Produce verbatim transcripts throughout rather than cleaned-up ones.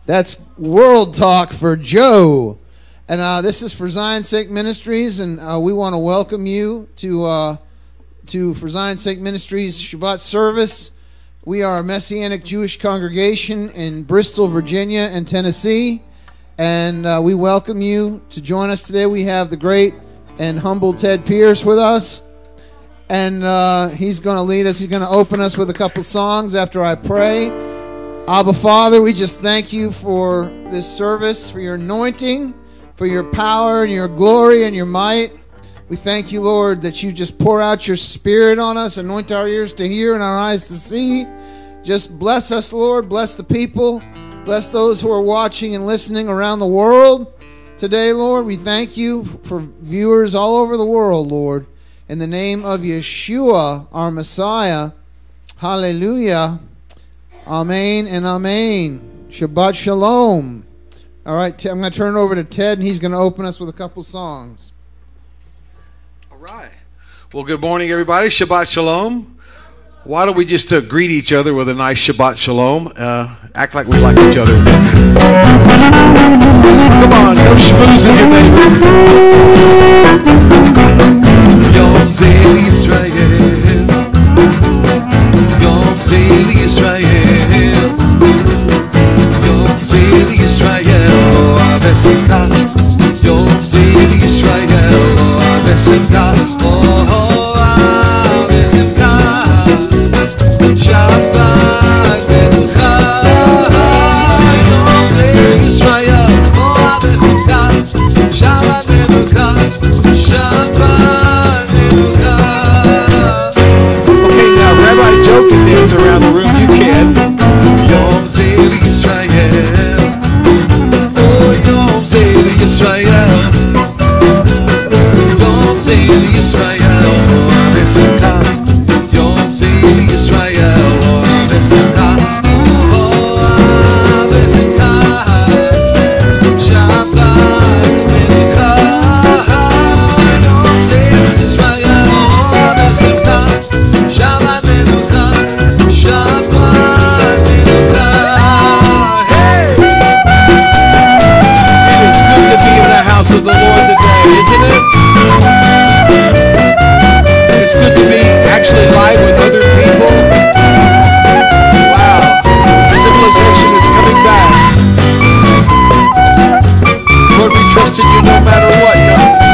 That's World Talk for Joe. And uh, this is for Zion's Sake Ministries, and uh, we want to welcome you to uh, to for Zion's Sake Ministries Shabbat service. We are a Messianic Jewish congregation in Bristol, Virginia, and Tennessee, and uh, we welcome you to join us today. We have the great and humble Ted Pierce with us, and uh, he's going to lead us. He's going to open us with a couple songs after I pray. Abba, Father, we just thank you for this service, for your anointing, for your power and your glory and your might. We thank you, Lord, that you just pour out your Spirit on us, anoint our ears to hear and our eyes to see. Just bless us, Lord. Bless the people. Bless those who are watching and listening around the world today, Lord. We thank you for viewers all over the world, Lord. In the name of Yeshua, our Messiah, hallelujah, amen and amen. Shabbat shalom. All right, I'm going to turn it over to Ted, and he's going to open us with a couple songs. All right. Well, good morning, everybody. Shabbat shalom. Why don't we just uh, greet each other with a nice Shabbat shalom? Uh, act like we like each other. Come on, go schmooze with your neighbor. Yom Zeh Yisrael. Yom Zeh Yisrael. Yom Zeh Yisrael. Oh, Abesimcha. Yom Zeh Yisrael. Oh, Abesimcha. Oh, Abesimcha. Shabbat Menucha. Yom Zeh Yisrael. Oh, Abesimcha. Shabbat Menucha. Shabbat Menucha. Okay, now Rabbi Joe can dance around the room. You can. Yom Zeh Yisrael. Oh, Yom Zeh Yisrael. Yom Zeh Yisrael. Oh, Abesimcha. Yom Zeh Yisrael. Oh, Abesimcha. Oh, Abesimcha. Shabbat Menucha. Yom Zeh Yisrael. Oh, Abesimcha. Shabbat Menucha. Shabbat Menucha. Hey! It is good to be in the house of the Lord today, isn't it? It's good to be actually live with other people. Wow. Civilization is coming back. Lord, we trust in you no matter what comes.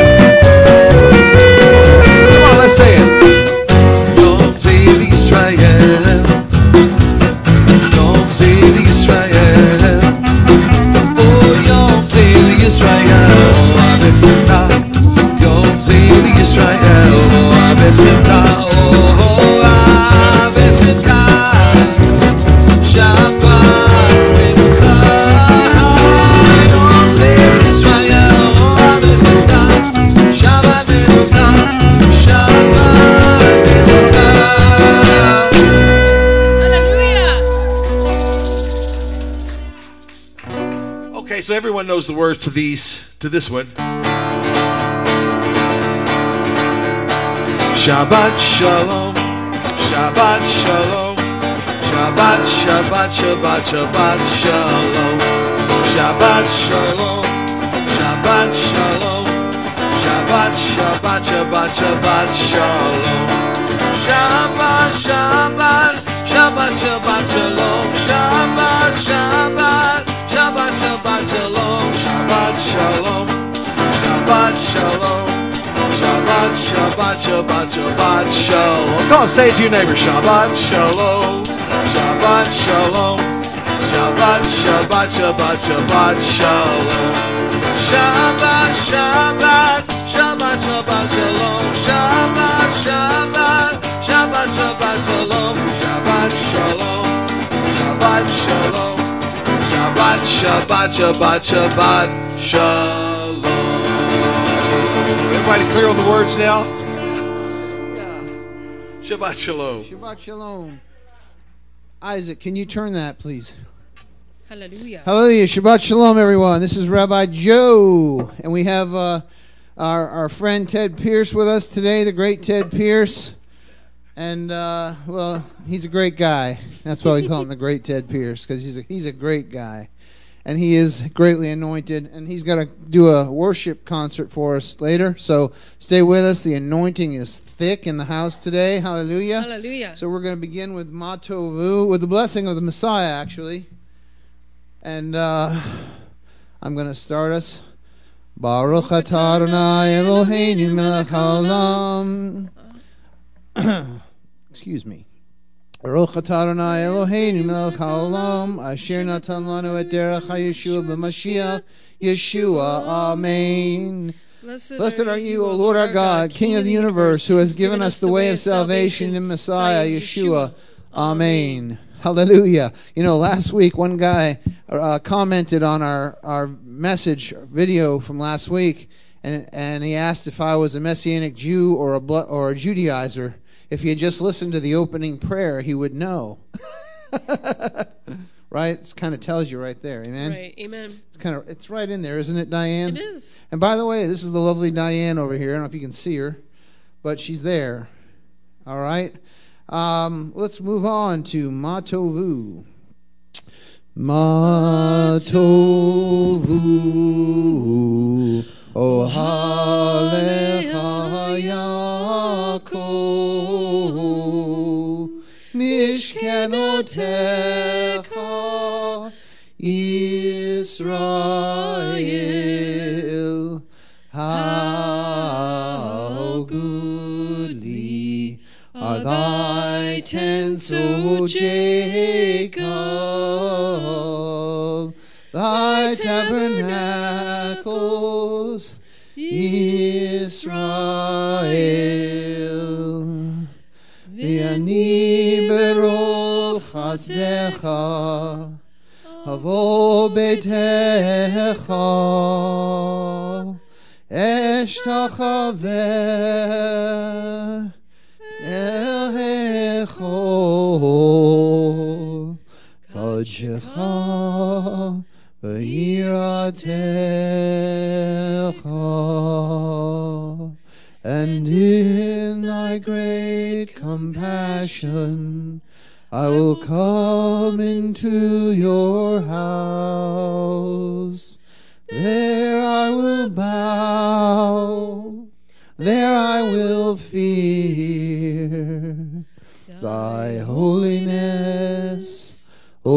Come on, let's say it. Yom Zeh Yisrael. Yom Zeh Yisrael. Oh, Yom Zeh Yisrael. Oh, Abesimcha. Yom Zeh Yisrael. Oh, Abesimcha. Oh, Abesimcha. Shabbat Menucha. Yom Zeh Yisrael. Oh, Abesimcha. Shabbat Menucha. Shabbat Menucha. Okay, so everyone knows the words to these, to this one. Shabbat Shalom, Shabbat Shalom, Shabbat, Shabbat, Shabbat, Shabbat Shalom, Shabbat Shalom, Shabbat Shalom, Shabbat, Shabbat, Shabbat, Shabbat Shalom, Shabbat, Shabbat, Shabbat, Shabbat Shalom, Shabbat, Shabbat, Shabbat, Shabbat Shalom, Shabbat Shalom, Shabbat Shalom. Shabbat, Shabbat, Shabbat, Shabbat, Shalom. Come on, say it to your neighbor. Shabbat, Shalom. Shabbat, Shalom. Shabbat, Shabbat, Shabbat, Shabbat, Shalom. Shabbat, Shabbat, Shabbat, Shabbat, Shalom. Shabbat, Shabbat, Shabbat, Shabbat, Shalom. Shabbat, Shalom. Shabbat, Shalom. Shabbat, Shabbat, Shabbat, Shabbat, Shalom. Everybody clear on the words now? Shabbat Shalom. Shabbat shalom. Isaac, can you turn that, please? Hallelujah. Hallelujah. Shabbat shalom, everyone. This is Rabbi Joe, and we have uh, our, our friend Ted Pierce with us today, the great Ted Pierce. And, uh, well, he's a great guy. That's why we call him the Great Ted Pierce, because he's a, he's a great guy. And he is greatly anointed, and he's going to do a worship concert for us later. So stay with us. The anointing is thick in the house today. Hallelujah. Hallelujah. So we're going to begin with Ma Tovu, with the blessing of the Messiah, actually. And uh, I'm going to start us. Baruch atah Adonai Eloheinu melech haolam. Excuse me. Baruch atah Adonai Eloheinu melech haolam, asher natan lanu et derech haYeshua b'Mashiach Yeshua. Amen. Blessed, Blessed are you, O Lord our God, King of the universe, who has given us the way of salvation in Messiah Yeshua. Amen. Hallelujah. You know, last week one guy uh, commented on our, our message video from last week, and and he asked if I was a Messianic Jew or a or a Judaizer. If he had just listened to the opening prayer, he would know. Right? It kind of tells you right there. Amen. Right. Amen. It's kind of it's right in there, isn't it, Diane? It is. And by the way, this is the lovely Diane over here. I don't know if you can see her, but she's there. All right. Um, let's move on to Ma Tovu. Ma Tovu, Ohalecha Yaakov, Mishkenotecha Yisrael. How goodly are thy tents, O Jacob, thy tabernacles, Israel. V'ani beroch chasdecha, havo betecha, eshtachaveh Elecho Kadshecha V'yiratecha, and in thy great compassion I will come into your house. There I will bow, there I will fear thy holiness, O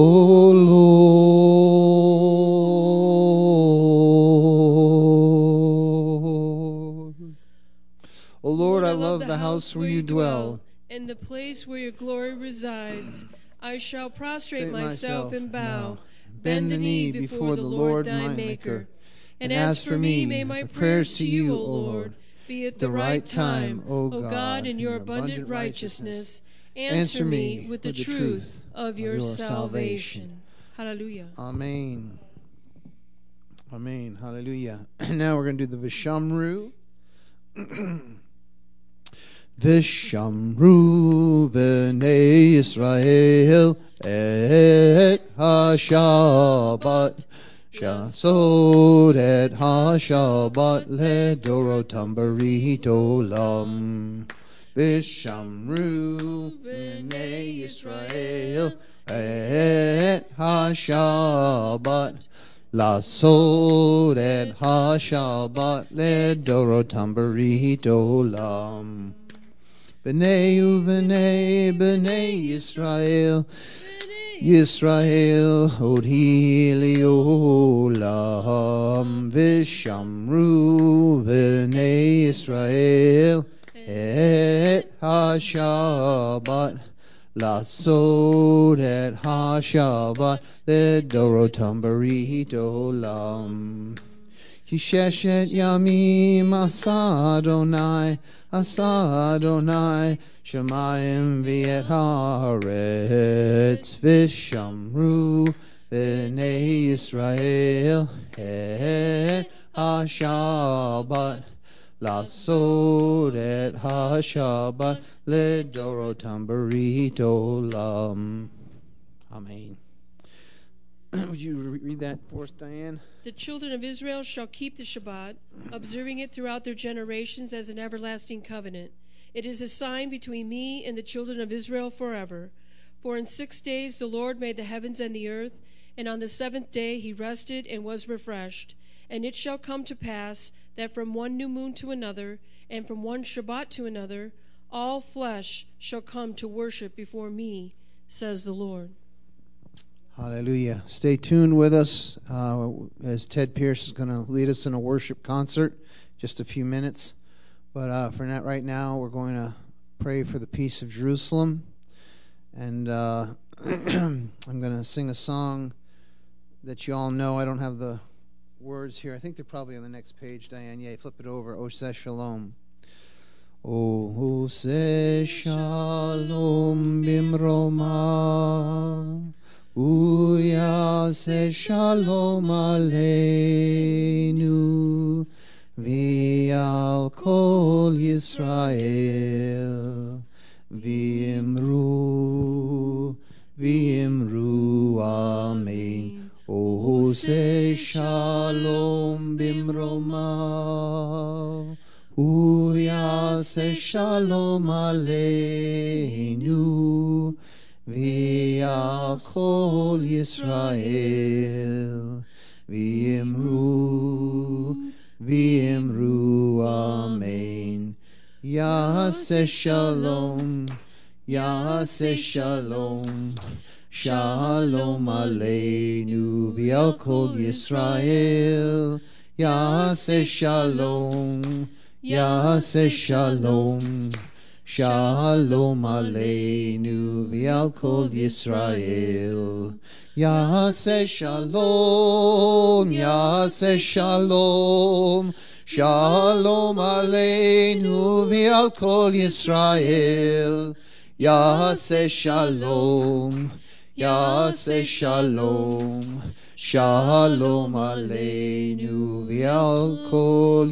Lord. O Lord, I love the house where you dwell, and the place where your glory resides. I shall prostrate Straight myself and bow, bend the knee before the Lord thy Maker. And as for me, may my prayers to you, O Lord, be at the right time, O God, in your abundant righteousness. Answer me with the truth of your salvation. Hallelujah. Amen. Amen. Hallelujah. Now we're going to do the Vishamru. Vishamru v'nei Yisrael et ha-Shabbat Shasod et ha-Shabbat ledorotam barit olam. Vishamru v'nei Yisrael et ha-Shabbat Lasod et ha-Shabbat ledorotam barit olam. B'nei u'b'nei b'nei Yisrael Yisrael hodhi liolam. Vishamru v'nei Yisrael et ha-Shabbat Lasod et ha-Shabbat ledorotam barit olam. Kisheshet yamim asa Adonai, asa Adonai, Shemayim v'et haaretz. Vishamru v'nei Yisrael et ha-Shabbat Lasod et ha-Shabbat ledorotam barit olam. Amen. Would you read that for us, Diane? The children of Israel shall keep the Shabbat, observing it throughout their generations as an everlasting covenant. It is a sign between me and the children of Israel forever. For in six days the Lord made the heavens and the earth, and on the seventh day he rested and was refreshed. And it shall come to pass that from one new moon to another, and from one Shabbat to another, all flesh shall come to worship before me, says the Lord. Hallelujah. Stay tuned with us uh, as Ted Pierce is going to lead us in a worship concert just a few minutes. But uh, for that right now, we're going to pray for the peace of Jerusalem. And uh, I'm going to sing a song that you all know. I don't have the words here. I think they're probably on the next page, Diane. Yeah, flip it over. Oseh Shalom. Oseh Shalom bimroma, Uyaseh Shalom aleinu, V'al kol Yisrael, V'imru, V'imru Amen. Oseh Shalom bimroma, Uyaseh Shalom aleinu, V'al kol Yisrael, V'imru, V'imru Amen. Yaseh Shalom, Yaseh Shalom, Shalom aleinu, V'al kol Yisrael, Yaseh Shalom, Yaseh Shalom, Shalom aleinu, V'al kol Yisrael. Yaseh Shalom, Yaseh Shalom, Shalom aleinu, V'al kol Yisrael. Yaseh Shalom, Yaseh Shalom, Shalom aleinu, V'al kol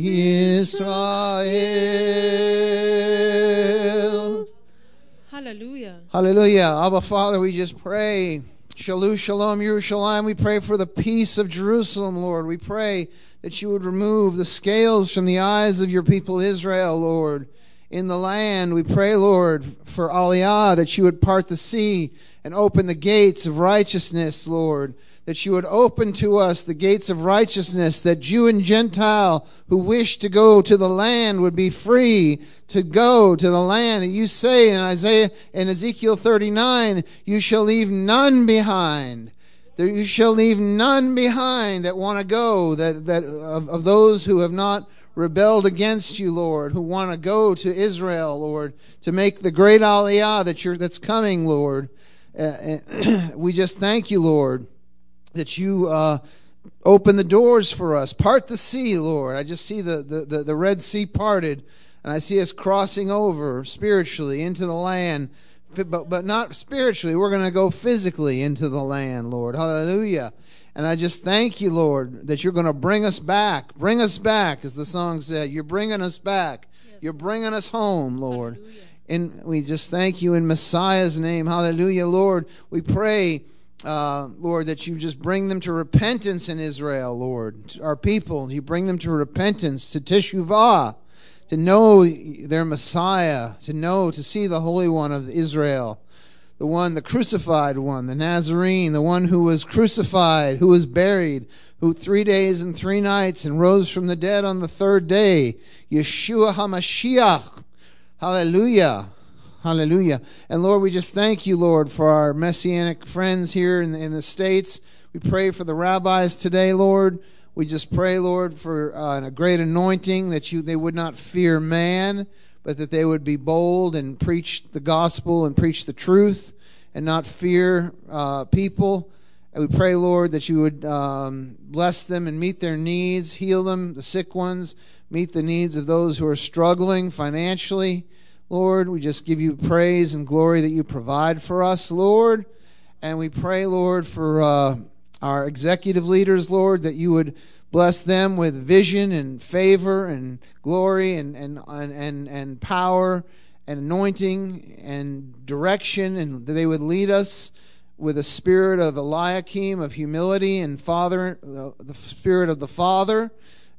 Yisrael. Hallelujah. Hallelujah. Abba, Father, we just pray. Shalom, Shalom, Yerushalayim. We pray for the peace of Jerusalem, Lord. We pray that you would remove the scales from the eyes of your people Israel, Lord. In the land, we pray, Lord, for Aliyah, that you would part the sea and open the gates of righteousness, Lord. That you would open to us the gates of righteousness, that Jew and Gentile who wish to go to the land would be free to go to the land. And you say in Isaiah and Ezekiel thirty-nine, you shall leave none behind. That you shall leave none behind that want to go, that, that of, of those who have not rebelled against you, Lord, who want to go to Israel, Lord, to make the great Aliyah that you're, that's coming, Lord. Uh, we just thank you, Lord, that you uh, open the doors for us. Part the sea, Lord. I just see the, the, the, the Red Sea parted, and I see us crossing over spiritually into the land, but, but not spiritually. We're going to go physically into the land, Lord. Hallelujah. And I just thank you, Lord, that you're going to bring us back. Bring us back, as the song said. You're bringing us back. Yes. You're bringing us home, Lord. Hallelujah. And we just thank you in Messiah's name. Hallelujah, Lord. We pray, uh, Lord, that you just bring them to repentance in Israel, Lord. Our people, you bring them to repentance, to teshuvah, to know their Messiah, to know, to see the Holy One of Israel. The one, the crucified one, the Nazarene, the one who was crucified, who was buried, who three days and three nights and rose from the dead on the third day. Yeshua HaMashiach. Hallelujah. Hallelujah. And Lord, we just thank you, Lord, for our Messianic friends here in the, in the States. We pray for the rabbis today, Lord. We just pray, Lord, for uh, a great anointing, that you they would not fear man, but that they would be bold and preach the gospel and preach the truth and not fear uh, people. And we pray, Lord, that you would um, bless them and meet their needs, heal them, the sick ones, meet the needs of those who are struggling financially. Lord, we just give you praise and glory that you provide for us, Lord. And we pray, Lord, for uh, our executive leaders, Lord, that you would bless them with vision and favor and glory and and and and power and anointing and direction, and that they would lead us with a spirit of Eliakim, of humility, and Father, the spirit of the Father,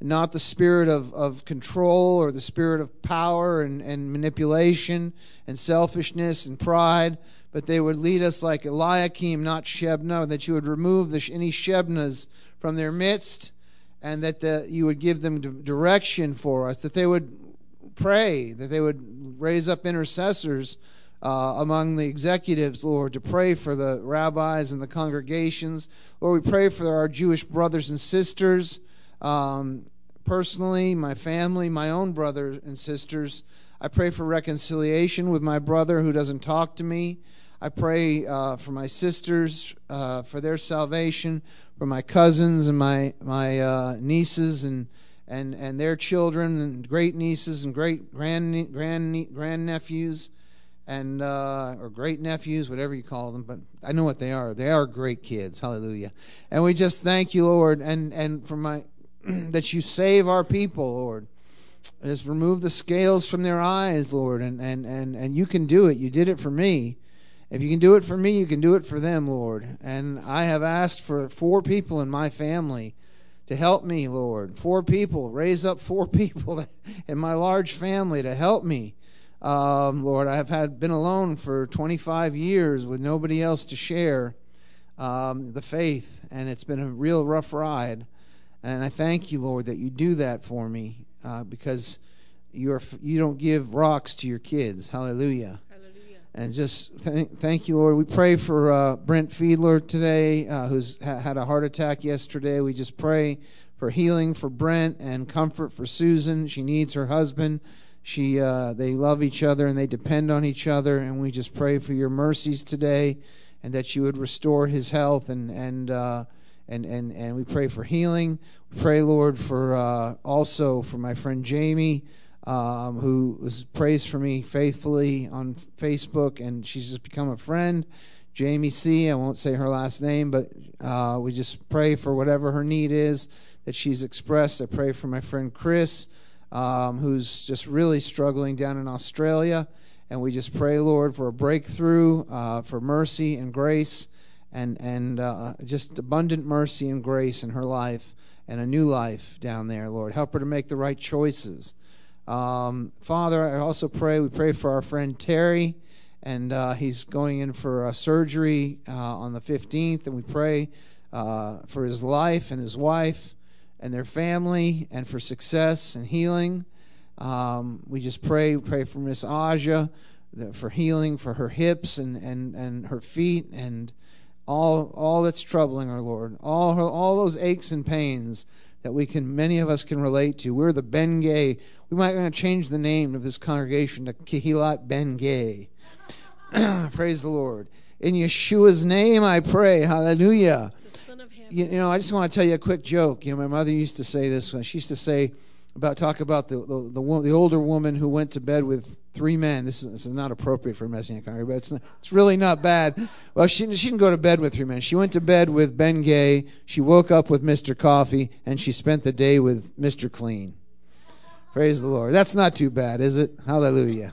not the spirit of, of control or the spirit of power and, and manipulation and selfishness and pride, but they would lead us like Eliakim, not Shebna, that you would remove the, any Shebnas from their midst, and that the, you would give them d- direction for us, that they would pray, that they would raise up intercessors uh, among the executives, Lord, to pray for the rabbis and the congregations. Lord, we pray for our Jewish brothers and sisters, um, personally, my family, my own brothers and sisters. I pray for reconciliation with my brother who doesn't talk to me. I pray uh, for my sisters, uh, for their salvation, for my cousins and my my uh, nieces and, and and their children and great nieces and great grand grand grand nephews and uh, or great nephews, whatever you call them. But I know what they are. They are great kids. Hallelujah! And we just thank you, Lord, and and for my that you save our people, Lord. Just remove the scales from their eyes, Lord, and and and and you can do it. You did it for me. If you can do it for me, you can do it for them, Lord. And I have asked for four people in my family to help me, Lord. Four people. Raise up four people in my large family to help me. Um, Lord, I have had been alone for twenty-five years with nobody else to share um, the faith. And it's been a real rough ride. And I thank you, Lord, that you do that for me uh, because you're, you don't give rocks to your kids. Hallelujah. And just thank, thank you, Lord. We pray for uh, Brent Fiedler today, uh, who's ha- had a heart attack yesterday. We just pray for healing for Brent and comfort for Susan. She needs her husband. She, uh, they love each other and they depend on each other. And we just pray for your mercies today, and that you would restore his health. And and uh, and and and we pray for healing. We pray, Lord, for uh, also for my friend Jamie. Um, who was prays for me faithfully on Facebook, and she's just become a friend. Jamie C., I won't say her last name, but uh, we just pray for whatever her need is that she's expressed. I pray for my friend Chris, um, who's just really struggling down in Australia, and we just pray, Lord, for a breakthrough, uh, for mercy and grace, and, and uh, just abundant mercy and grace in her life, and a new life down there, Lord. Help her to make the right choices. Um, Father, I also pray, we pray for our friend Terry, and uh, he's going in for a surgery uh, on the fifteenth, and we pray uh, for his life and his wife and their family, and for success and healing. Um, we just pray, we pray for Miss Aja, the, for healing for her hips and, and, and her feet, and all all that's troubling her, Lord, all her, all those aches and pains that we can, many of us can relate to. We're the Ben Gay. We might want to change the name of this congregation to Kehilat Ben Gay. Praise the Lord. In Yeshua's name I pray. Hallelujah. The Son of Heaven. You, you know, I just want to tell you a quick joke. You know, my mother used to say this when she used to say about talk about the the, the, the older woman who went to bed with three men. This is, this is not appropriate for a Messianic congregation, but it's not, it's really not bad. Well, she she didn't go to bed with three men. She went to bed with Ben Gay. She woke up with Mister Coffee, and she spent the day with Mister Clean. Praise the Lord. That's not too bad, is it? Hallelujah.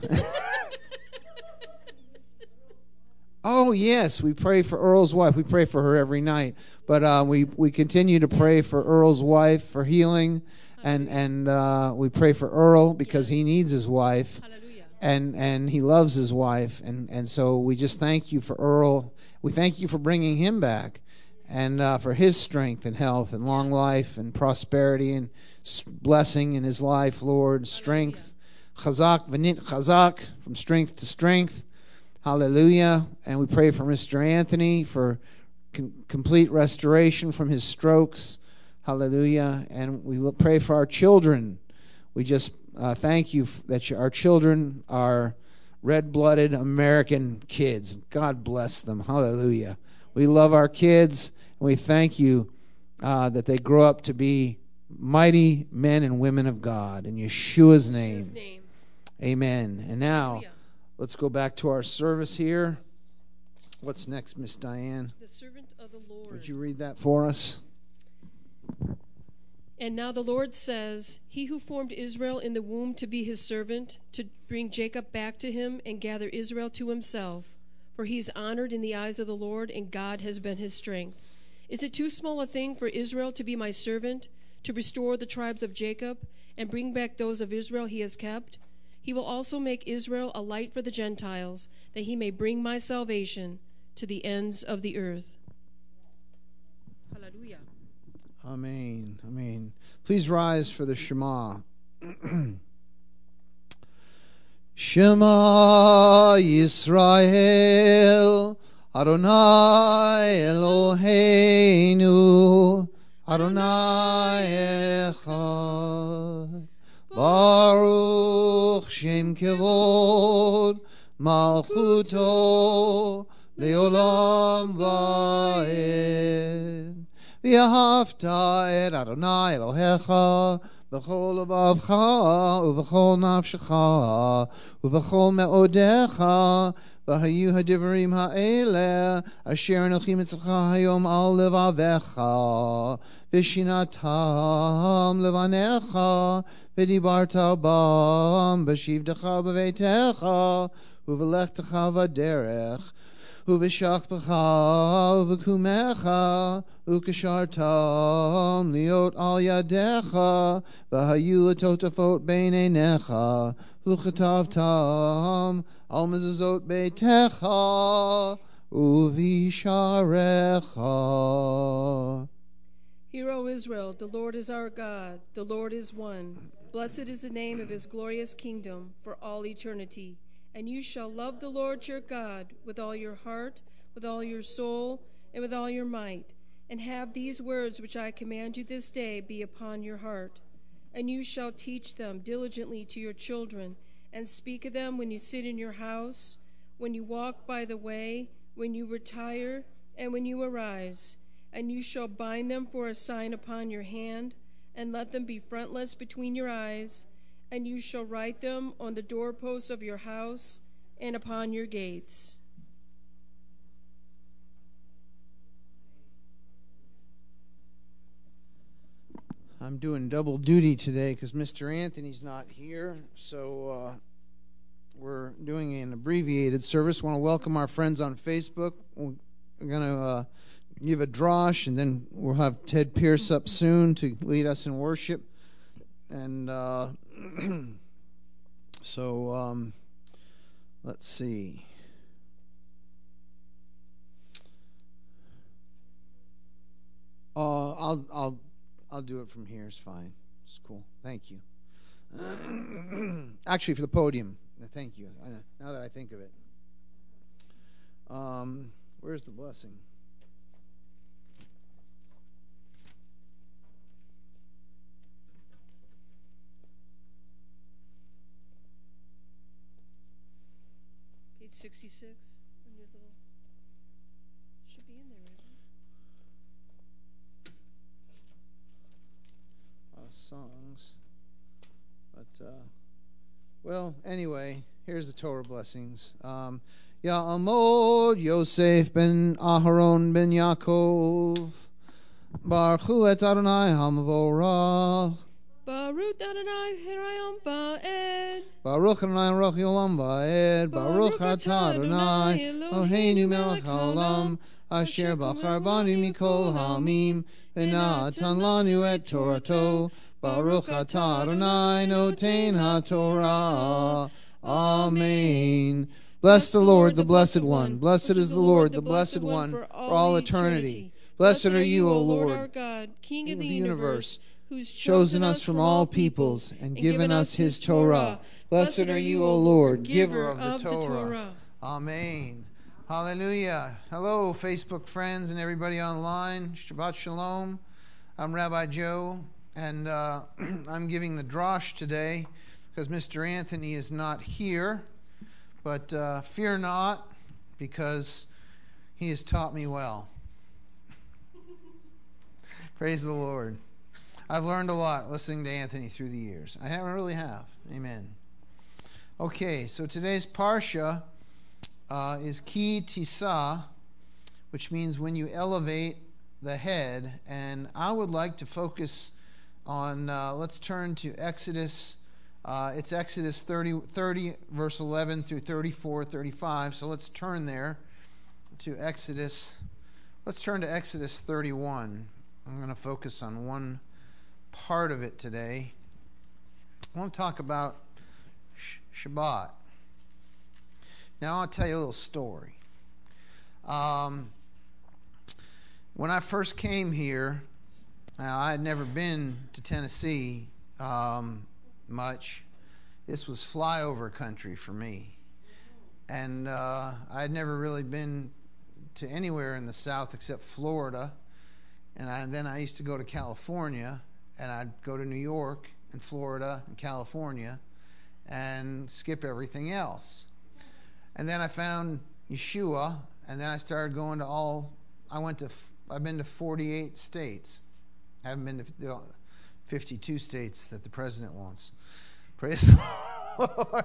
Oh, yes, we pray for Earl's wife. We pray for her every night. But uh, we, we continue to pray for Earl's wife for healing. And, and uh, we pray for Earl because he needs his wife. Hallelujah. And, and he loves his wife. And, and so we just thank you for Earl. We thank you for bringing him back. And uh, for his strength and health and long life and prosperity and blessing in his life, Lord. Strength. Chazak, v'nit chazak, from strength to strength. Hallelujah. And we pray for Mister Anthony for con- complete restoration from his strokes. Hallelujah. And we will pray for our children. We just uh, thank you f- that you, our children are red-blooded American kids. God bless them. Hallelujah. We love our kids. And we thank you uh, that they grow up to be mighty men and women of God. In Yeshua's name. Yeshua's name. Amen. And now, Hallelujah. let's go back to our service here. What's next, Miss Diane? The servant of the Lord. Would you read that for us? And now the Lord says, He who formed Israel in the womb to be his servant, to bring Jacob back to him and gather Israel to himself. For he's honored in the eyes of the Lord, and God has been his strength. Is it too small a thing for Israel to be my servant, to restore the tribes of Jacob and bring back those of Israel he has kept. He will also make Israel a light for the Gentiles, that he may bring my salvation to the ends of the earth. Hallelujah. Amen. Amen. Please rise for the Shema. Shema Yisrael, Adonai Eloheinu, Adonai Echad. Baruch Shem Kevod Malchuto Leolam Vaed. V'ahavta et Adonai Elohecha b'chol lebavcha u'b'chol nafshecha u'b'chol me'odecha v'hayu hadivarim ha'eleh asher anochi mitzacha hayom al levavecha v'shinatam levanecha v'dibarta bam v'shivdecha b'veitecha u'v'lechtecha v'derech Uvishach b'cha uv'kumecha ukashartam liot al yadecha v'hayu l'totafot beineinecha u'chatavtam al mezuzot beitecha u'visharecha. Hear, O Israel, the Lord is our God, the Lord is one. Blessed is the name of his glorious kingdom for all eternity. And you shall love the Lord your God with all your heart, with all your soul, and with all your might. And have these words which I command you this day be upon your heart. And you shall teach them diligently to your children, and speak of them when you sit in your house, when you walk by the way, when you retire, and when you arise. And you shall bind them for a sign upon your hand, and let them be frontless between your eyes. And you shall write them on the doorposts of your house and upon your gates. I'm doing double duty today because Mister Anthony's not here, so uh, we're doing an abbreviated service. I want to welcome our friends on Facebook. We're going to uh, give a drosh, and then we'll have Ted Pierce up soon to lead us in worship. And uh, so um, let's see. Uh, I'll I'll I'll do it from here. It's fine. It's cool. Thank you. Actually, for the podium. Thank you. Now that I think of it. Um, where's the blessing? sixty-six on your little should be in there, right? Uh, songs, but uh, well, anyway, here's the Torah blessings. Um, Ya'amod Yosef ben Aharon ben Yaakov, Baruch Hu et Adonai Hamavorach. Baruch Adonai Hirayom Ba'ed. Baruch Adonai Roch Yolam Ba'ed. Baruch Atah Adonai Eloheinu Melech Haolam Asher Bachar Banu Mikol Ha'amim V'natan Lanu et Torato. Baruch Atah Adonai Noten HaTorah. Amen. Bless the Lord, the Blessed One. Blessed is the Lord, the Blessed One, for all eternity. Blessed are you, O Lord, our God, King of the universe, who's chosen us from all peoples and given us his Torah. Blessed are you, O Lord, giver of the Torah. Amen. Hallelujah. Hello, Facebook friends and everybody online. Shabbat Shalom. I'm Rabbi Joe, and uh, I'm giving the drosh today because Mister Anthony is not here. But uh, fear not, because he has taught me well. Praise the Lord. I've learned a lot listening to Anthony through the years. I haven't really have. Amen. Okay, so today's Parsha uh, is Ki Tisa, which means when you elevate the head. And I would like to focus on, uh, let's turn to Exodus. Uh, it's Exodus thirty, thirty, verse eleven through thirty-four, thirty-five. So let's turn there to Exodus. Let's turn to Exodus thirty-one. I'm going to focus on one part of it today. I want to talk about Shabbat. Now I'll tell you a little story. Um, when I first came here, now I had never been to Tennessee um, much. This was flyover country for me. And uh, I had never really been to anywhere in the South except Florida. And, I, and then I used to go to California, and I'd go to New York and Florida and California and skip everything else. And then I found Yeshua, and then I started going to all, I went to, I've been to forty-eight states. I haven't been to the fifty-two states that the president wants. Praise the Lord.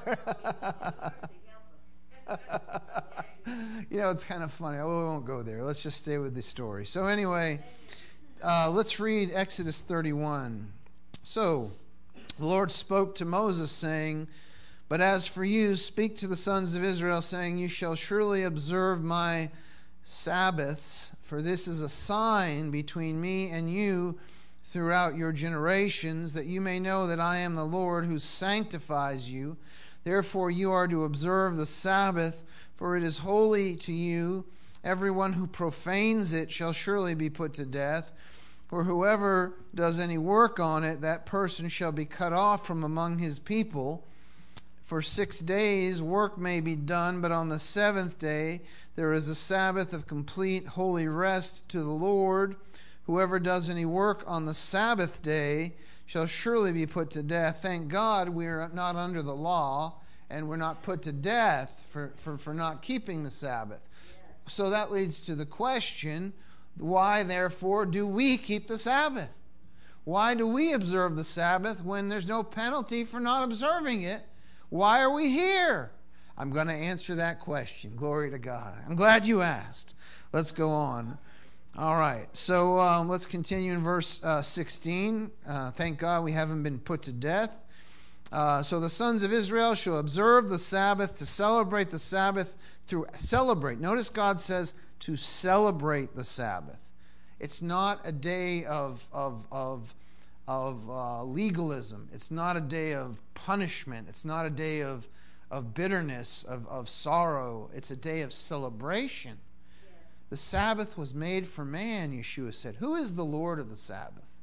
You know, it's kind of funny. Oh, we won't go there. Let's just stay with the story. So anyway, uh, let's read Exodus thirty-one. So, the Lord spoke to Moses, saying, "But as for you, speak to the sons of Israel, saying, You shall surely observe my Sabbaths, for this is a sign between me and you throughout your generations, that you may know that I am the Lord who sanctifies you. Therefore you are to observe the Sabbath, for it is holy to you. Everyone who profanes it shall surely be put to death. For whoever does any work on it, that person shall be cut off from among his people. For six days work may be done, but on the seventh day there is a Sabbath of complete holy rest to the Lord. Whoever does any work on the Sabbath day shall surely be put to death." Thank God we are not under the law, and we're not put to death for, for, for not keeping the Sabbath. So that leads to the question, why therefore do we keep the Sabbath? Why do we observe the Sabbath when there's no penalty for not observing it? Why are we here? I'm going to answer that question. Glory to God. I'm glad you asked. Let's go on. All right. So um, let's continue in verse uh, sixteen. Uh, thank God we haven't been put to death. Uh, so the sons of Israel shall observe the Sabbath to celebrate the Sabbath through celebrate. Notice God says to celebrate the Sabbath. It's not a day of of of of uh, legalism. It's not a day of punishment. It's not a day of of bitterness, of, of sorrow. It's a day of celebration. The Sabbath was made for man, Yeshua said. Who is the Lord of the Sabbath?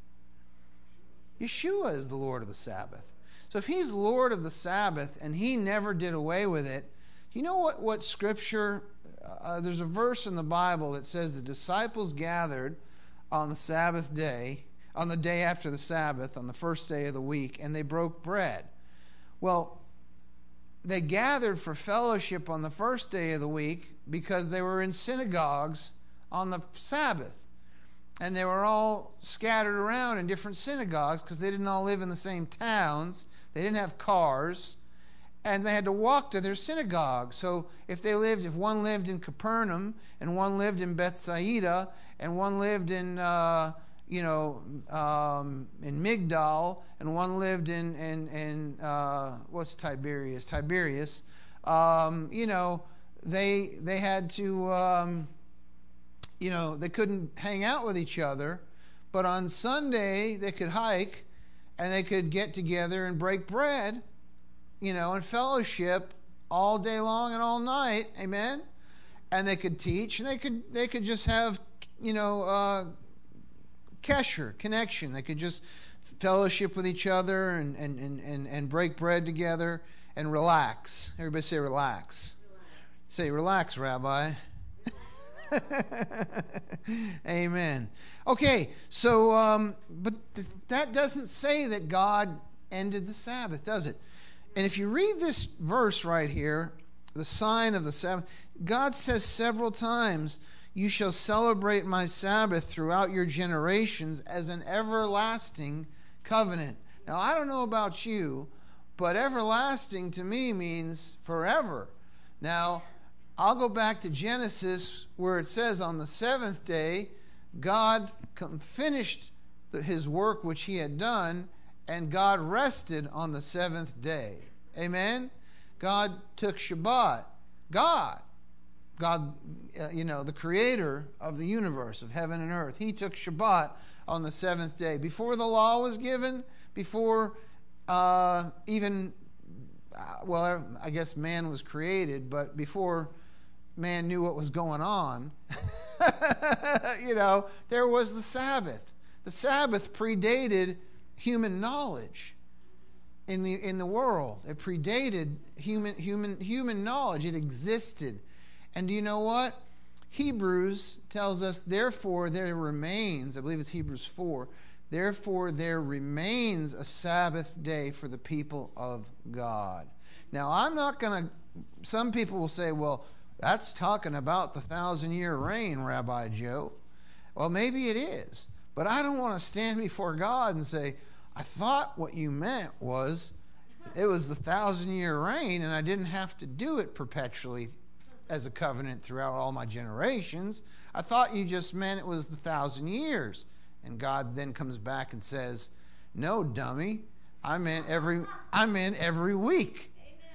Yeshua is the Lord of the Sabbath. So if he's Lord of the Sabbath and he never did away with it, you know what, what Scripture, uh, there's a verse in the Bible that says the disciples gathered on the Sabbath day, on the day after the Sabbath, on the first day of the week, and they broke bread. Well, they gathered for fellowship on the first day of the week because they were in synagogues on the Sabbath. And they were all scattered around in different synagogues because they didn't all live in the same towns. They didn't have cars. And they had to walk to their synagogue. So if they lived, if one lived in Capernaum, and one lived in Bethsaida, and one lived in, uh, you know, um, in Migdal, and one lived in, in, in uh, what's Tiberias? Tiberias. Um, you know, they they had to, um, you know, they couldn't hang out with each other, but on Sunday they could hike, and they could get together and break bread, you know, and fellowship all day long and all night, amen? And they could teach, and they could they could just have, you know, uh, kesher, connection. They could just fellowship with each other and, and, and, and, and break bread together and relax. Everybody say relax. Relax. Say relax, Rabbi. Amen. Okay, so, um, but th- that doesn't say that God ended the Sabbath, does it? And if you read this verse right here, the sign of the Sabbath, God says several times, "You shall celebrate my Sabbath throughout your generations as an everlasting covenant." Now, I don't know about you, but everlasting to me means forever. Now, I'll go back to Genesis where it says on the seventh day, God finished his work which he had done, and God rested on the seventh day. Amen? God took Shabbat. God. God, uh, you know, the creator of the universe, of heaven and earth. He took Shabbat on the seventh day. Before the law was given, before uh, even, uh, well, I guess man was created, but before man knew what was going on, you know, there was the Sabbath. The Sabbath predated human knowledge in the in the world. It predated human human human knowledge. It existed. And do you know what? Hebrews tells us, therefore there remains, I believe it's Hebrews four, therefore there remains a Sabbath day for the people of God. Now, I'm not going to, some people will say, well, that's talking about the thousand-year reign, Rabbi Joe. Well, maybe it is. But I don't want to stand before God and say, I thought what you meant was it was the thousand-year reign and I didn't have to do it perpetually as a covenant throughout all my generations. I thought you just meant it was the thousand years. And God then comes back and says, no, dummy, I meant every I meant every week.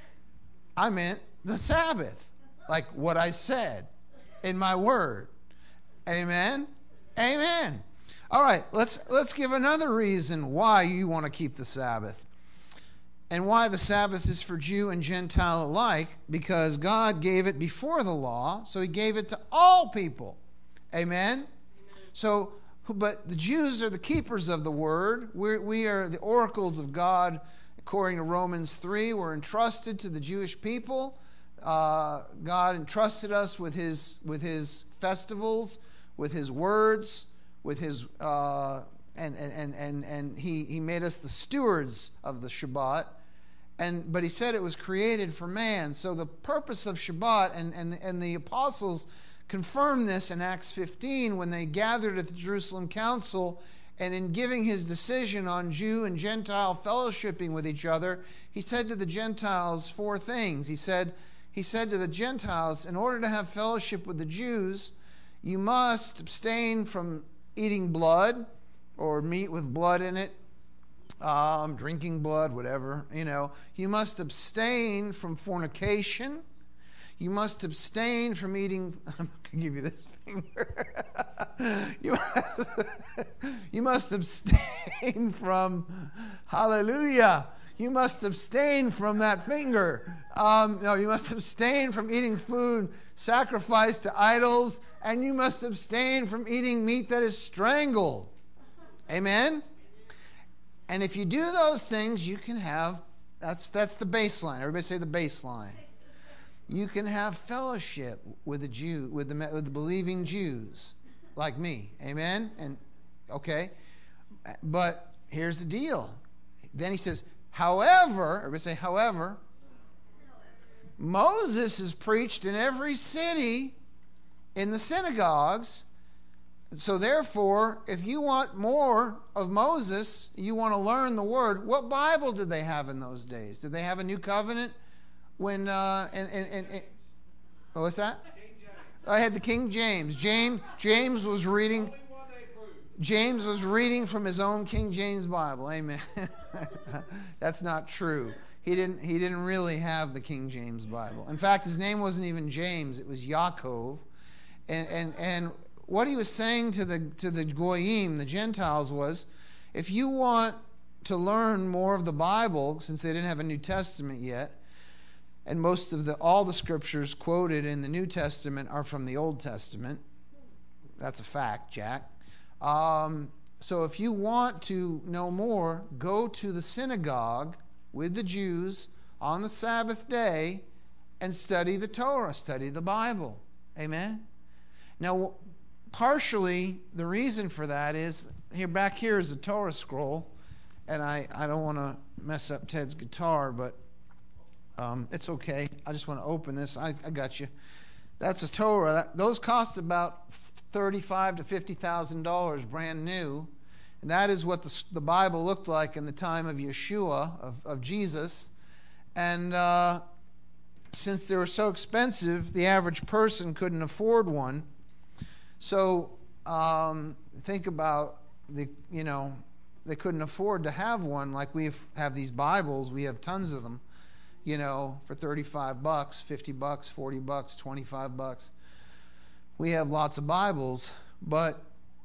I meant the Sabbath, like what I said in my word. Amen? Amen. All right, let's let's give another reason why you want to keep the Sabbath. And why the Sabbath is for Jew and Gentile alike, because God gave it before the law, so he gave it to all people. Amen? Amen. So, but the Jews are the keepers of the word. We're, we are the oracles of God, according to Romans three. We're entrusted to the Jewish people. Uh, God entrusted us with his with his festivals, with his words, with his uh, and and and and he he made us the stewards of the Shabbat. And but he said it was created for man. So the purpose of Shabbat, and, and, and the apostles confirmed this in Acts fifteen when they gathered at the Jerusalem Council, and in giving his decision on Jew and Gentile fellowshipping with each other, he said to the Gentiles four things. He said, he said to the Gentiles, in order to have fellowship with the Jews, you must abstain from eating blood or meat with blood in it. Um, drinking blood, whatever, you know. You must abstain from fornication. You must abstain from eating. I'm going to give you this finger. you, must, you must abstain from, hallelujah. You must abstain from that finger. Um, no, you must abstain from eating food sacrificed to idols, and you must abstain from eating meat that is strangled. Amen? And if you do those things, you can have, that's that's the baseline. Everybody say the baseline. You can have fellowship with the Jew, with the with the believing Jews, like me. Amen? And okay. But here's the deal. Then he says, however, everybody say, however, Moses is preached in every city in the synagogues. So therefore, if you want more of Moses, you want to learn the Word, what Bible did they have in those days? Did they have a New Covenant? When, uh, and, and, and, and oh, what's that? I had the King James. James, James was reading, James was reading from his own King James Bible. Amen. That's not true. He didn't, he didn't really have the King James Bible. In fact, his name wasn't even James. It was Yaakov. And, and, and, what he was saying to the to the Goyim, the Gentiles, was, if you want to learn more of the Bible, since they didn't have a New Testament yet, and most of the all the scriptures quoted in the New Testament are from the Old Testament. That's a fact, Jack. Um, so if you want to know more, go to the synagogue with the Jews on the Sabbath day and study the Torah, study the Bible. Amen? Now, partially, the reason for that is, here back here is the Torah scroll, and I, I don't want to mess up Ted's guitar, but um, it's okay. I just want to open this. I, I got you. That's a Torah. That, those cost about thirty-five to fifty thousand dollars, brand new, and that is what the, the Bible looked like in the time of Yeshua, of, of Jesus. And uh, since they were so expensive, the average person couldn't afford one. So um, think about the, you know, they couldn't afford to have one like we have these Bibles. We have tons of them, you know, for thirty-five bucks, fifty bucks, forty bucks, twenty-five bucks. We have lots of Bibles, but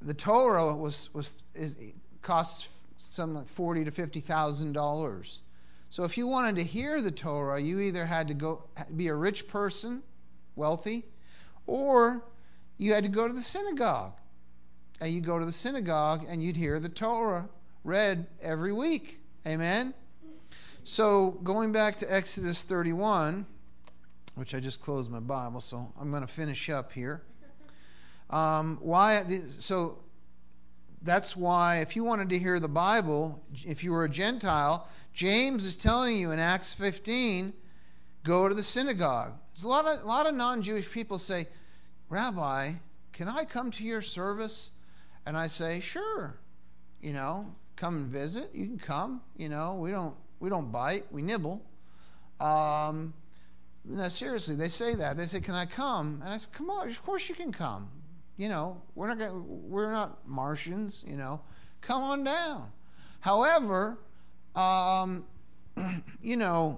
the Torah was was is, costs something like forty to fifty thousand dollars. So if you wanted to hear the Torah, you either had to go be a rich person, wealthy, or you had to go to the synagogue. And you go to the synagogue and you'd hear the Torah read every week. Amen? So going back to Exodus thirty-one, which I just closed my Bible, so I'm going to finish up here. Um, why? So that's why if you wanted to hear the Bible, if you were a Gentile, James is telling you in Acts fifteen, go to the synagogue. There's a lot of, a lot of non-Jewish people say, Rabbi, can I come to your service? And I say, sure. You know, come and visit. You can come. You know, we don't we don't bite. We nibble. Um, no, seriously, they say that. They say, can I come? And I say, come on. Of course you can come. You know, we're not gonna, we're not Martians. You know, come on down. However, um, you know,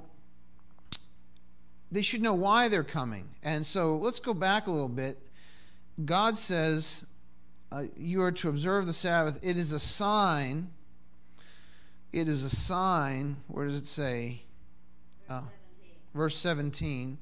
they should know why they're coming. And so let's go back a little bit. God says, uh, you are to observe the Sabbath. It is a sign. It is a sign. Where does it say? Uh, verse seventeen.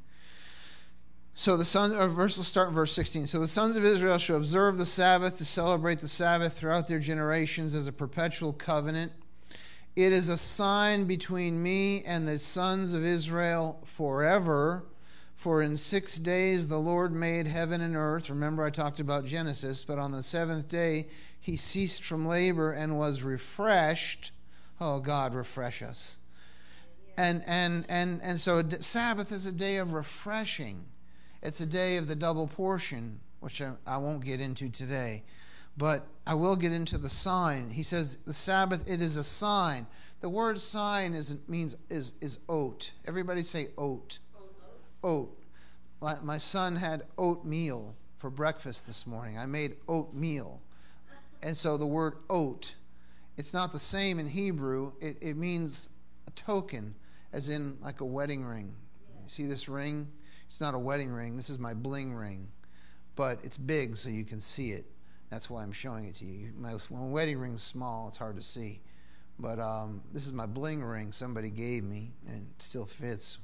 So the sons, or verse, we'll start in verse sixteen. So the sons of Israel shall observe the Sabbath to celebrate the Sabbath throughout their generations as a perpetual covenant. It is a sign between me and the sons of Israel forever. For in six days the Lord made heaven and earth. Remember I talked about Genesis. But on the seventh day he ceased from labor and was refreshed. Oh, God, refresh us. And and and and so Sabbath is a day of refreshing. It's a day of the double portion, which I, I won't get into today. But I will get into the sign. He says the Sabbath, it is a sign. The word sign is means is is oat. Everybody say oat. Oat. Oat. My son had oatmeal for breakfast this morning. I made oatmeal. And so the word oat, it's not the same in Hebrew. It, it means a token, as in like a wedding ring. You see this ring? It's not a wedding ring. This is my bling ring. But it's big so you can see it. That's why I'm showing it to you. My when wedding ring's small, it's hard to see. But um, this is my bling ring somebody gave me, and it still fits.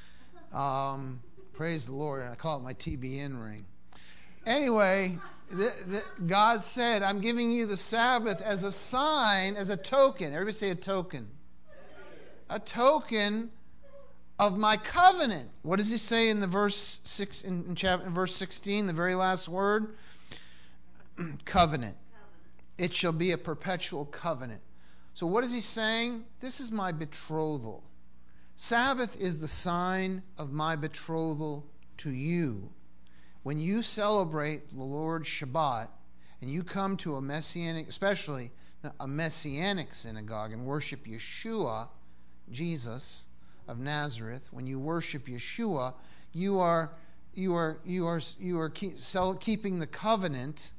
Um, praise the Lord. I call it my T B N ring. Anyway, the, the, God said, I'm giving you the Sabbath as a sign, as a token. Everybody say a token. A token of my covenant. What does he say in the verse six in, in chapter in verse sixteen, the very last word? Covenant. It shall be a perpetual covenant. So what is he saying? This is my betrothal. Sabbath is the sign of my betrothal to you. When you celebrate the Lord's Shabbat and you come to a messianic, especially a messianic synagogue, and worship Yeshua, Jesus of Nazareth, when you worship Yeshua, you are you are you are you are keep, keeping the covenant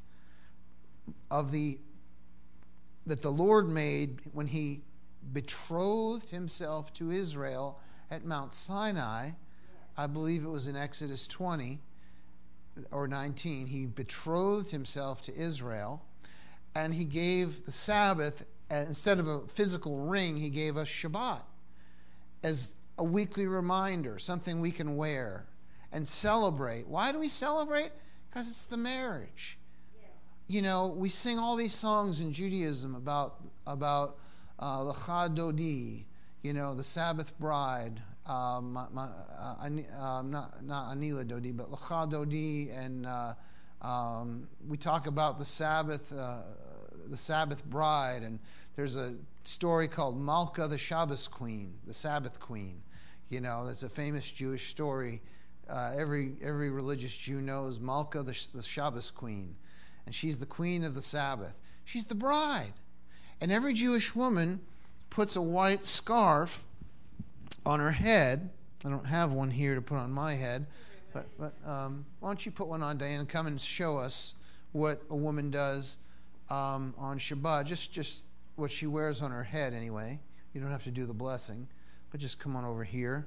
of the that the Lord made when he betrothed himself to Israel at Mount Sinai. I believe it was in Exodus twenty or nineteen. He betrothed himself to Israel, and he gave the Sabbath, instead of a physical ring, he gave us Shabbat as a weekly reminder, something we can wear and celebrate. Why do we celebrate? Because it's the marriage. You know, we sing all these songs in Judaism about about uh, Lecha Dodi, you know, the Sabbath bride. Uh, my, my, uh, uh, not not Anila Dodi, but Lecha Dodi, and uh, um, we talk about the Sabbath, uh, the Sabbath bride. And there's a story called Malka, the Shabbos queen, the Sabbath queen. You know, that's a famous Jewish story. Uh, every every religious Jew knows Malka, the, the Shabbos queen. And she's the queen of the Sabbath. She's the bride. And every Jewish woman puts a white scarf on her head. I don't have one here to put on my head. But, but um, why don't you put one on, Diane, and come and show us what a woman does um, on Shabbat. Just, just what she wears on her head anyway. You don't have to do the blessing. But just come on over here.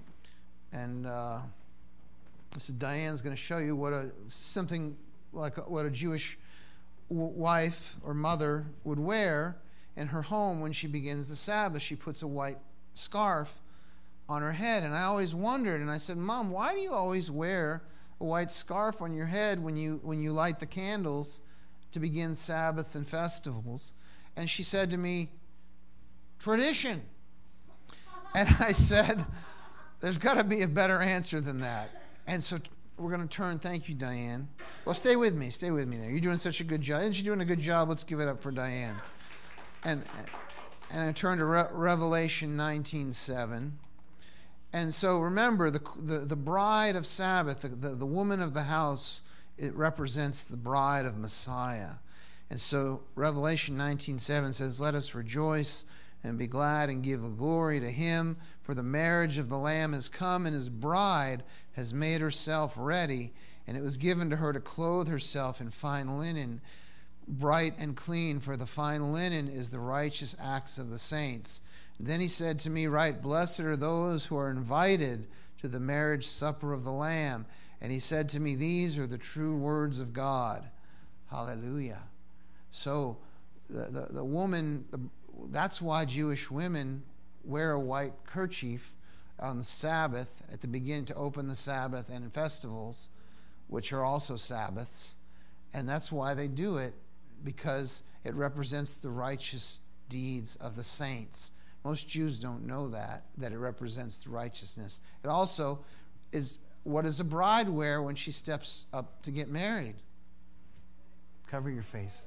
And uh, this is Diane's going to show you what a something... like what a Jewish w- wife or mother would wear in her home when she begins the Sabbath. She puts a white scarf on her head. And I always wondered, and I said, Mom, why do you always wear a white scarf on your head when you when you light the candles to begin Sabbaths and festivals? And she said to me, tradition. And I said, there's got to be a better answer than that. And so we're going to turn. Thank you, Diane. Well, stay with me. Stay with me there. You're doing such a good job. Isn't she doing a good job? Let's give it up for Diane. And and I turn to Re- Revelation nineteen seven. And so remember, the the, the bride of Sabbath, the, the, the woman of the house, it represents the bride of Messiah. And so Revelation nineteen seven says, let us rejoice and be glad and give glory to him, for the marriage of the Lamb has come, and his bride has made herself ready. And it was given to her to clothe herself in fine linen, bright and clean, for the fine linen is the righteous acts of the saints. And then he said to me, right, blessed are those who are invited to the marriage supper of the Lamb. And he said to me, these are the true words of God. Hallelujah. So the, the, the woman, the, that's why Jewish women wear a white kerchief on the Sabbath at the beginning to open the Sabbath and in festivals, which are also Sabbaths. And that's why they do it, because it represents the righteous deeds of the saints. Most Jews don't know that, that it represents the righteousness. It also is, what does a bride wear when she steps up to get married? Cover your face.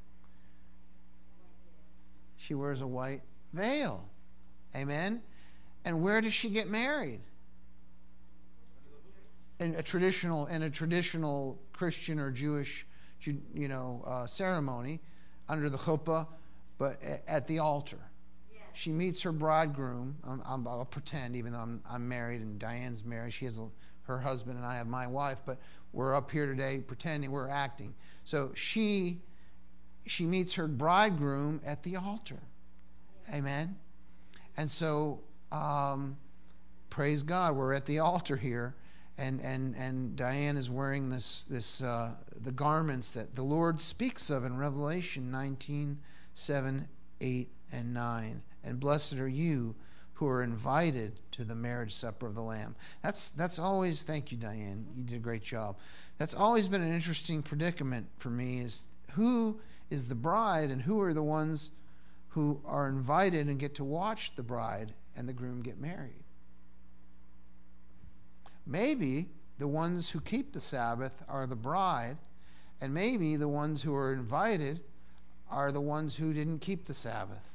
She wears a white veil. Amen? And where does she get married? In a traditional, in a traditional Christian or Jewish, you know, uh, ceremony, under the chuppah, but at the altar. She meets her bridegroom. I'm, I'm, I'll pretend, even though I'm, I'm married and Diane's married. She has a, her husband and I have my wife, but we're up here today pretending we're acting. So she she meets her bridegroom at the altar. Amen. And so, um, praise God, we're at the altar here, and and and Diane is wearing this this uh, the garments that the Lord speaks of in Revelation nineteen seven, eight, and nine. And blessed are you who are invited to the marriage supper of the Lamb. That's that's always, thank you, Diane. You did a great job. That's always been an interesting predicament for me, is who is the bride and who are the ones who are invited and get to watch the bride and the groom get married. Maybe the ones who keep the Sabbath are the bride, and maybe the ones who are invited are the ones who didn't keep the Sabbath.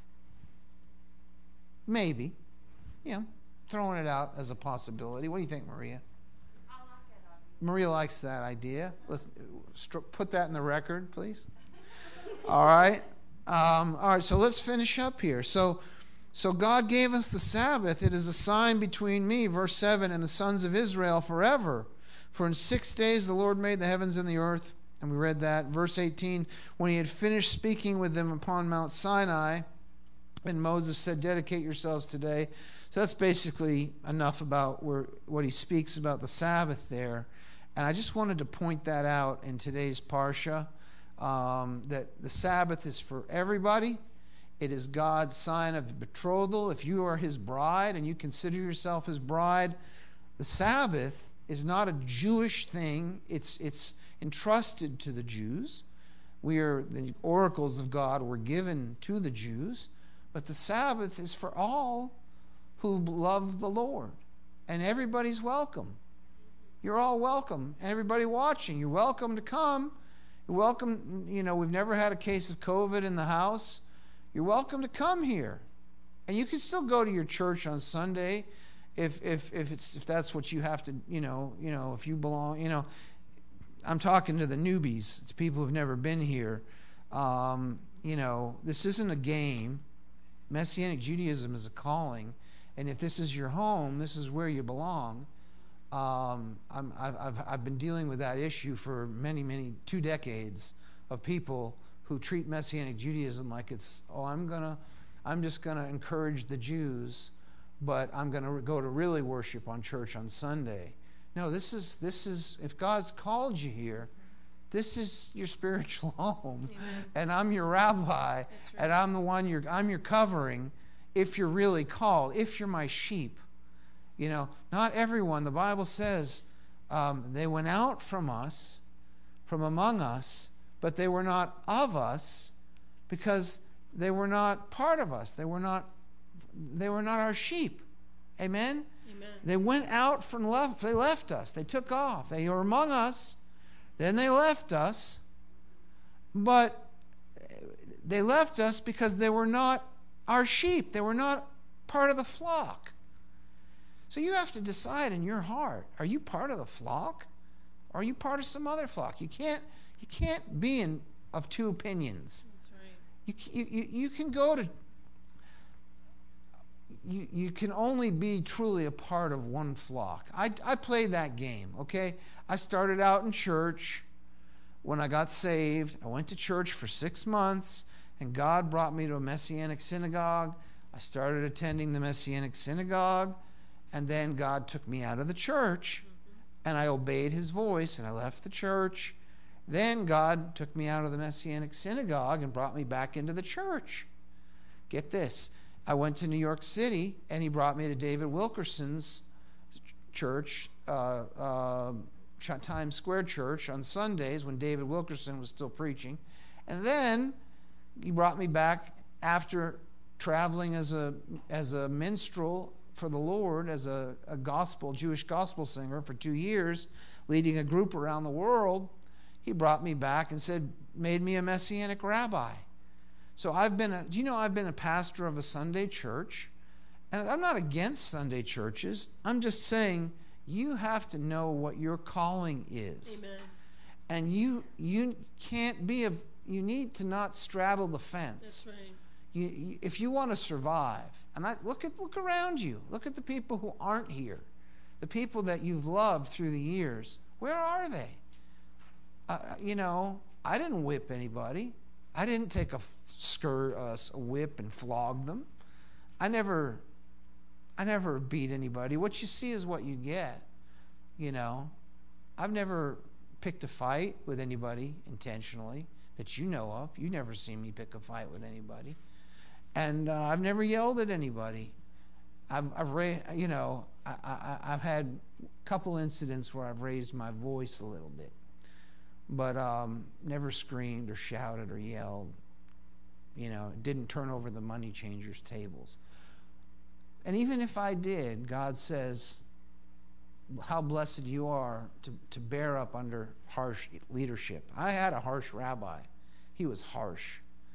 Maybe. You know, throwing it out as a possibility. What do you think, Maria? I'll knock that on. Maria likes that idea. Let's put that in the record, please. All right. Um, all right, so let's finish up here. So, so God gave us the Sabbath. It is a sign between me, verse seven, and the sons of Israel forever. For in six days the Lord made the heavens and the earth. And we read that. Verse eighteen, when he had finished speaking with them upon Mount Sinai, and Moses said, dedicate yourselves today. So that's basically enough about where, what he speaks about the Sabbath there. And I just wanted to point that out in today's Parsha, um, that the Sabbath is for everybody. It is God's sign of betrothal. If you are his bride and you consider yourself his bride, the Sabbath is not a Jewish thing. It's, it's entrusted to the Jews. We are, the oracles of God were given to the Jews. But the Sabbath is for all who love the Lord. And everybody's welcome. You're all welcome. And everybody watching, you're welcome to come. You're welcome, you know, we've never had a case of COVID in the house. You're welcome to come here. And you can still go to your church on Sunday if if if it's if that's what you have to, you know, you know, if you belong, you know. I'm talking to the newbies. It's people who've never been here. Um, you know, this isn't a game. Messianic Judaism is a calling, and if this is your home, this is where you belong. Um, I'm, I've, I've, I've been dealing with that issue for many, many, two decades of people who treat Messianic Judaism like it's, oh, I'm gonna, I'm just gonna encourage the Jews, but I'm gonna go to really worship on church on Sunday. No, this is, this is, if God's called you here, this is your spiritual home. Amen. And I'm your rabbi. That's right. And I'm the one you're, I'm your covering if you're really called, if you're my sheep. You know, not everyone, the Bible says, um, they went out from us, from among us, but they were not of us because they were not part of us. They were not, they were not our sheep. Amen? Amen. They went out from left, they left us. They took off. They were among us. Then they left us. But they left us because they were not our sheep. They were not part of the flock. So you have to decide in your heart, are you part of the flock? Or are you part of some other flock? You can't you can't be in of two opinions. That's right. You you you can go to you you can only be truly a part of one flock. I I played that game, okay? I started out in church when I got saved. I went to church for six months and God brought me to a Messianic synagogue. I started attending the Messianic synagogue. And then God took me out of the church, and I obeyed his voice, and I left the church. Then God took me out of the Messianic synagogue and brought me back into the church. Get this. I went to New York City, and he brought me to David Wilkerson's church, uh, uh, Times Square Church, on Sundays when David Wilkerson was still preaching. And then he brought me back after traveling as a as a minstrel for the Lord, as a, a gospel, Jewish gospel singer for two years, leading a group around the world. He brought me back and said, made me a Messianic rabbi. So I've been, a, do you know I've been a pastor of a Sunday church? And I'm not against Sunday churches. I'm just saying you have to know what your calling is. Amen. And you you can't be, a, you need to not straddle the fence. That's right. You, you, if you want to survive, and I look at look around you, look at the people who aren't here, the people that you've loved through the years. Where are they? Uh, you know, I didn't whip anybody. I didn't take a skirt, uh, a whip, and flog them. I never, I never beat anybody. What you see is what you get. You know, I've never picked a fight with anybody intentionally that you know of. You've never seen me pick a fight with anybody. And uh, I've never yelled at anybody. I've, I've ra- you know, I, I, I've had a couple incidents where I've raised my voice a little bit, but um, never screamed or shouted or yelled. You know, didn't turn over the money changers' tables. And even if I did, God says, how blessed you are to, to bear up under harsh leadership. I had a harsh rabbi. He was harsh.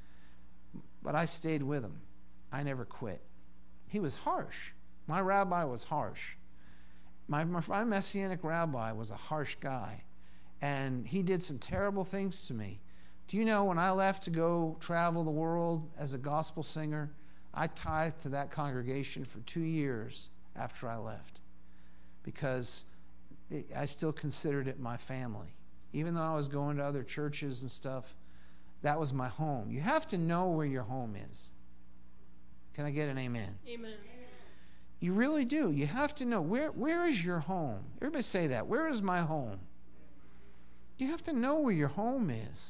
But I stayed with him. I never quit. He was harsh. My rabbi was harsh. My, my Messianic rabbi was a harsh guy. And he did some terrible things to me. Do you know when I left to go travel the world as a gospel singer, I tithed to that congregation for two years after I left. Because it, I still considered it my family. Even though I was going to other churches and stuff, that was my home. You have to know where your home is. Can I get an amen? Amen. You really do. You have to know where where is your home. Everybody say that. Where is my home? You have to know where your home is.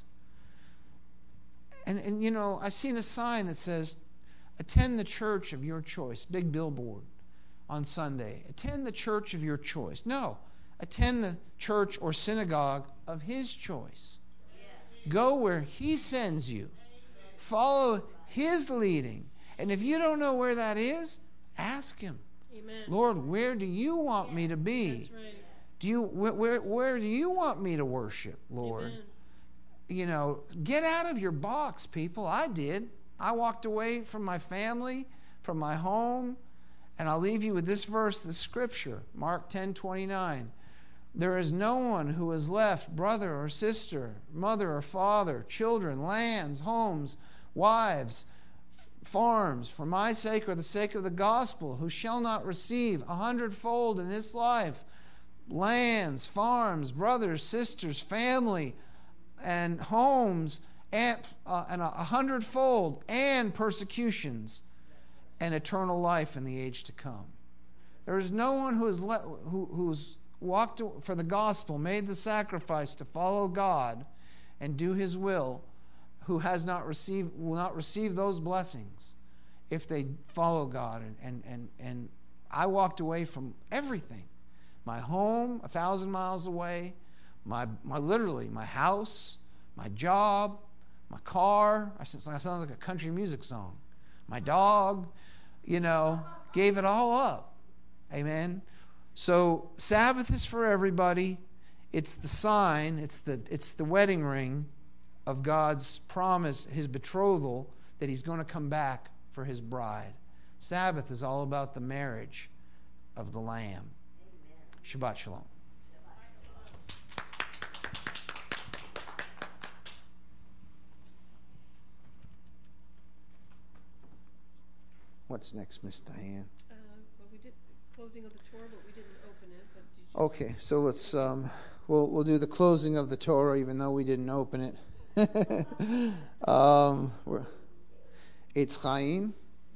And and you know, I've seen a sign that says, attend the church of your choice. Big billboard on Sunday. Attend the church of your choice. No. Attend the church or synagogue of his choice. Go where he sends you. Follow his leading. And if you don't know where that is, ask him. Amen. Lord, where do you want me to be? That's right. Do you where, where where do you want me to worship, Lord? Amen. You know, get out of your box, people. I did. I walked away from my family, from my home, and I'll leave you with this verse, the scripture, Mark ten twenty-nine. There is no one who has left brother or sister, mother or father, children, lands, homes, wives, farms, for my sake or the sake of the gospel, who shall not receive a hundredfold in this life, lands, farms, brothers, sisters, family, and homes, and, uh, and a hundredfold, and persecutions, and eternal life in the age to come. There is no one who is le- who, who's walked for the gospel, made the sacrifice to follow God, and do his will, who has not received, will not receive those blessings if they follow God. And, and, and, and I walked away from everything. My home, a thousand miles away, my, my literally, my house, my job, my car. I sound like a country music song. My dog, you know, gave it all up. Amen. So Sabbath is for everybody. It's the sign, it's the it's the wedding ring of God's promise, his betrothal, that he's going to come back for his bride. Sabbath is all about the marriage of the Lamb. Shabbat Shalom. What's next, Miss Diane? Uh, well, we did closing of the Torah, but we didn't open it. But did you Okay, so let's um, we'll we'll do the closing of the Torah, even though we didn't open it. um, we're, it's Chaim.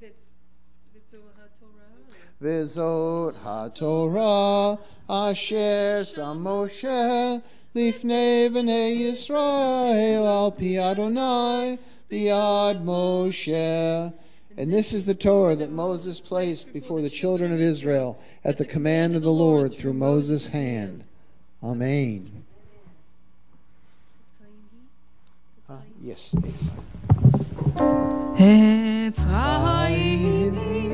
V'zot haTorah asher sam Moshe lifnei b'nei Yisrael al pi Adonai b'yad Moshe. And this is the Torah that Moses placed before the children of Israel at the command of the Lord through Moses' hand. Amen. Uh, yes, it's Etz Chaim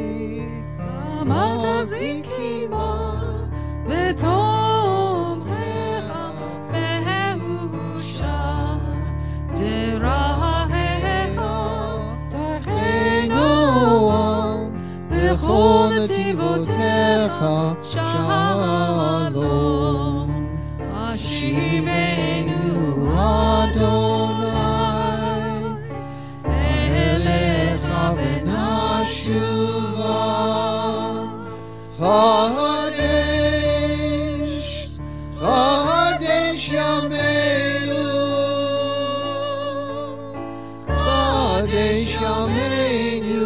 Amaziki ba Betom Recha Behusha Derahecha Tarheinoam Bechol Netivotecha Shalom Ashivenu Adonai Elecha Benashuva Chadesh, Chadesh Yameinu, Chadesh Yameinu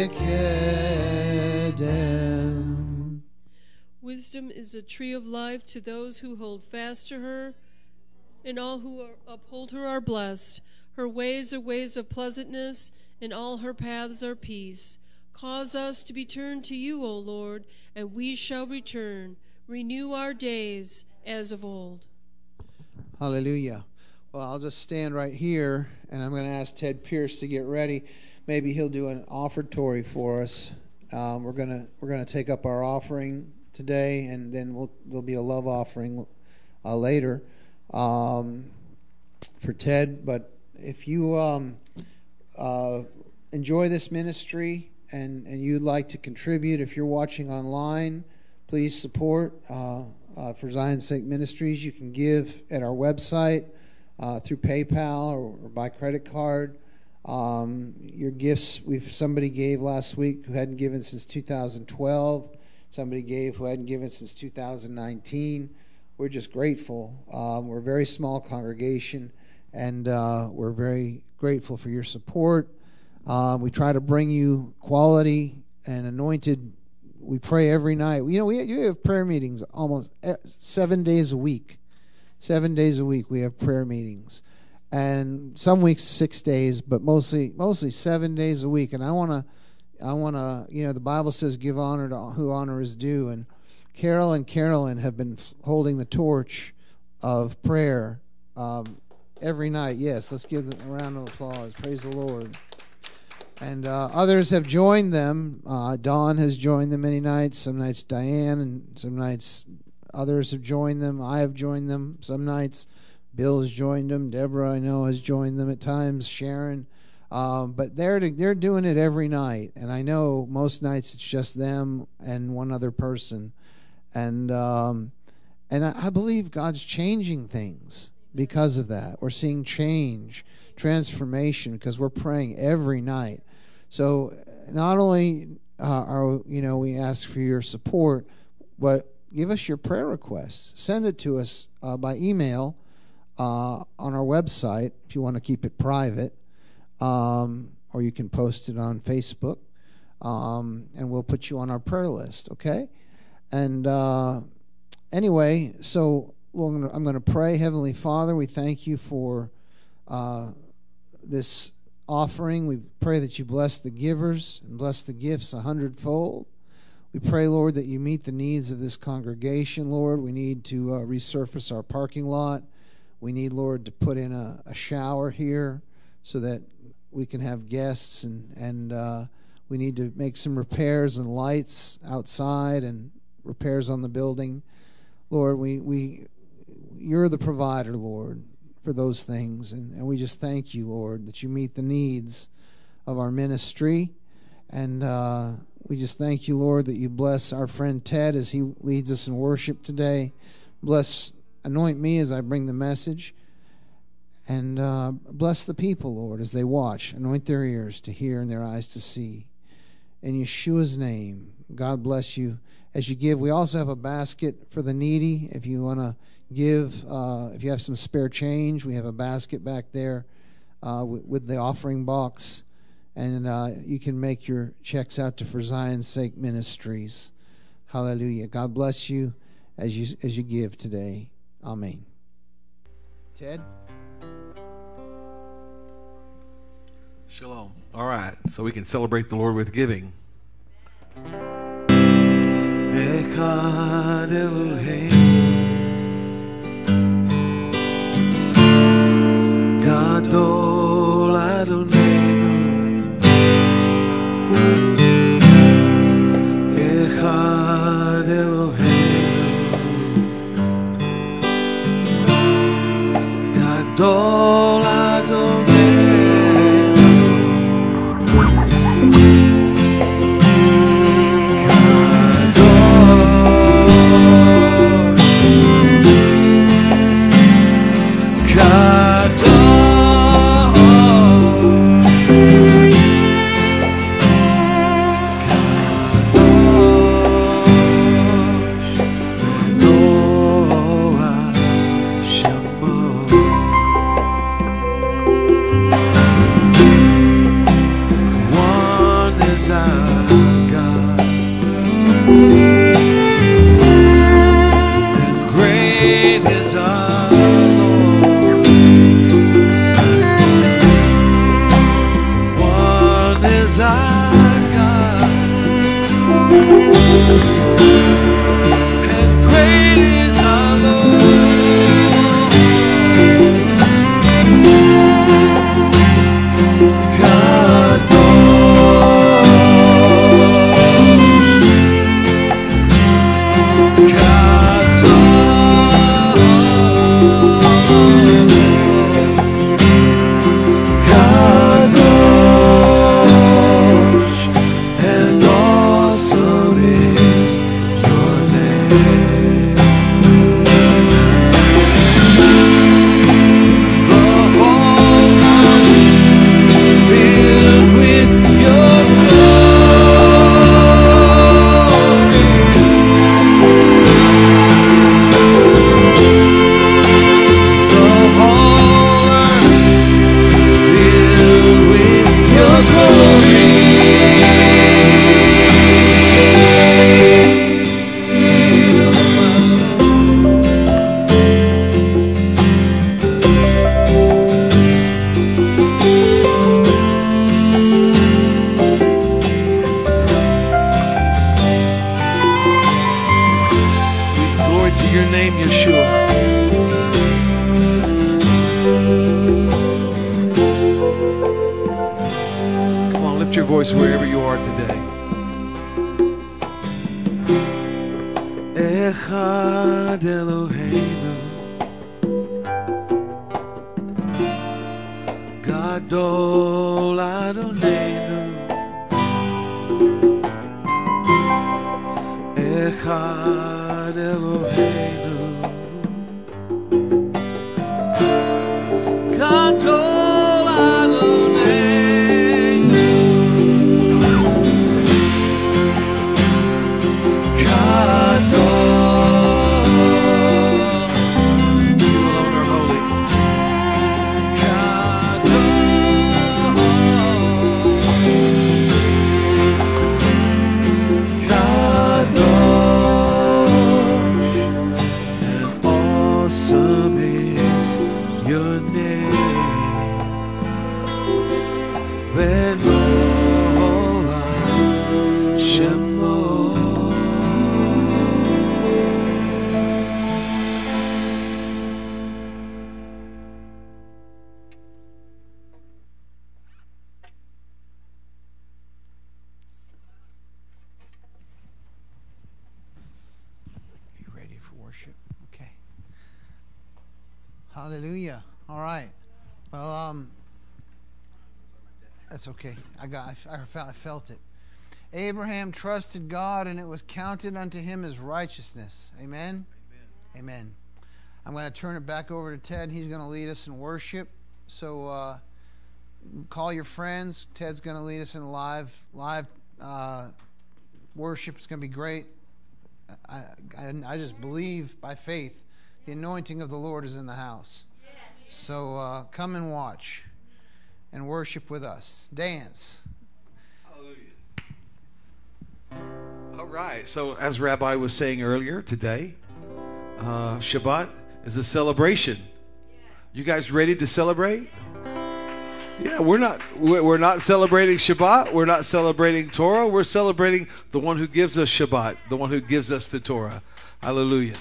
Kekedem. Wisdom is a tree of life to those who hold fast to her, and all who are, uphold her are blessed. Her ways are ways of pleasantness, and all her paths are peace. Cause us to be turned to you, O Lord, and we shall return. Renew our days as of old. Hallelujah. Well, I'll just stand right here, and I'm going to ask Ted Pierce to get ready. Maybe he'll do an offertory for us. Um, we're gonna we're gonna take up our offering today, and then we'll, there'll be a love offering uh, later um, for Ted. But if you um, uh, enjoy this ministry and, and you'd like to contribute, if you're watching online, please support uh, uh, for Zion's Sake Ministries. You can give at our website uh, through PayPal or, or by credit card. Um, your gifts, we've somebody gave last week who hadn't given since two thousand twelve. Somebody gave who hadn't given since two thousand nineteen. We're just grateful. Um, we're a very small congregation, and uh, we're very grateful for your support. Uh, we try to bring you quality and anointed. We pray every night. You know, we you have prayer meetings almost seven days a week. Seven days a week we have prayer meetings, and some weeks six days, but mostly mostly seven days a week. And I want to, I want to, you know, the Bible says, "Give honor to who honor is due." And Carol and Carolyn have been holding the torch of prayer um, every night. Yes, let's give them a round of applause. Praise the Lord. And uh, others have joined them. Uh, Dawn has joined them many nights. Some nights Diane, and some nights others have joined them. I have joined them some nights. Bill has joined them. Deborah, I know, has joined them at times. Sharon. Um, but they're they're doing it every night. And I know most nights it's just them and one other person. And um, and I, I believe God's changing things because of that. We're seeing change, transformation, because we're praying every night. So not only uh, are you know we ask for your support, but give us your prayer requests. Send it to us uh, by email uh, on our website if you want to keep it private, um, or you can post it on Facebook, um, and we'll put you on our prayer list. Okay? And uh, anyway, so well, I'm going to pray. Heavenly Father, we thank you for uh, this offering. We pray that you bless the givers and bless the gifts a hundredfold. We pray, Lord, that you meet the needs of this congregation, Lord. We need to uh, resurface our parking lot. We need, Lord, to put in a, a shower here so that we can have guests, and, and uh, we need to make some repairs and lights outside and repairs on the building. Lord, we, we you're the provider, Lord, for those things. And, and we just thank you, Lord, that you meet the needs of our ministry. And uh, we just thank you, Lord, that you bless our friend Ted as he leads us in worship today. Bless, anoint me as I bring the message. And uh, bless the people, Lord, as they watch. Anoint their ears to hear and their eyes to see. In Yeshua's name, God bless you as you give. We also have a basket for the needy. If you want to give, uh, if you have some spare change, we have a basket back there uh, with, with the offering box. And uh, you can make your checks out to For Zion's Sake Ministries. Hallelujah. God bless you as you as you give today. Amen. Ted? Shalom. All right, so we can celebrate the Lord with giving. Echad Eloheinu Gadol Adonenu Echad Eloheinu Gadol Adonenu wherever you are today. Echad Eloheinu Gadol Adonenu Echad Eloheinu Gadol God. worship. Okay. Hallelujah. All right. Well, um, that's okay. I got. I, I felt. I felt it. Abraham trusted God, and it was counted unto him as righteousness. Amen. Amen. Amen. I'm going to turn it back over to Ted. He's going to lead us in worship. So uh, call your friends. Ted's going to lead us in live live uh, worship. It's going to be great. I, I I just believe by faith the anointing of the Lord is in the house. So uh, come and watch and worship with us. Dance. All right. So as Rabbi was saying earlier today, uh, Shabbat is a celebration. You guys ready to celebrate? Yeah, we're not we're not celebrating Shabbat. We're not celebrating Torah. We're celebrating the one who gives us Shabbat, the one who gives us the Torah. Hallelujah.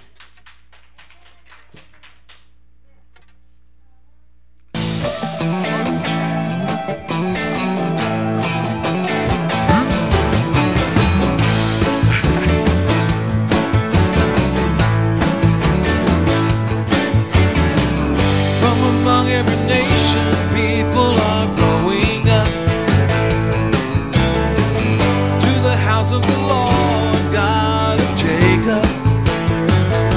Of the Lord God of Jacob,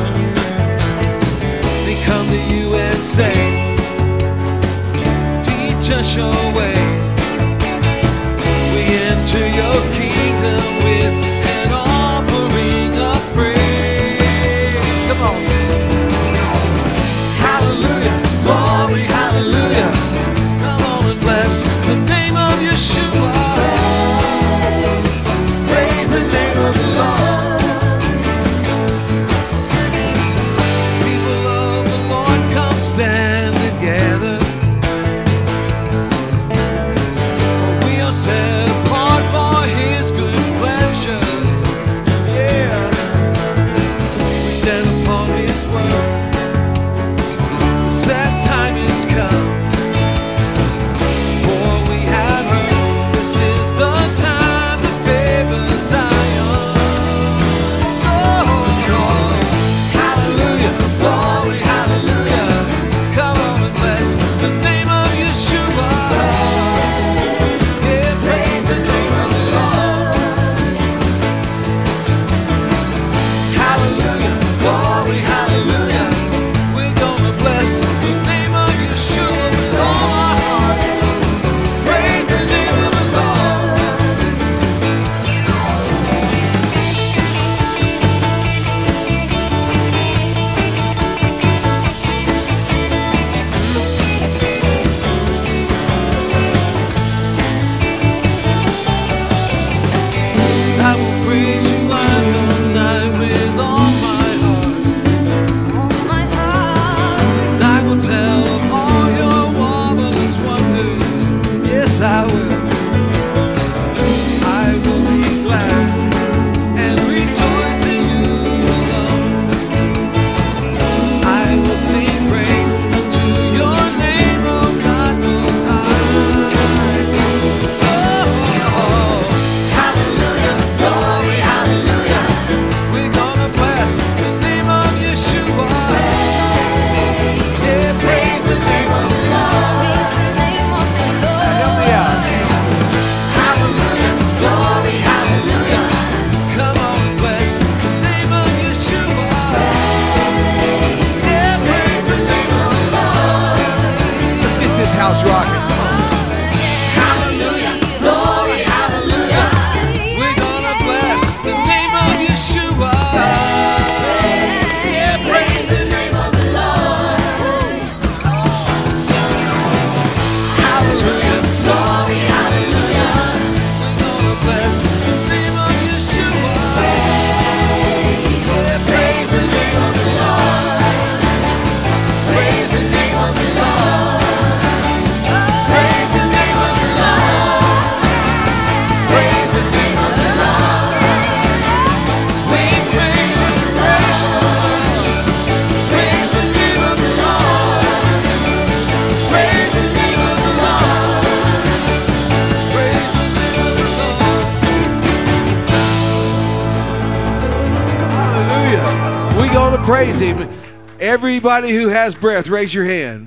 praise him. Everybody who has breath, raise your hand.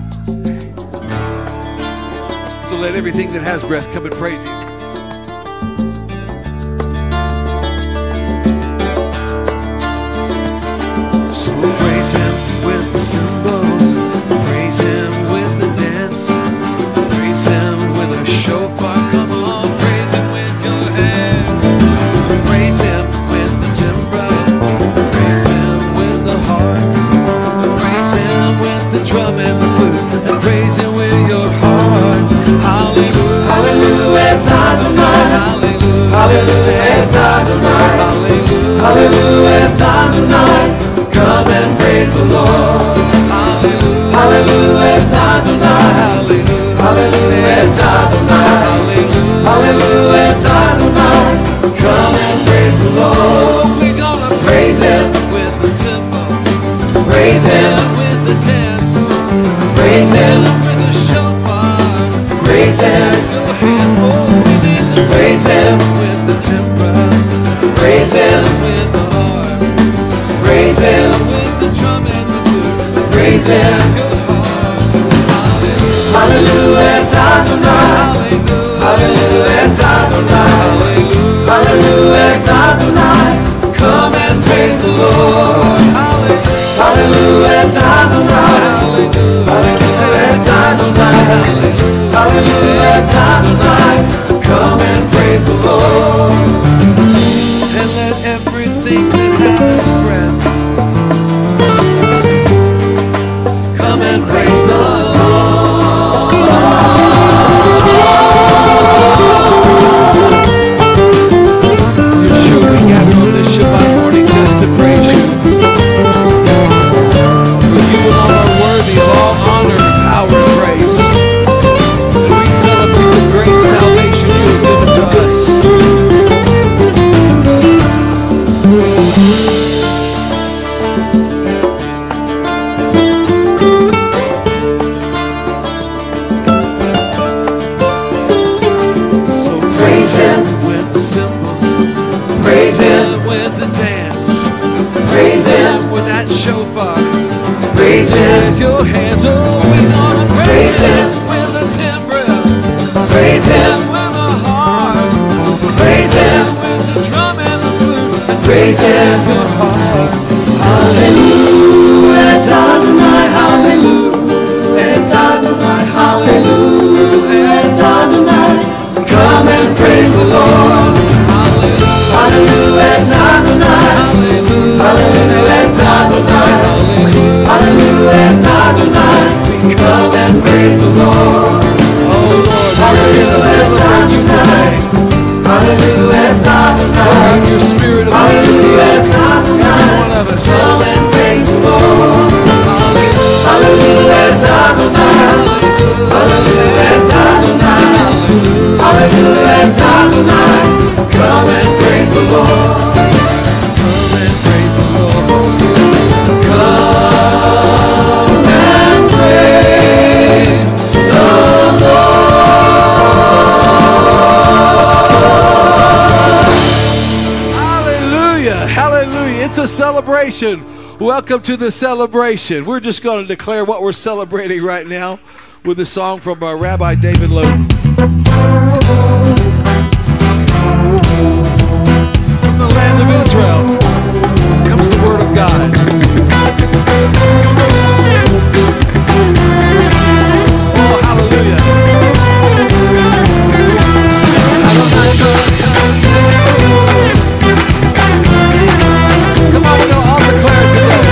So let everything that has breath come and praise him. So praise him with the cymbals, praise him with the dance, praise him with a shofar. Come on, praise him with your hands. Praise him with the timbrel, praise him with the harp, praise him with the drum and the flute, and praise him with your heart. Hallelujah, hallelujah, Adonai, hallelujah, hallelujah, Adonai, hallelujah, hallelujah, Adonai. Come and praise the Lord. Hallelujah, hallelujah, Adonai, hallelujah, hallelujah, Adonai, hallelujah, hallelujah, Adonai. Come and praise the Lord. We're gonna praise him with the cymbals, praise him with the dance, praise him with the shofar, praise him with your hands. Oh, we need to praise him with the timbrel, praise him with the harp, praise him with the drum and the flute, praise him with your heart. Hallelujah, Adonai, hallelujah, Adonai, hallelujah, Adonai. Come and praise the Lord. Hallelujah, Adonai, hallelujah, Adonai, hallelujah, Adonai. Come and praise the Lord. And let everything that has breath come and praise the Lord. Yeshua, we gather on this Shabbat morning just to praise you. For you alone are worthy of all honor, power, and praise. And we celebrate the great salvation you have given to us. So praise him with the cymbals, praise him with the dance, praise him with that shofar, praise him with your hands. Oh, we gonna praise him with the timbrel, praise him with the harp, praise him with the drum and the flute, and praise him with your heart. Hallelujah, Adonai, hallelujah, Adonai, hallelujah, Adonai. Come and praise the Lord. Hallelujah, Adonai, hallelujah, Adonai, hallelujah, Adonai. Come and praise the Lord. Oh Lord, hallelujah, Adonai, hallelujah, Adonai. Your spirit of hallelujah, Adonai. One of us. Come and praise the Lord. Hallelujah, Adonai, hallelujah, Adonai, hallelujah, Adonai. Come and praise the Lord. Come and praise the Lord. Come and praise the Lord. Hallelujah, hallelujah. It's a celebration. Welcome to the celebration. We're just going to declare what we're celebrating right now with a song from uh, Rabbi David Loden. From the land of Israel comes the word of God. Oh, hallelujah. Come on, we're going to all declare it together.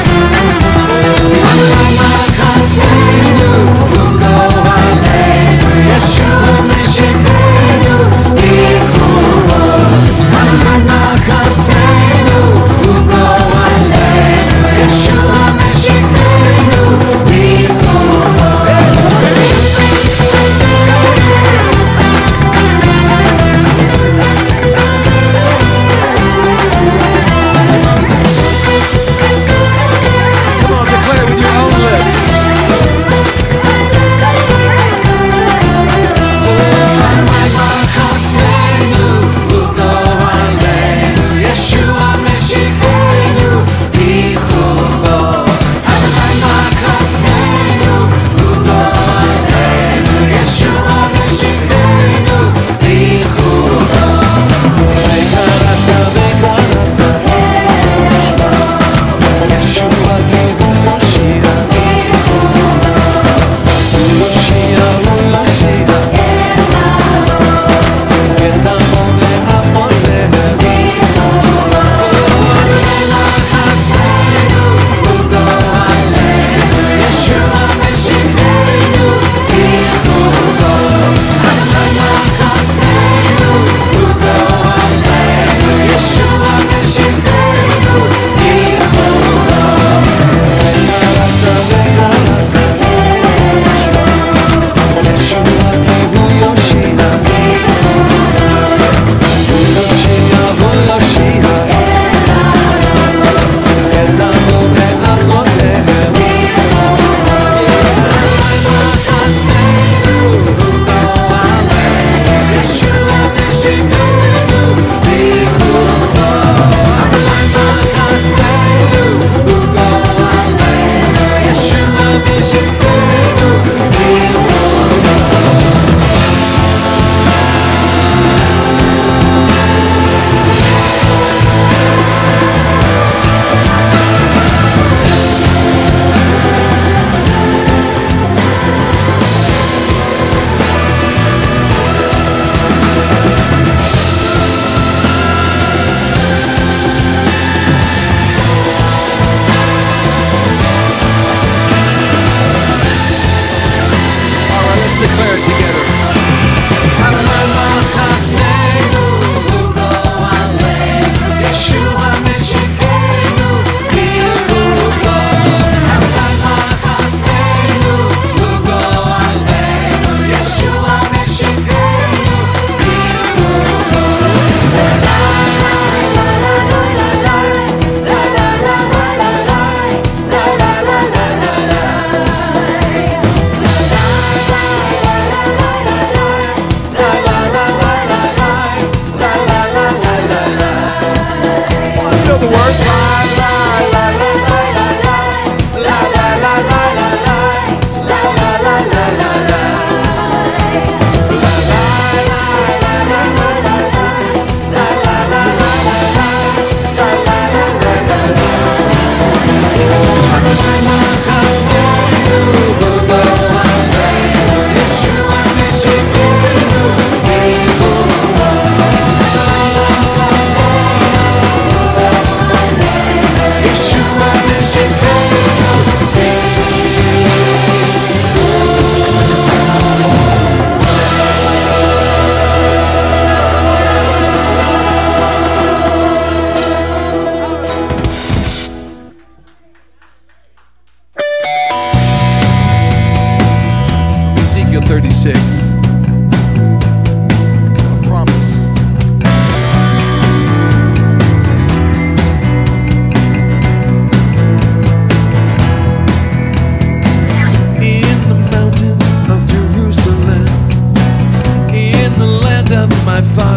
Oh,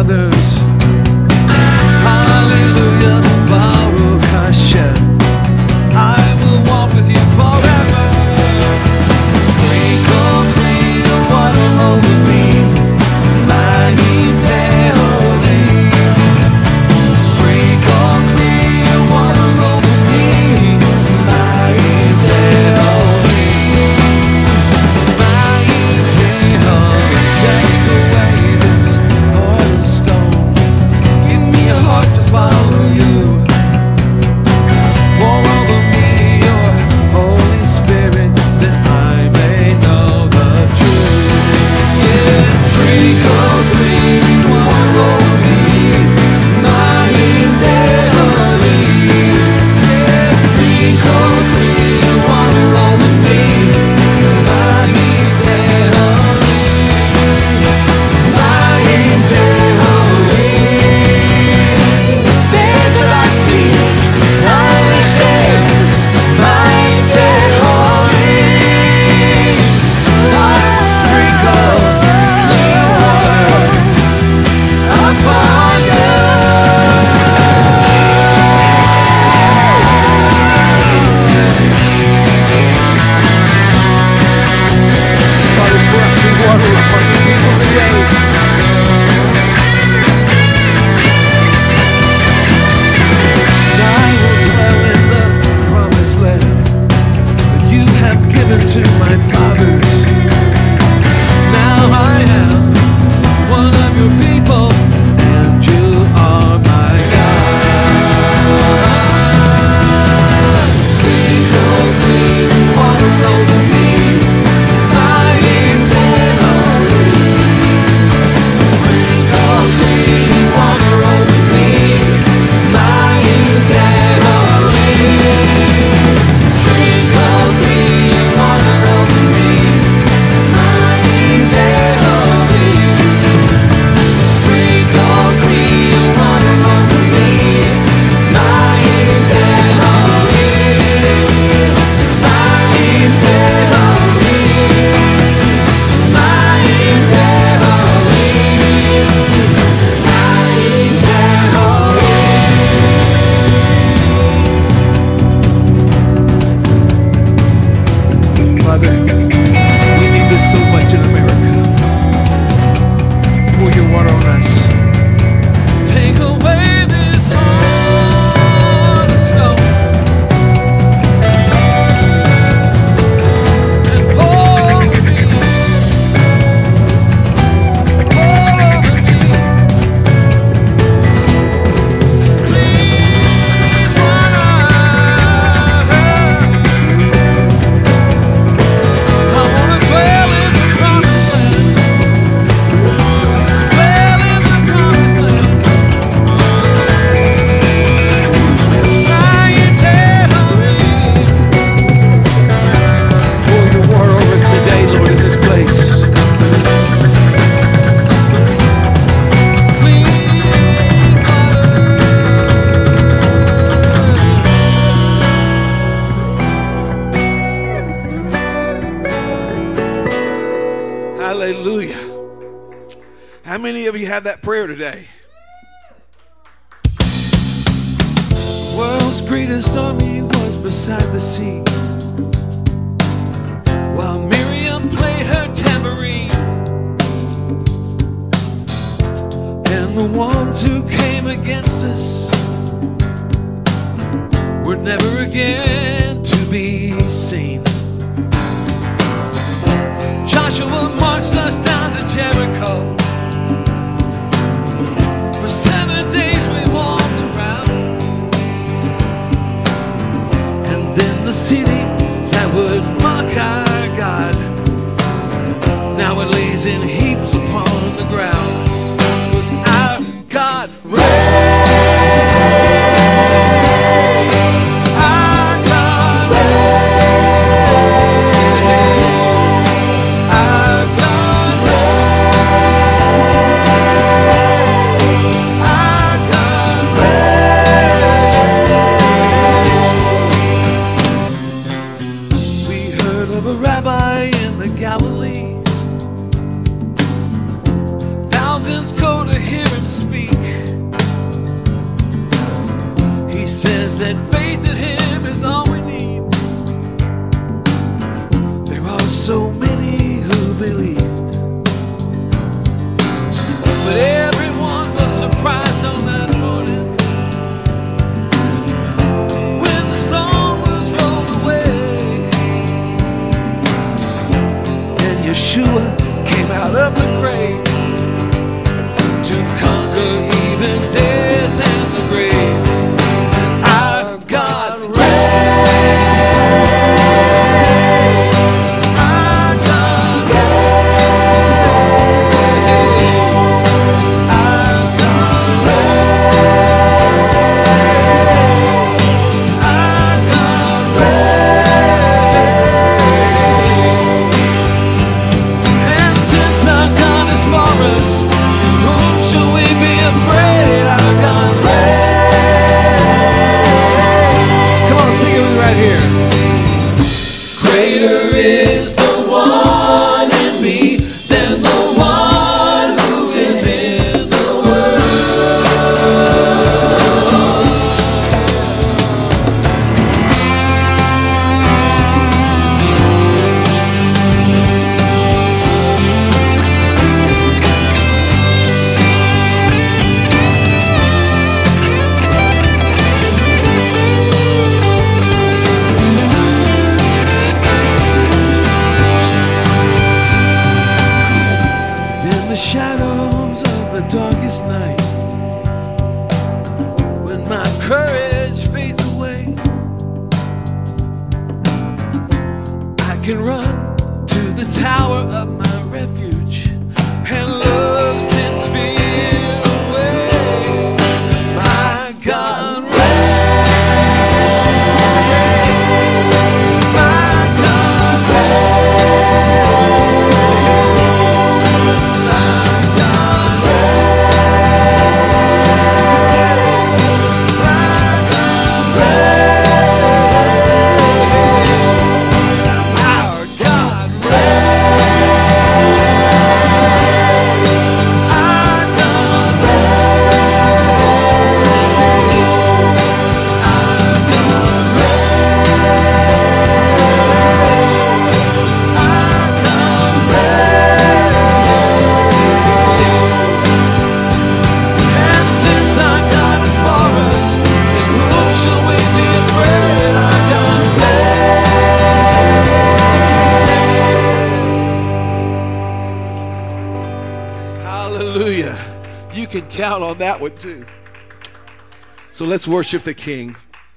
others. Hallelujah, Baruch Hashem. I will walk with you forever. Sprinkle clean water over me, my Tehori. Sprinkle clean water over me, my Tehori. My Tehori. Take away this heart of stone. Give me a heart to follow you. Pour over me your Holy Spirit, that I may know the truth. Yes, sprinkle clean water over me, my Tehori. Yes, sprinkle clean water over me, my Tehori. My Tehori. There's a light deep. To my fathers. Now I am one of your people, and you are my God. Sprinkle clean water over me, my Tehori. Sprinkle clean water over me, my Tehori. Sprinkle clean water over me, my Tehori. Sprinkle clean water over me, my Tehori. My Tehori. My Tehori. My Tehori. Father, we need this so much in America. Pour your water on us. Take away this heart of stone and pour over me, pour over me, clean water. I wanna dwell in the promised land. Dwell in the promised land. My Tehori. Pour your water over us today, Lord, in this place. Clean water. Hallelujah. How many of you have that prayer today? World's greatest army was beside the sea, while Miriam played her tambourine, and the ones who came against us were never again to be seen. Joshua marched us down to Jericho. For seven days we walked around, and then the city that would mock our God, now it lays in heaps upon the ground. Was our God reigns? Our God reigns. Our God reigns. Our God reigns. We heard of a rabbi in the Galilee. Thousands go to hear him speak. said faith in him is all we need. There are so many who believed, but everyone was surprised on that morning when the storm was rolled away and Yeshua came out of the grave to conquer even death and the grave. And our God reigns. Our God reigns. Our God reigns. Our God reigns. And since our God is for us, whom shall we be afraid? Our God reigns. Come on, sing it with me right here. Greater is the one in me than the one who is in the in the shadows of the darkest night, when my courage fades away, I can run to the tower of my refuge, and love sends fear away. 'Cause my God reigns. My God reigns. My God reigns. My God reigns. Our God reigns. Our God reigns. Our God reigns. Our God reigns. And since our God is for us, then whom shall we be afraid? Our God reigns. Hallelujah. You can count on that one too. So let's worship the King.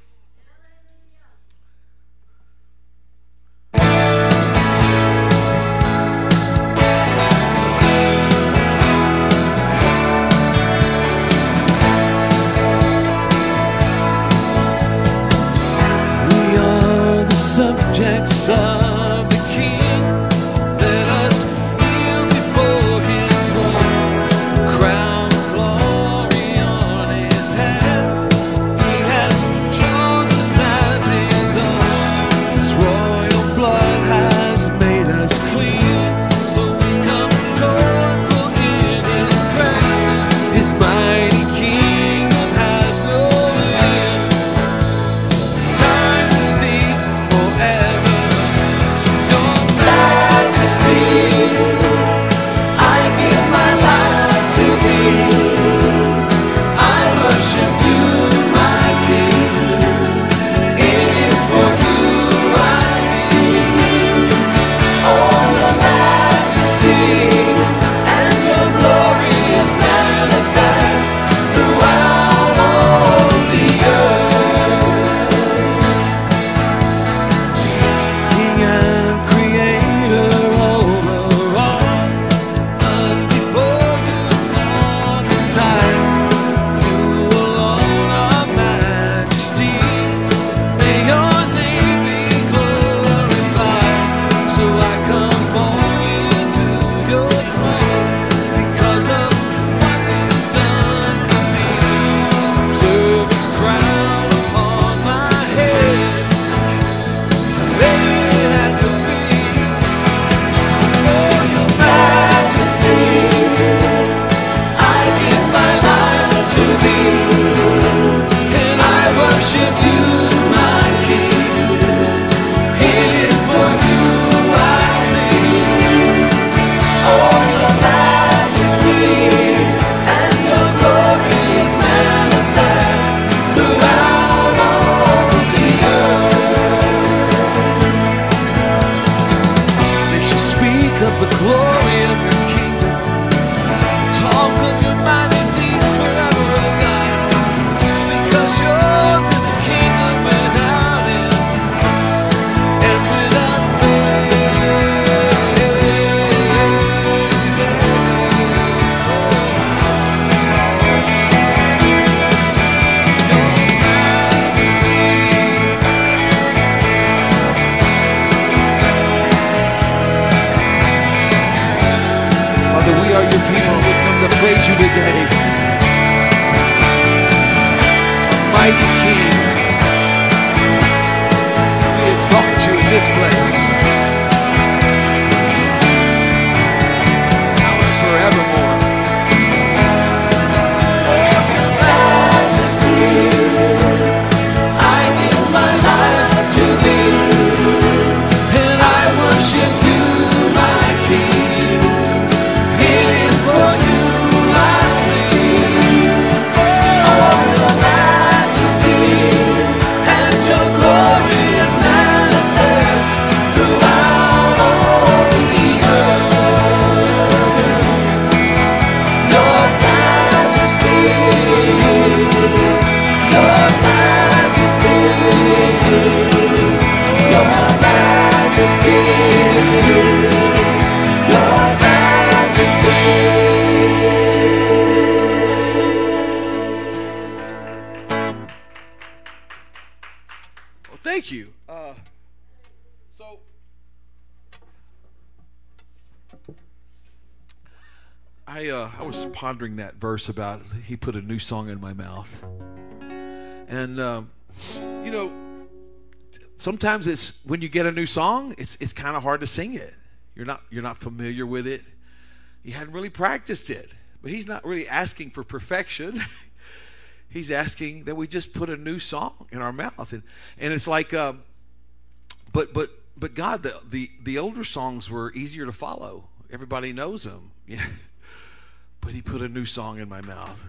We are the subjects of the King. Let us kneel before his throne. Crown of glory on his head. He has chosen us as his own. His royal blood has made us clean. So we come joyful in his presence. His mighty kingdom has no end. Dynasty forever. Your majesty, I give my life to thee. I worship you, my King. It is for you I sing. Oh, your majesty and your glory is manifest throughout all the earth. King and creator over all, none before you nor beside. You alone are majesty. May your name be glorified. So I come boldly to your throne because of what you've done for me. Servant's crown upon my head. Lay it at your feet. Oh, your majesty, I give my life this place. Now and forevermore. Oh, your majesty, I give my life to thee, and I worship you, my King. It is for you I sing. Oh, your majesty, and your glory is manifest throughout all the earth. Your majesty, your majesty, your majesty, your majesty. Well, thank you. Uh, so, I uh, I was pondering that verse about he put a new song in my mouth, and um, you know, sometimes it's when you get a new song, it's it's kind of hard to sing it. You're not you're not familiar with it. You hadn't really practiced it. But he's not really asking for perfection. He's asking that we just put a new song in our mouth, and and it's like, um, but but but God, the, the the older songs were easier to follow. Everybody knows them. Yeah. But he put a new song in my mouth.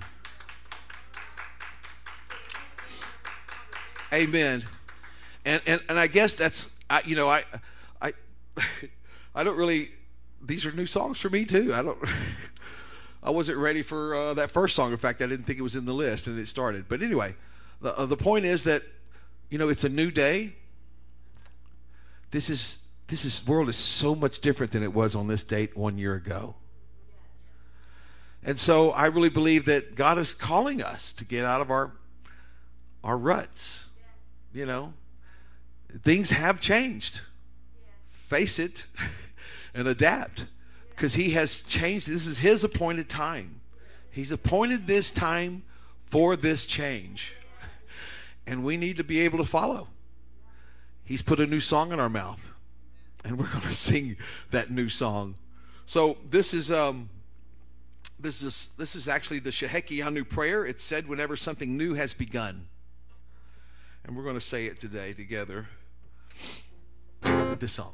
Amen. And and and I guess that's I, you know I I I don't really. These are new songs for me too. I don't. I wasn't ready for uh, that first song. In fact, I didn't think it was in the list, and it started. But anyway, the uh, the point is that, you know, it's a new day. This is this is world is so much different than it was on this date one year ago. And so I really believe that God is calling us to get out of our our ruts. You know, things have changed. Face it and adapt. Because he has changed. This is his appointed time. He's appointed this time for this change. And we need to be able to follow. He's put a new song in our mouth. And we're going to sing that new song. So this is um, this is this is actually the Shehekianu prayer. It's said whenever something new has begun. And we're going to say it today together with this song.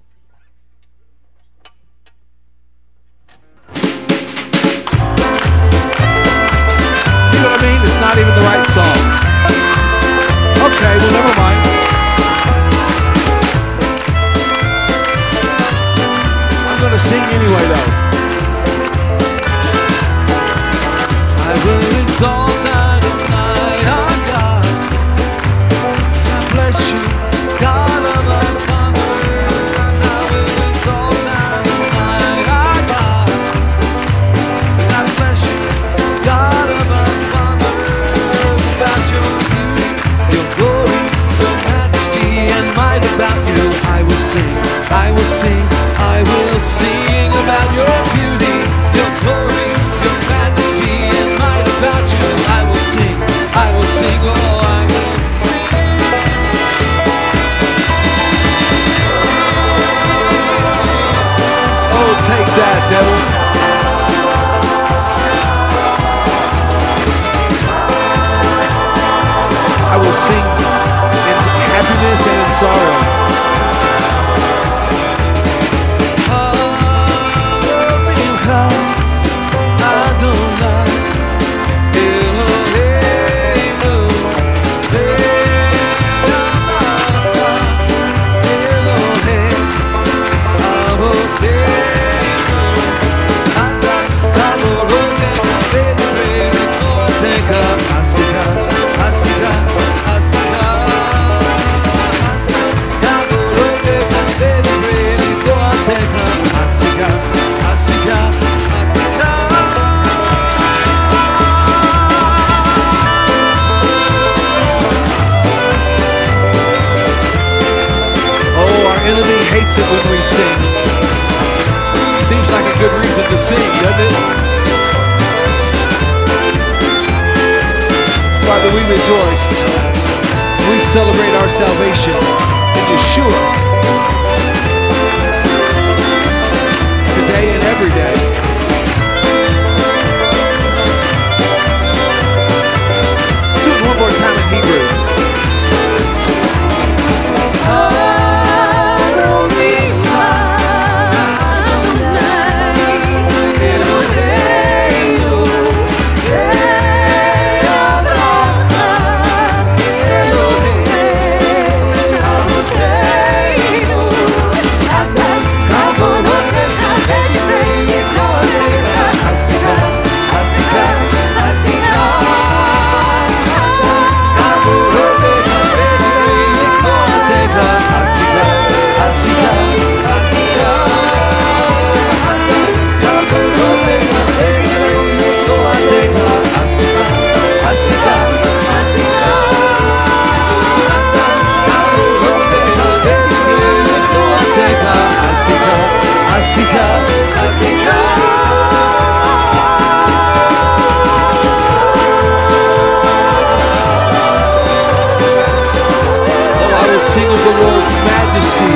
See what I mean? It's not even the right song. Okay, well, never mind. I'm going to sing anyway, though. I will exalt Adonai, our God. I bless you, God of our conquerors. I will exalt Adonai, our God. I bless you, God of our conquerors. About your beauty, your glory, your majesty, and might about you. I will sing, I will sing, I will sing about your beauty, your glory, your majesty, and might about you. I will sing, I will sing, oh, I will sing. Oh, take that, devil. I will sing in happiness and in sorrow. Enemy hates it when we sing. Seems like a good reason to sing, doesn't it? Father, we rejoice. We celebrate our salvation in Yeshua. every day. Do it one more time in Hebrew. Sing of the Lord's majesty.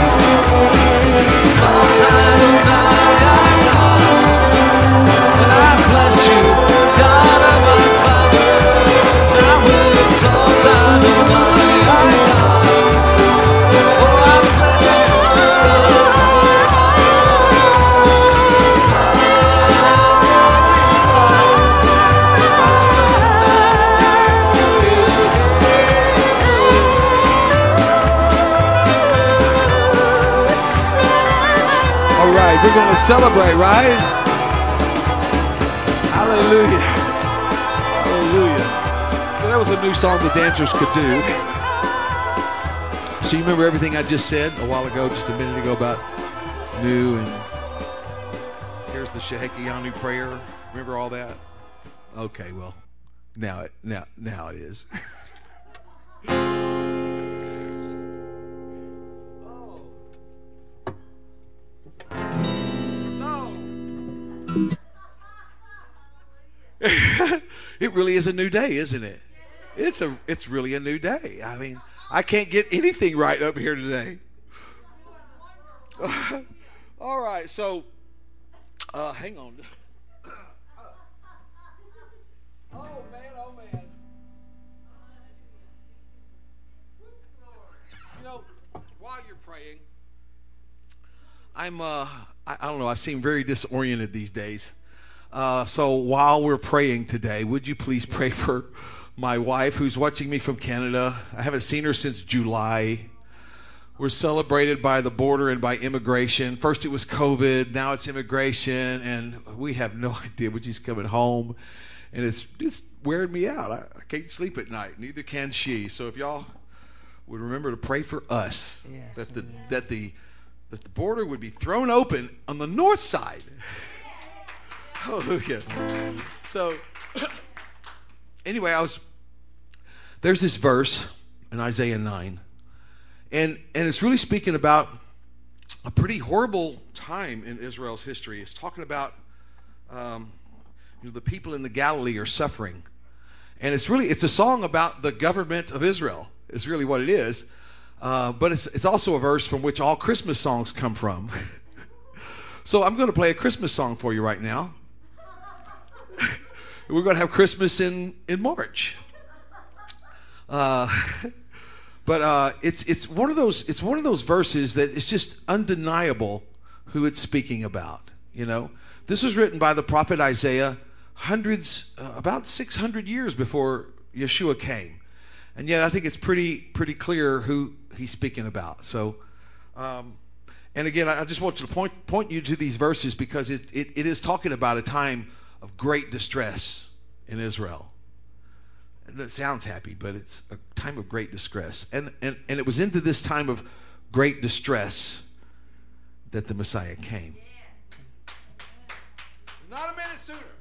And I bless you, God of my fathers. I will exalt Adonai, our God. Oh, I bless you, God of we're going to celebrate, right? Hallelujah. Hallelujah. So that was a new song the dancers could do. So you remember everything I just said a while ago, just a minute ago about new, and here's the Shehecheyanu prayer. Remember all that? Okay, well, now it now now it is. It really is a new day, isn't it? It's a it's really a new day. I mean, I can't get anything right up here today. All right, so uh, hang on. Oh man, oh man. You know, while you're praying, I'm uh I, I don't know, I seem very disoriented these days. Uh, so while we're praying today, would you please pray for my wife who's watching me from Canada? I haven't seen her since July. We're celebrated by the border and by immigration. First it was COVID, now it's immigration, and we have no idea when she's coming home. And it's it's wearing me out. I, I can't sleep at night. Neither can she. So if y'all would remember to pray for us, yes, that the amen. that the that the border would be thrown open on the north side. Hallelujah. So, anyway, I was, there's this verse in Isaiah nine, and and it's really speaking about a pretty horrible time in Israel's history. It's talking about, um, you know, the people in the Galilee are suffering, and it's really, it's a song about the government of Israel, is really what it is, uh, but it's it's also a verse from which all Christmas songs come from. So I'm going to play a Christmas song for you right now. We're going to have Christmas in, in March. Uh, but uh, it's it's one of those it's one of those verses that it's just undeniable who it's speaking about. You know, this was written by the prophet Isaiah hundreds, uh, about six hundred years before Yeshua came, and yet I think it's pretty pretty clear who he's speaking about. So. Um, And again, I just want to point point you to these verses because it, it, it is talking about a time of great distress in Israel. And it sounds happy, but it's a time of great distress. And, and, and it was into this time of great distress that the Messiah came. Not a minute sooner.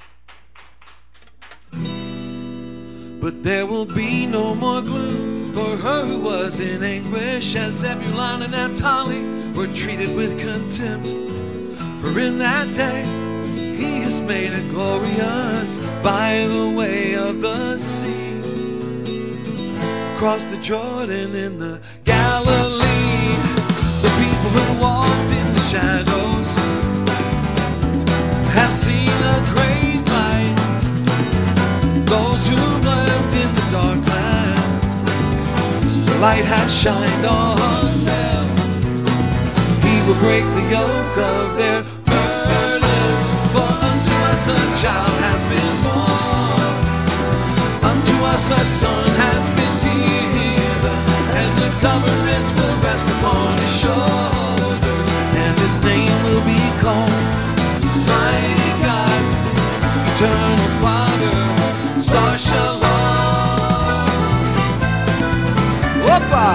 But there will be no more gloom for her who was in anguish, as Zebulun and Naphtali were treated with contempt. For in that day he has made it glorious by the way of the sea, across the Jordan in the Galilee. The people who walked in the shadows have seen a great light. Those who lived in the dark land, the light has shined on them. He will break the yoke of their burdens. For unto us a child has been born, unto us a son has been given, and the government will rest upon his shoulders, and his name will be called Mighty God, Eternal Father, Sar Shalom. Whoopa!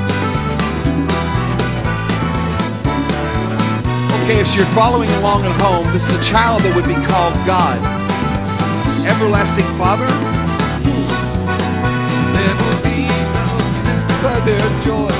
Okay, if you're following along at home, this is a child that would be called God. Everlasting Father. There will be no end for their joy.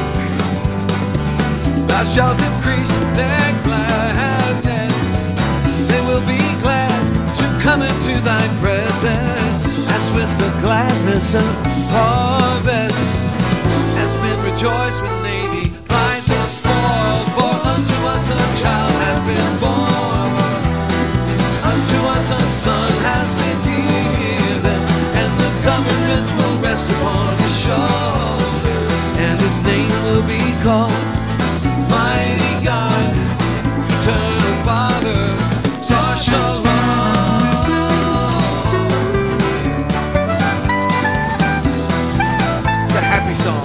Thou shalt increase their gladness. They will be glad to come into thy presence, as with the gladness of harvest, as men rejoice when they divide the spoil. For unto us a child has been born, unto us a son has been given, and the government will rest upon his shoulders, and his name will be called Mighty God, Eternal Father, Sar Shalom. It's a happy song.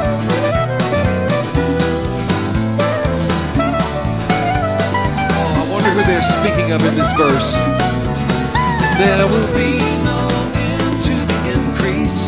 Oh, I wonder who they're speaking of in this verse. There will be no end to the increase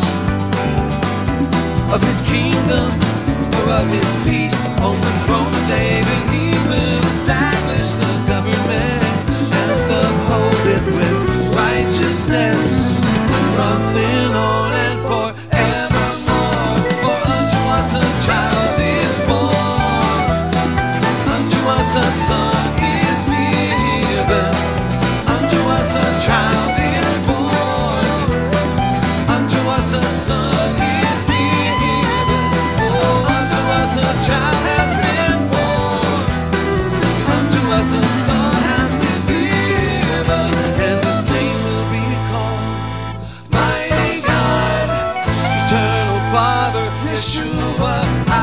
of his kingdom or of his peace. On the throne of David he will establish the government and uphold it with righteousness from then on and forevermore. For unto us a child is born, unto us a son is given, unto us a child is born, unto us a son is given. Oh, unto us a child has been born, unto us a son has been given, and his name will be called Mighty God, Eternal Father, Yeshua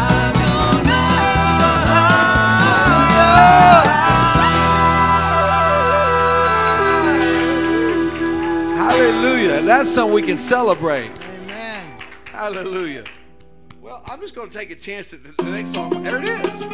Adonai. Hallelujah. That's something we can celebrate. Amen. Hallelujah. Well, I'm just going to take a chance at the the next song. There it is.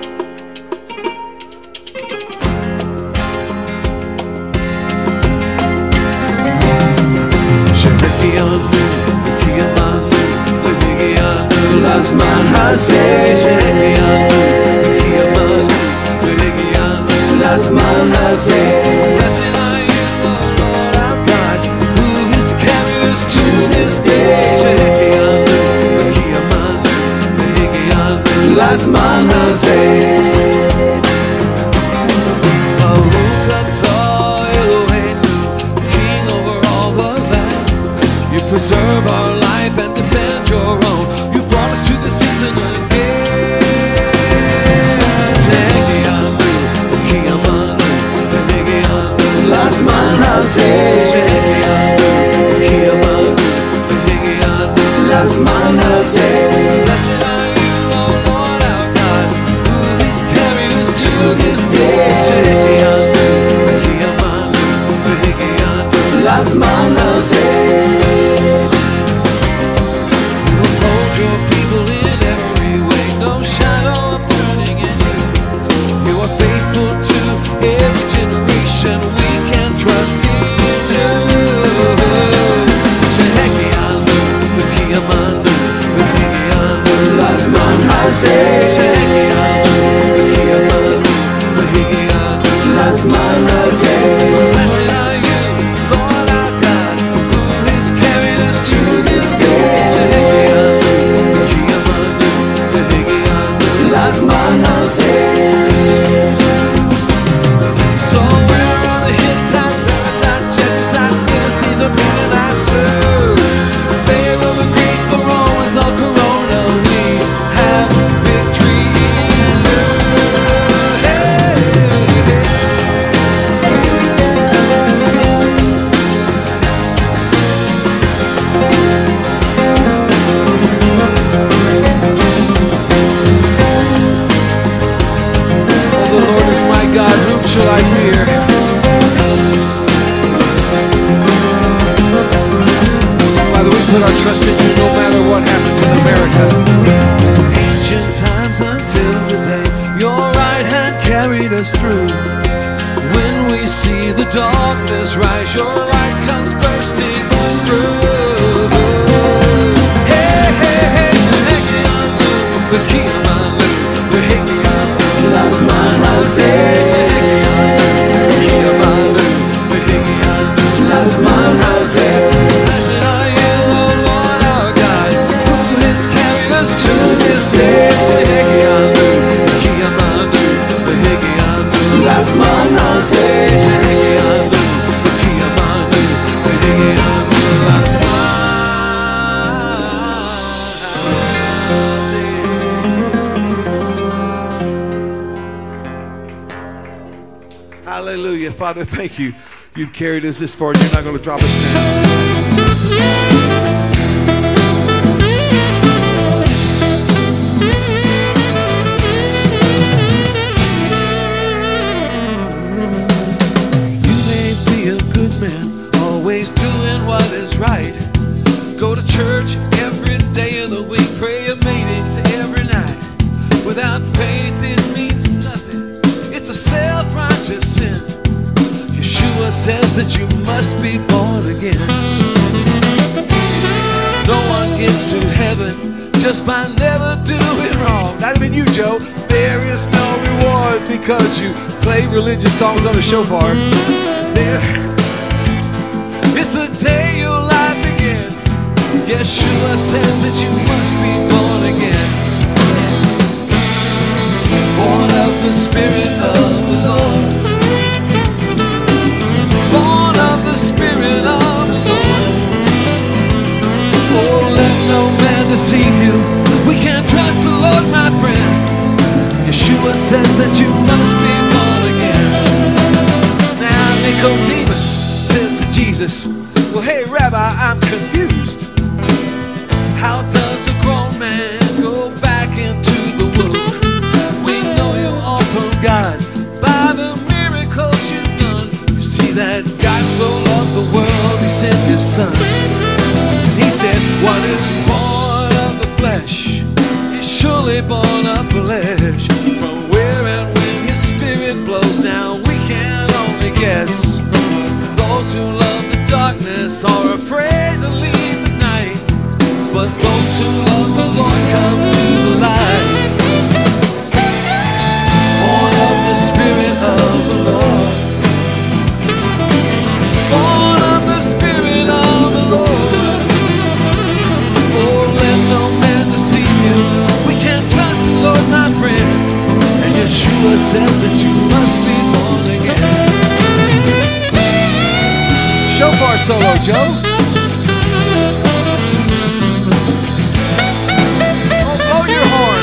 Shehekianu, Kiyamanu, Vehigianu, Lasman Hazeh. Shehekianu, Kiyamanu, Vehigianu, Lasman Hazeh. Blessed are you, O Lord our God, who has carried us to this day. Shehekianu, Kiyamanu, Vehigianu, Lasman Hazeh. Preserve our life and defend your own. You brought us to the season again. Shehekianu, Kiyamanu, Vehigianu, Lasman Hazeh. Shehekianu, Kiyamanu, Vehigianu, Lasman Hazeh. Blessed are you, O Lord our God, who has carried us to this day. Shehekianu, Kiyamanu, Vehigianu, Lasman Hazeh. Your people in every way, no shadow of turning in you. You are faithful to every generation. We can trust in you. Shehekianu, Kiyamanu, Vehigianu, put our trust in you no matter what happens in America. From ancient times until today, your right hand carried us through. When we see the darkness rise, your light comes bursting through. Hey, hey, hey, Shehekianu, Bekiamanu, Behikianu, Las Manas, Shehekianu, Bekiamanu, Behikianu, Las Manas. Blessed are you, O Lord our God, who has carried us to this day. Shehekianu, Bekiamanu, Behikianu, Las Manas, Shehekianu, Bekiamanu, Behikianu, Las Manas. Hallelujah. Father, thank you. You've carried us this far and you're not going to drop us down. You may be a good man, always doing what is right. Go to church every day of the week, prayer meetings every night. Without faith it means nothing. It's a self-righteous sin. Yeshua says that you must be born again. No one gets to heaven just by never doing wrong. Not even you, Joe. There is no reward because you play religious songs on the shofar. There, it's the day your life begins. Yeshua says that you must be born again. Born of the Spirit of the Lord. Born of the Spirit of the Lord. Oh, let no man deceive you. We can't trust the Lord, my friend. Yeshua says that you must be born again. Now Nicodemus says to Jesus, well, hey, Rabbi, I'm confused. How does a grown man go back into the womb? We know you are from God by the miracles you've done. You see that God so loved the world, he sent his son. He said, what is born of the flesh is surely born of flesh. From where and when his spirit blows, now we can only guess. Those who love the darkness are afraid to leave the night, but those who love the Lord come to the light. Born of the Spirit of the Lord. Born of the Spirit of the Lord. Oh, let no man deceive you. We can't trust the Lord, my friend. And Yeshua says that you must be born again. Shofar solo, Joe. Oh, blow your horn.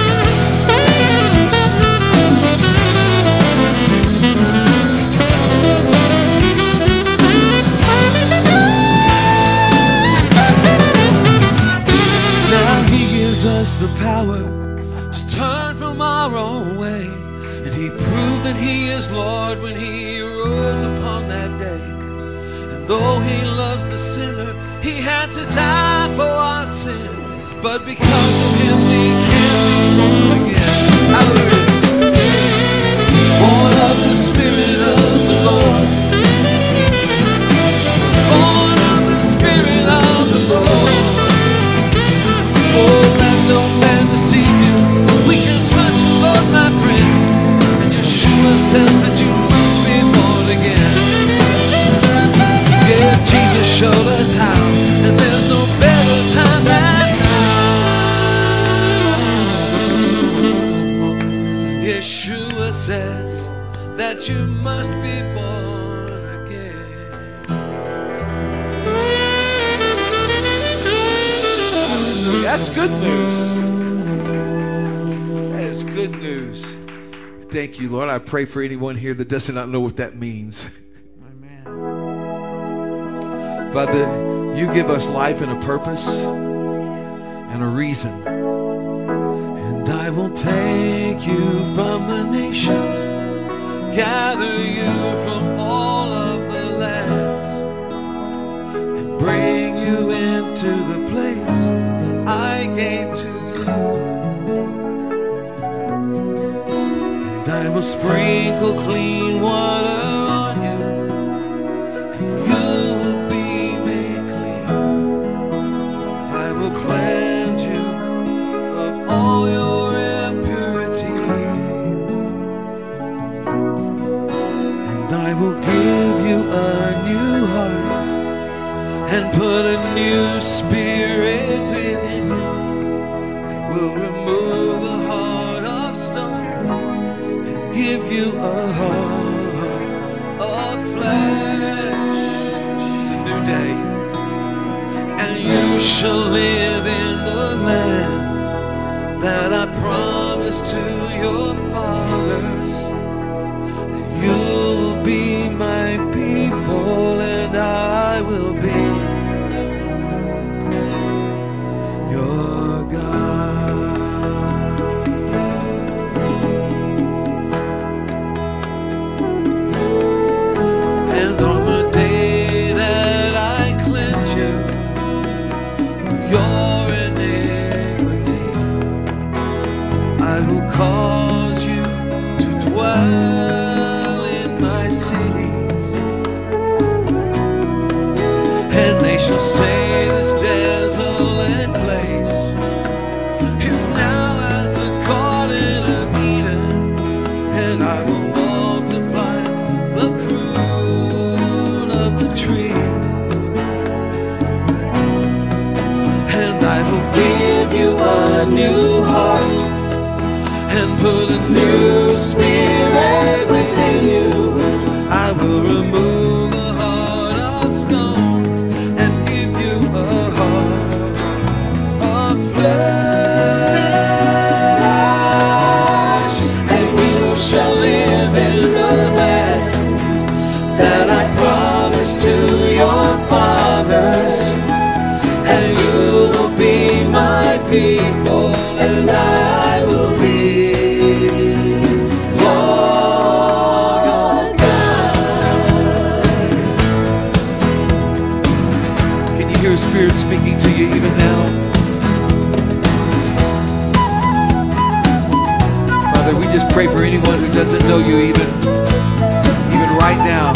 Now he gives us the power to turn from our own way. And he proved that he is Lord when he rose upon that day. And though he loves the sinner, he had to die for our sin. But because of him we can be born again. Hallelujah. Born of the Spirit of the Lord. Born of the Spirit of the Lord. Oh, let no man deceive you. We can trust the Lord, my friend. And Yeshua says that you must be born again. Yeah, Jesus showed us how, and there's no better time than now. Yeshua says that you must be born again. That's good news. That is good news. Thank you, Lord. I pray for anyone here that does not know what that means. Amen. Father, you give us life and a purpose and a reason. And I will take you from the nations, gather you from all of the lands, and bring you into the place will sprinkle clean water on you, and you will be made clean. I will cleanse you of all your impurity, and I will give you a new heart and put a new spirit within you. I will remove the heart of stone and give you a heart of flesh. It's a new day, and you shall live in the land that I promised to your fathers. And you will be my people, and I will be your God. And on the day that I cleanse you of your iniquity, I will cause you to dwell in my cities, and they shall say this desolate place is now as the Garden of Eden, and I will multiply the fruit of the tree, and I will give you a new heart and put a new spirit within you. I will remove the heart of stone and give you a heart of flesh, and you shall live in the land that I promised to your fathers, and you will be my people, and I will be your God. Can you hear His Spirit speaking to you even now? Father, we just pray for anyone who doesn't know you even, even right now,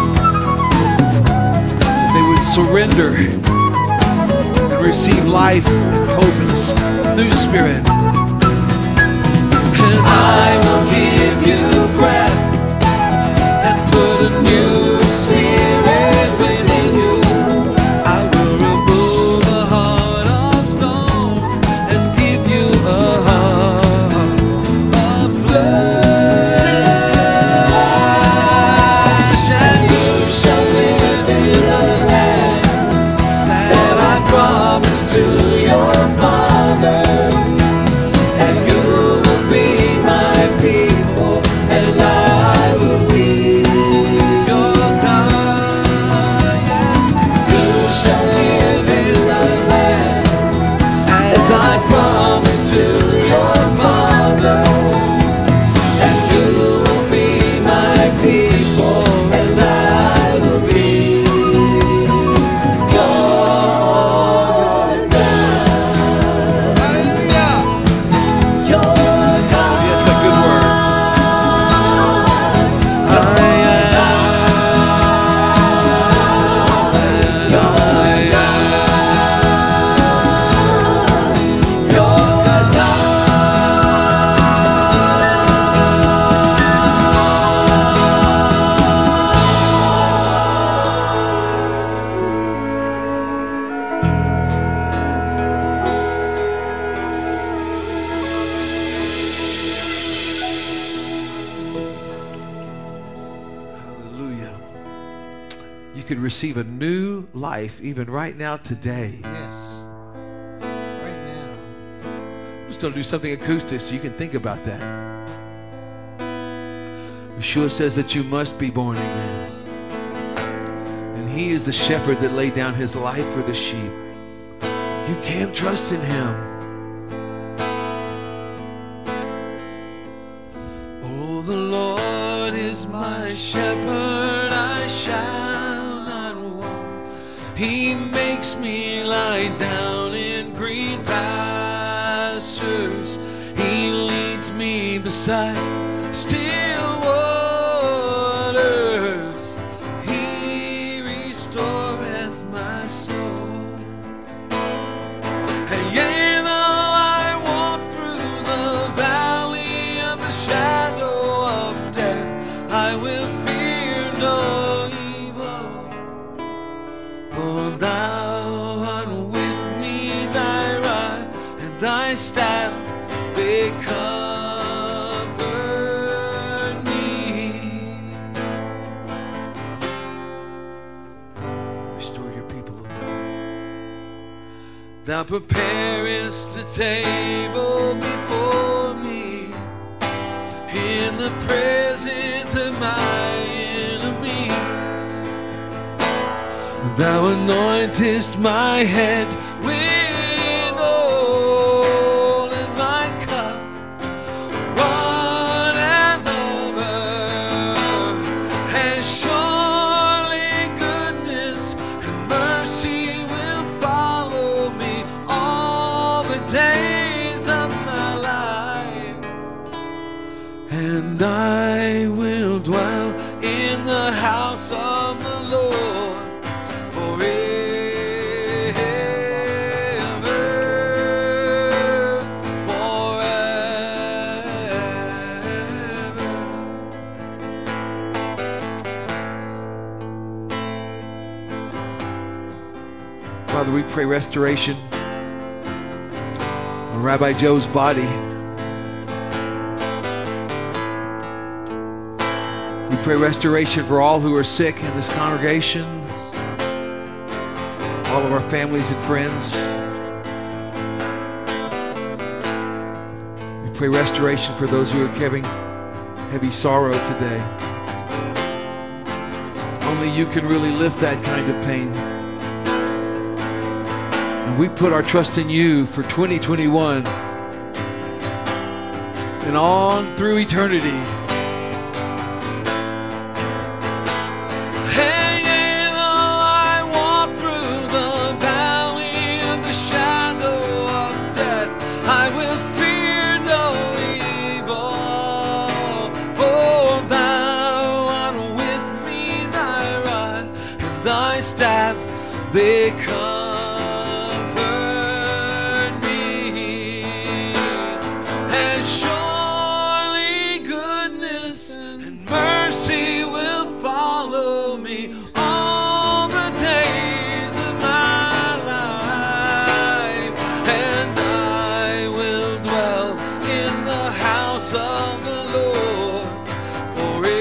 that they would surrender and receive life and hope in a new spirit. And I will give you breath and put a new spirit within you. I will remove the heart of stone and give you a heart of flesh, and you shall live in the land that I promised to your fathers, and you will be my people, and I will be your God. Yes, you shall live in the land as I promised to your fathers, and you will be my people, and I will be your God. Hallelujah. Your God. Yes, that good word. I am. I am your God. Hallelujah. You could receive a new life even right now today. Yes. Right now. I'm just going to do something acoustic so you can think about that. Yeshua says that you must be born again. And He is the shepherd that laid down His life for the sheep. You can't trust in Him. Oh, the Lord is my shepherd, I shall not want. He makes me lie down in green pastures. He leads me beside still thy staff, they comfort me. Restore your people, O Lord. Thou preparest a table before me in the presence of my enemies. Thou anointest my head with oil, and my cup runneth over. And surely goodness and mercy will follow me all the days of my life, and I will dwell in the house of the Lord forever, forever. Father, we pray restoration on Rabbi Joe's body. We pray restoration for all who are sick in this congregation, all of our families and friends. We pray restoration for those who are carrying heavy sorrow today. Only you can really lift that kind of pain. And we put our trust in you for twenty twenty-one and on through eternity. They comfort me, and surely goodness and mercy will follow me all the days of my life, and I will dwell in the house of the Lord forever.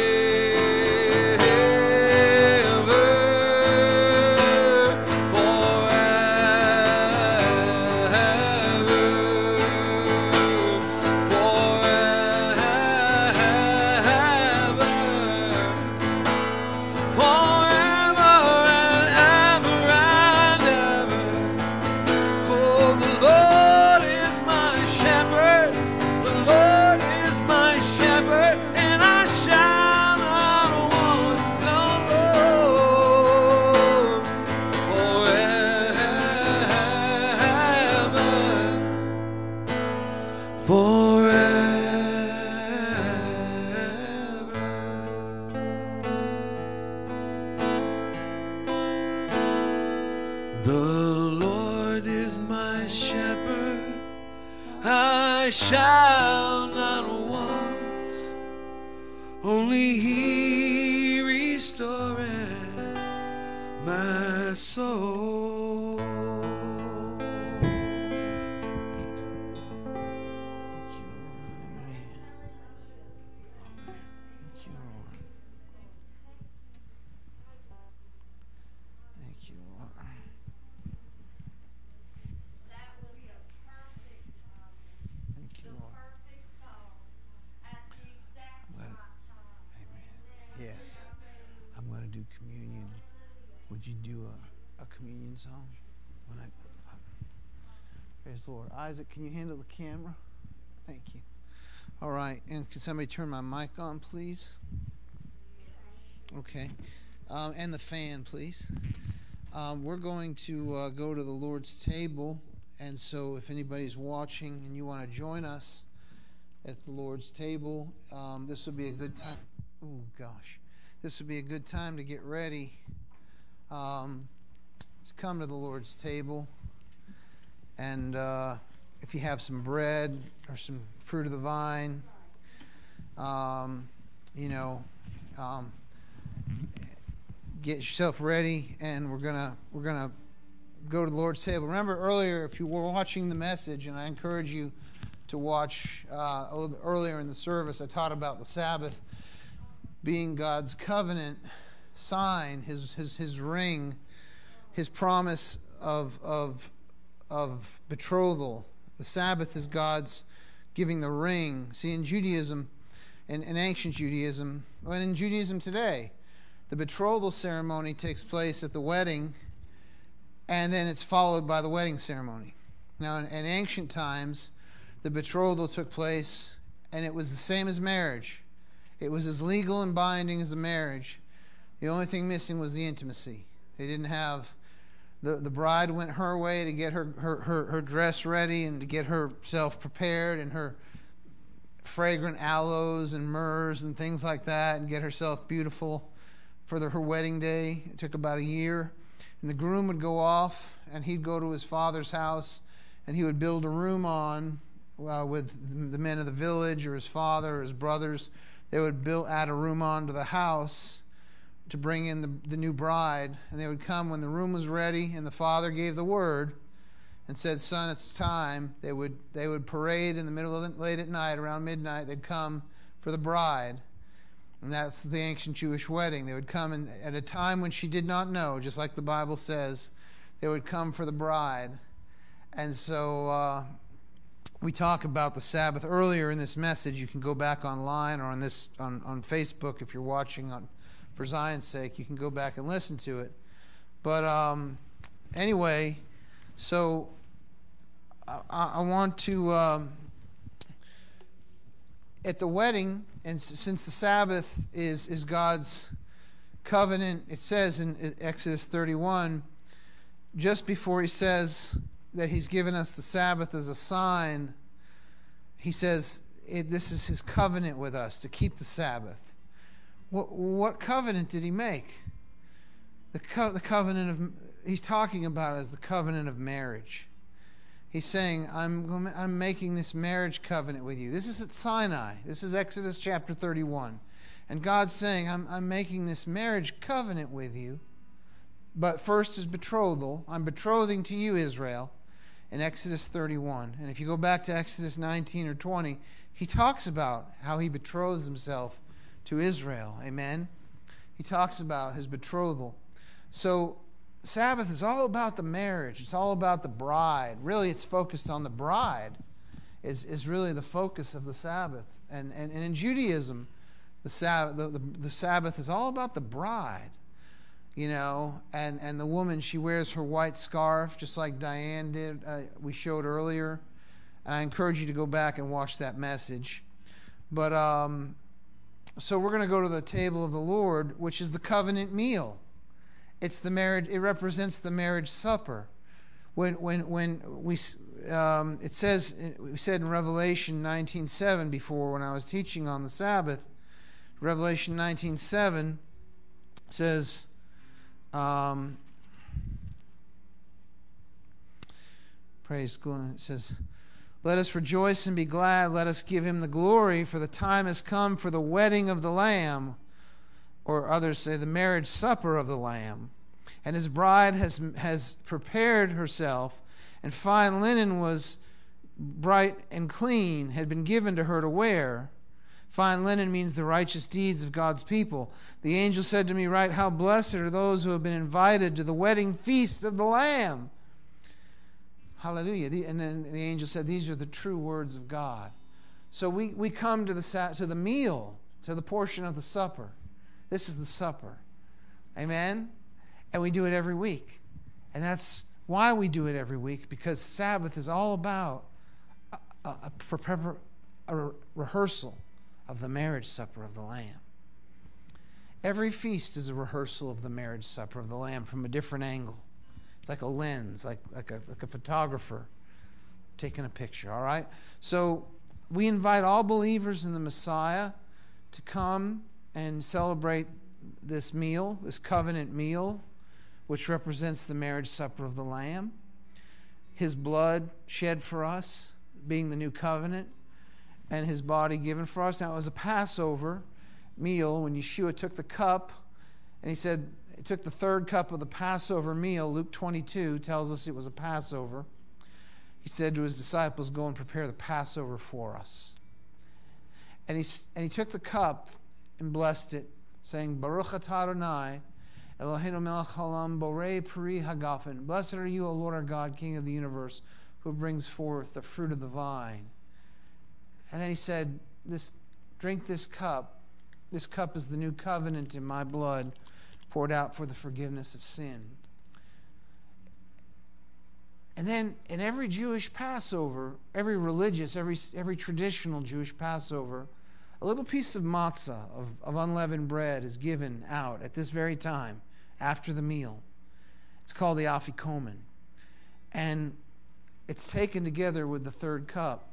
Shall not want, only he restoreth my soul. Thank you, Lord. Thank you, Lord. Yes, I'm going to do communion. Would you do a, a communion song? When I, I, praise the Lord. Isaac, can you handle the camera? Thank you. All right, and can somebody turn my mic on, please? Okay, um, and the fan, please. Um, we're going to uh, go to the Lord's table, and so if anybody's watching and you want to join us at the Lord's table, um, this will be a good time. Oh, gosh. This would be a good time to get ready. Um, let's come to the Lord's table. And uh, if you have some bread or some fruit of the vine, um, you know, um, get yourself ready. And we're gonna we're gonna go to the Lord's table. Remember earlier, if you were watching the message, and I encourage you to watch uh, a little earlier in the service, I taught about the Sabbath being God's covenant sign, his his his ring, his promise of of of betrothal. The Sabbath is God's giving the ring. See, in Judaism, in, in ancient Judaism, and in Judaism today, the betrothal ceremony takes place at the wedding, and then it's followed by the wedding ceremony. Now, in, in ancient times, the betrothal took place, and it was the same as marriage. It was as legal and binding as a marriage. The only thing missing was the intimacy. They didn't have... The, the bride went her way to get her, her, her, her dress ready and to get herself prepared and her fragrant aloes and myrrhs and things like that and get herself beautiful for the, her wedding day. It took about a year. And the groom would go off and he'd go to his father's house and he would build a room on uh, with the men of the village or his father or his brothers. They would build add a room on to the house to bring in the, the new bride, and they would come when the room was ready and the father gave the word and said, son, it's time. They would they would parade in the middle of the, late at night, around midnight. They'd come for the bride, and that's the ancient Jewish wedding. They would come in, at a time when she did not know, just like the Bible says. They would come for the bride. And so uh, we talk about the Sabbath earlier in this message. You can go back online or on this on, on Facebook if you're watching on for Zion's sake. You can go back and listen to it. But um, anyway, so I, I want to, um, at the wedding, and since the Sabbath is, is God's covenant, it says in Exodus thirty-one, just before he says that he's given us the Sabbath as a sign, he says it, this is his covenant with us, to keep the Sabbath. What, what covenant did he make? The, co- the covenant of, he's talking about as the covenant of marriage. He's saying, I'm, I'm making this marriage covenant with you. This is at Sinai. This is Exodus chapter thirty-one. And God's saying, I'm, I'm making this marriage covenant with you. But first is betrothal. I'm betrothing to you, Israel, in Exodus thirty-one. And if you go back to Exodus nineteen or twenty, he talks about how he betroths himself to Israel. Amen? He talks about his betrothal. So Sabbath is all about the marriage. It's all about the bride. Really, it's focused on the bride. Is is really the focus of the Sabbath. And and, and in Judaism, the Sabbath the, the, the Sabbath is all about the bride. You know, and, and the woman, she wears her white scarf, just like Diane did, uh, we showed earlier. And I encourage you to go back and watch that message. But um, so we're going to go to the table of the Lord, which is the covenant meal. It's the marriage. It represents the marriage supper. When when when we um, it says we said in Revelation nineteen seven before when I was teaching on the Sabbath. Revelation nineteen seven says. Um, praise God. It says, let us rejoice and be glad. Let us give him the glory, for the time has come for the wedding of the Lamb, or others say the marriage supper of the Lamb. And his bride has has prepared herself, and fine linen was bright and clean, had been given to her to wear. Fine linen means the righteous deeds of God's people. The angel said to me, write, how blessed are those who have been invited to the wedding feast of the Lamb. Hallelujah. And then the angel said, these are the true words of God. So we, we come to the, to the meal, to the portion of the supper. This is the supper. Amen? And we do it every week. And that's why we do it every week, because Sabbath is all about a, a, a, a rehearsal of the marriage supper of the Lamb. Every feast is a rehearsal of the marriage supper of the Lamb from a different angle. It's like a lens, like, like, a, like a photographer taking a picture, all right? So we invite all believers in the Messiah to come and celebrate this meal, this covenant meal, which represents the marriage supper of the Lamb. His blood shed for us, being the new covenant, and his body given for us. Now, it was a Passover meal when Yeshua took the cup, and he said, he took the third cup of the Passover meal. Luke twenty-two tells us it was a Passover. He said to his disciples, go and prepare the Passover for us. And he, and he took the cup and blessed it, saying, Baruch atah Adonai, Eloheinu melech haolam, borei peri hagafen. Blessed are you, O Lord our God, King of the universe, who brings forth the fruit of the vine. And then he said, "This, drink this cup. This cup is the new covenant in my blood, poured out for the forgiveness of sin." And then in every Jewish Passover, every religious, every every traditional Jewish Passover, a little piece of matzah, of, of unleavened bread, is given out at this very time, after the meal. It's called the afikomen. And it's taken together with the third cup.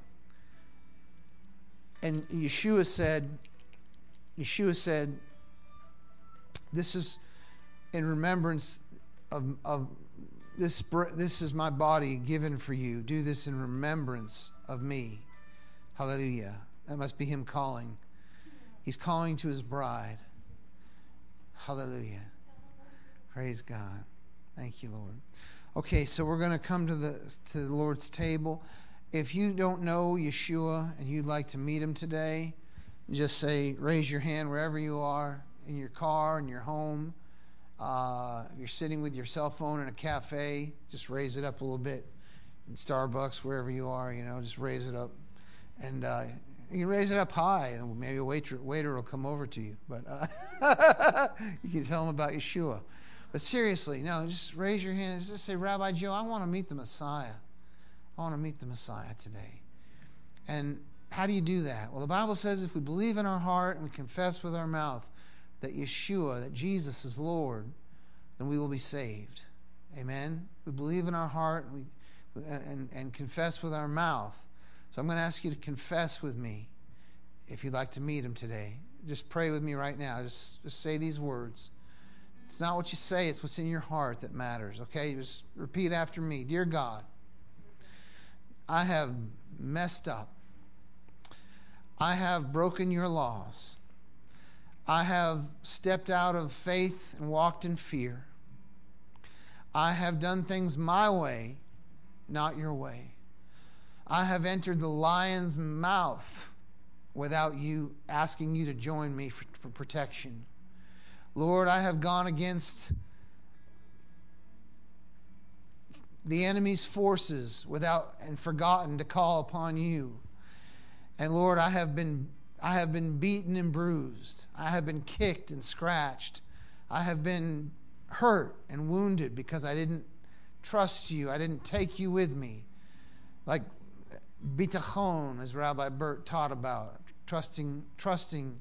And Yeshua said, Yeshua said, this is in remembrance of, of this, this is my body given for you. Do this in remembrance of me. Hallelujah. That must be him calling. He's calling to his bride. Hallelujah. Praise God. Thank you, Lord. Okay, so we're going to come to the to the Lord's table. If you don't know Yeshua and you'd like to meet him today, just say, raise your hand wherever you are, in your car, in your home. Uh, you're sitting with your cell phone in a cafe, just raise it up a little bit. In Starbucks, wherever you are, you know, just raise it up. And uh, you can raise it up high, and maybe a waiter, waiter will come over to you. But uh, you can tell him about Yeshua. But seriously, no, just raise your hand. Just say, Rabbi Joe, I want to meet the Messiah. I want to meet the Messiah today. And how do you do that? Well, the Bible says if we believe in our heart and we confess with our mouth that Yeshua, that Jesus is Lord, then we will be saved. Amen? We believe in our heart and, we, and, and confess with our mouth. So I'm going to ask you to confess with me if you'd like to meet him today. Just pray with me right now. Just, just say these words. It's not what you say, it's what's in your heart that matters, okay? Just repeat after me. Dear God, I have messed up. I have broken your laws. I have stepped out of faith and walked in fear. I have done things my way, not your way. I have entered the lion's mouth without you asking you to join me for, for protection. Lord, I have gone against the enemy's forces without and forgotten to call upon you. And Lord, I have been I have been beaten and bruised. I have been kicked and scratched. I have been hurt and wounded because I didn't trust you. I didn't take you with me. Like bitachon, as Rabbi Bert taught about, trusting, trusting,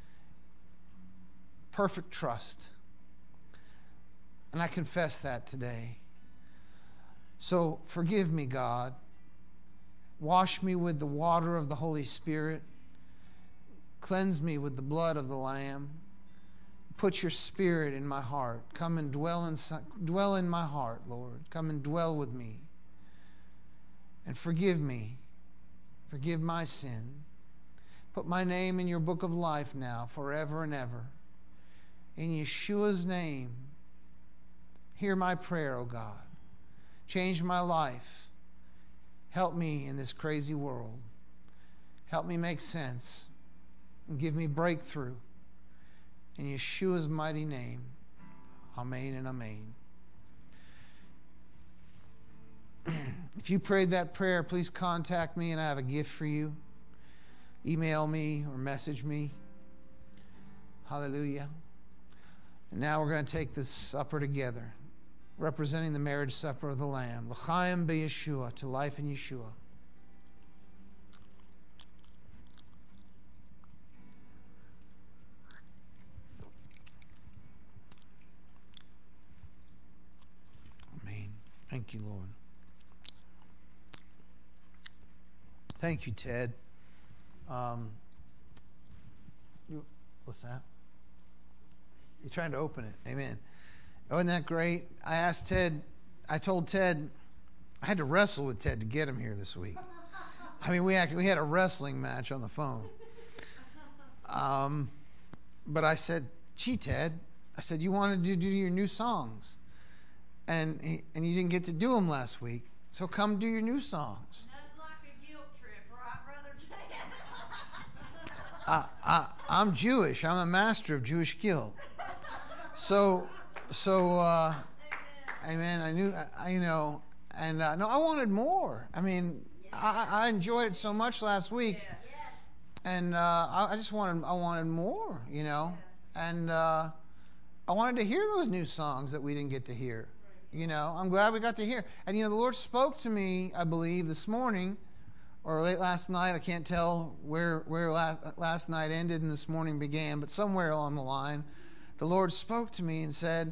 perfect trust. And I confess that today. So forgive me, God. Wash me with the water of the Holy Spirit. Cleanse me with the blood of the Lamb. Put your Spirit in my heart. Come and dwell in, dwell in my heart, Lord. Come and dwell with me. And forgive me. Forgive my sin. Put my name in your book of life now, forever and ever. In Yeshua's name, hear my prayer, O God. Change my life. Help me in this crazy world. Help me make sense. And give me breakthrough. In Yeshua's mighty name. Amen and amen. If you prayed that prayer, please contact me and I have a gift for you. Email me or message me. Hallelujah. And now we're going to take this supper together, representing the marriage supper of the Lamb. L'chaim beYeshua, to life in Yeshua. Amen. Thank you, Lord. Thank you, Ted. Um, you, what's that? You're trying to open it. Amen. Wasn't that great? I asked Ted, I told Ted, I had to wrestle with Ted to get him here this week. I mean, we actually, we had a wrestling match on the phone. Um, but I said, gee, Ted, I said, you wanted to do your new songs. And he, and you didn't get to do them last week. So come do your new songs. Nothing like a guilt trip, right, Brother Ted? I, I, I'm Jewish. I'm a master of Jewish guilt. So, so, uh, amen. I knew, I, you know, and uh, no, I wanted more. I mean, I, I enjoyed it so much last week, and uh, I, I just wanted, I wanted more, you know, and uh, I wanted to hear those new songs that we didn't get to hear. You know, I'm glad we got to hear. And, you know, the Lord spoke to me, I believe, this morning or late last night. I can't tell where where last, last night ended and this morning began, but somewhere along the line, the Lord spoke to me and said,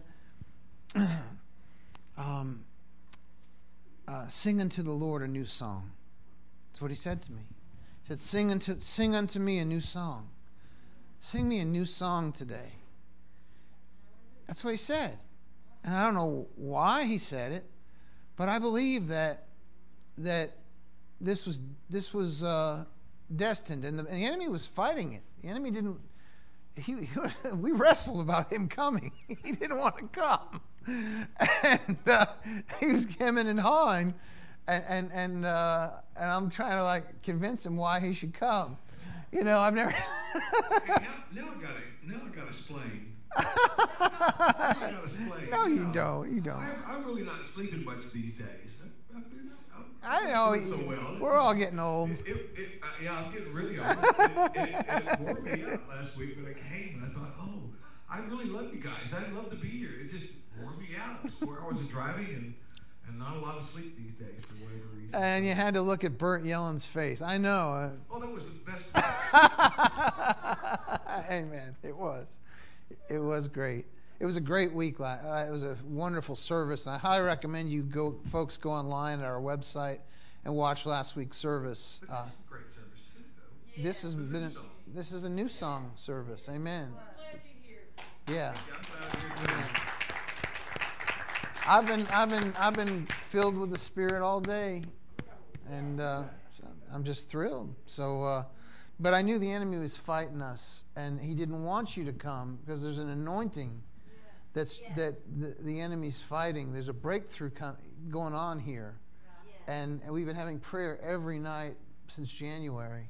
um, uh, sing unto the Lord a new song. That's what he said to me. He said, sing unto, sing unto me a new song. Sing me a new song today. That's what he said. And I don't know why he said it, but I believe that that this was this was uh, destined, and the, and the enemy was fighting it. The enemy didn't. He, he was, we wrestled about him coming. He didn't want to come, and uh, he was hemming and hawing, and and and, uh, and I'm trying to like convince him why he should come. You know, I've never. Hey, now, now I gotta now I gotta explain. I gotta explain. No, you don't. You don't. I'm, I'm really not sleeping much these days. I'm, it's, I'm, I know. I'm so well. We're all getting old. It, it, it, uh, yeah, I'm getting really old. It, it, it, it wore me out last week when I came, and I thought, oh, I really love you guys. I'd love to be here. It just wore me out. It's four hours of driving and, and not a lot of sleep these days for whatever reason. And you had to look at Bert Yellen's face. I know. Uh, oh, that was the best part. Amen. It was. It was great. It was a great week. Uh, it was a wonderful service. And I highly recommend you go, folks, go online at our website and watch last week's service. But this Uh, is a great service too, though. this has It's a been. new A, song. this is a new song service. Amen. Yeah. Yeah, I'm glad I'm here too. I've been. I've been. I've been filled with the Spirit all day, and uh, I'm just thrilled. So. Uh, But I knew the enemy was fighting us, and he didn't want you to come because there's an anointing that's Yeah. that the, the enemy's fighting. There's a breakthrough com- going on here, Yeah. and, and we've been having prayer every night since January,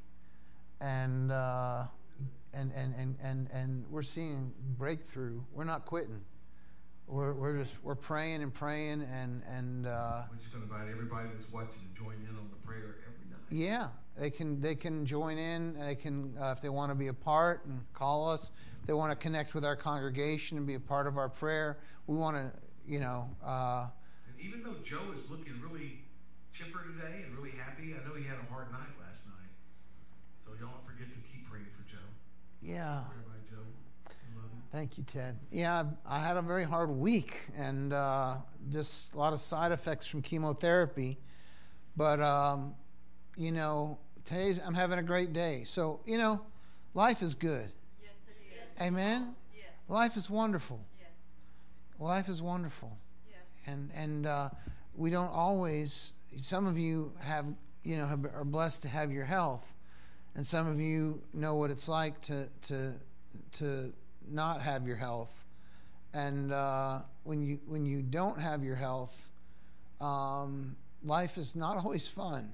and uh, and, and and and and we're seeing breakthrough. We're not quitting. We're we're just we're praying and praying and and. Uh, We're just going to invite everybody that's watching to join in on the prayer every night. Yeah, they can they can join in. They can uh, if they want to be a part and call us. If they want to connect with our congregation and be a part of our prayer, we want to, you know. Uh, And even though Joe is looking really chipper today and really happy, I know he had a hard night last night. So don't forget to keep praying for Joe. yeah, Pray by Joe. I love him. thank you, Ted. Yeah, I had a very hard week and uh, just a lot of side effects from chemotherapy. But um, you know, today's I'm having a great day. So you know, life is good. Yes, it is. Amen. Yes, Life is wonderful. yes, Life is wonderful. yes. And and uh, we don't always. Some of you have, you know, have, are blessed to have your health, and some of you know what it's like to to to not have your health. And uh, when you when you don't have your health, um, life is not always fun.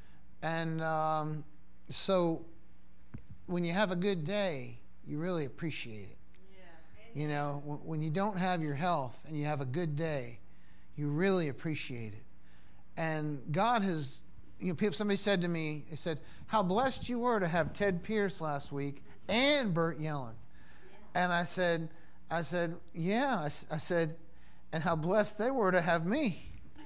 And um, so, when you have a good day, you really appreciate it. Yeah. You know, when, when you don't have your health and you have a good day, you really appreciate it. And God has, you know, people, somebody said to me, they said, how blessed you were to have Ted Pierce last week and Bert Yellen. And I said, I said, yeah. I, s- I said, and how blessed they were to have me.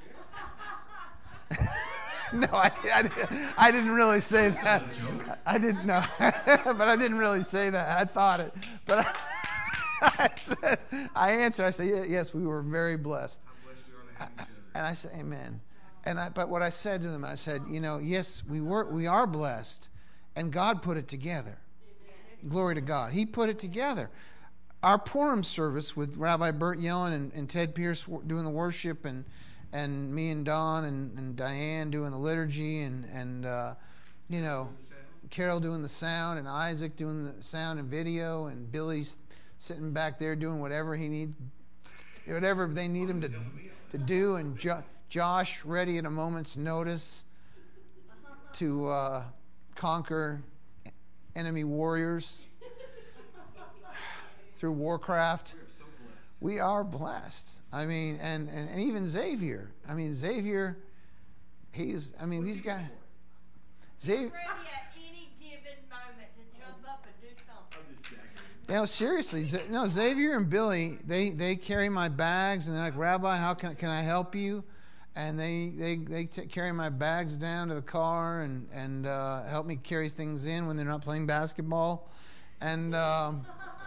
No, I, I, I didn't really say that. I didn't know, but I didn't really say that. I thought it, but I, I said, I answered. I said, "Yeah, yes, we were very blessed." How blessed we are to have each other. And I said, "Amen." And I, but what I said to them, I said, "You know, yes, we were, we are blessed, and God put it together. Glory to God. He put it together. Our Purim service with Rabbi Bert Yellen and, and Ted Pierce doing the worship, and and me and Don and, and Diane doing the liturgy, and and uh, you know, Carol doing the sound, and Isaac doing the sound and video, and Billy sitting back there doing whatever he needs, whatever they need him to to do, and jo- Josh ready at a moment's notice to uh, conquer enemy warriors through Warcraft. We are blessed. I mean, and, and, and even Xavier. I mean, Xavier, he's, I mean, these guys. Xavier. Ready at any given moment to jump up and do something. No, seriously, Z- no, Xavier and Billy, they, they carry my bags, and they're like, Rabbi, how can can I help you? And they they they t- carry my bags down to the car and and uh, help me carry things in when they're not playing basketball, and um,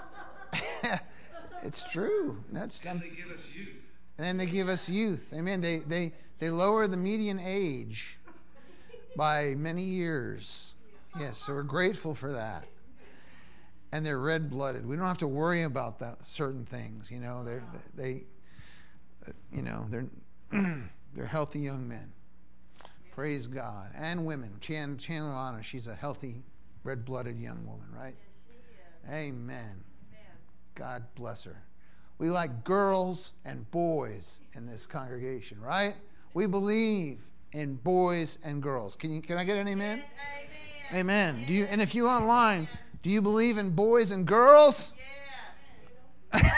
it's true. That's And they give us youth. and then they give us youth. Amen. They they they lower the median age by many years. Yes, so we're grateful for that. And they're red-blooded. We don't have to worry about that certain things. You know, they're they, you know, they're they're healthy young men. Praise God. And women. Chan Chandler Anna, she's a healthy, red-blooded young woman, right? Amen. God bless her. We like girls and boys in this congregation, right? We believe in boys and girls. Can you? Can I get an amen? Amen. Amen. Do you? And if you online, do you believe in boys and girls? Yeah.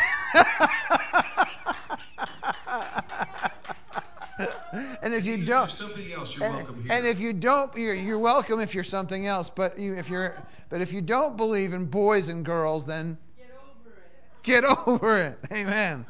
And if you don't, Something else, you're and, welcome here. and if you don't, you're, you're welcome if you're something else. But you, if you're, but if you don't believe in boys and girls, then get over it. Amen.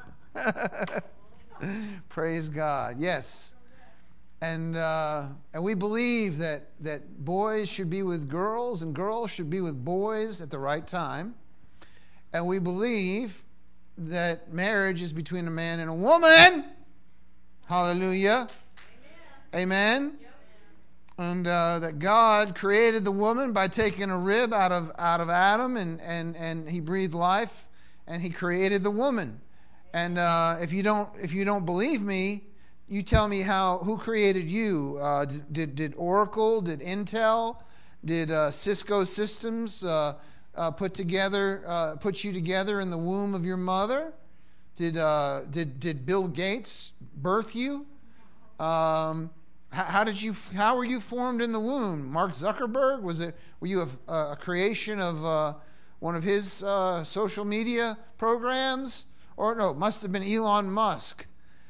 Praise God. Yes. And uh, and we believe that, that boys should be with girls and girls should be with boys at the right time. And we believe that marriage is between a man and a woman. Hallelujah. Amen. Amen. And uh, that God created the woman by taking a rib out of out of Adam, and, and, and he breathed life, and he created the woman. And uh, if you don't if you don't believe me, you tell me how who created you? Uh, did, did did Oracle? Did Intel? Did uh, Cisco Systems uh, uh, put together uh, put you together in the womb of your mother? Did uh, did did Bill Gates birth you? Um, how, how did you how were you formed in the womb? Mark Zuckerberg, was it? Were you a, a creation of uh, one of his uh, social media programs? Or no, it must have been Elon Musk.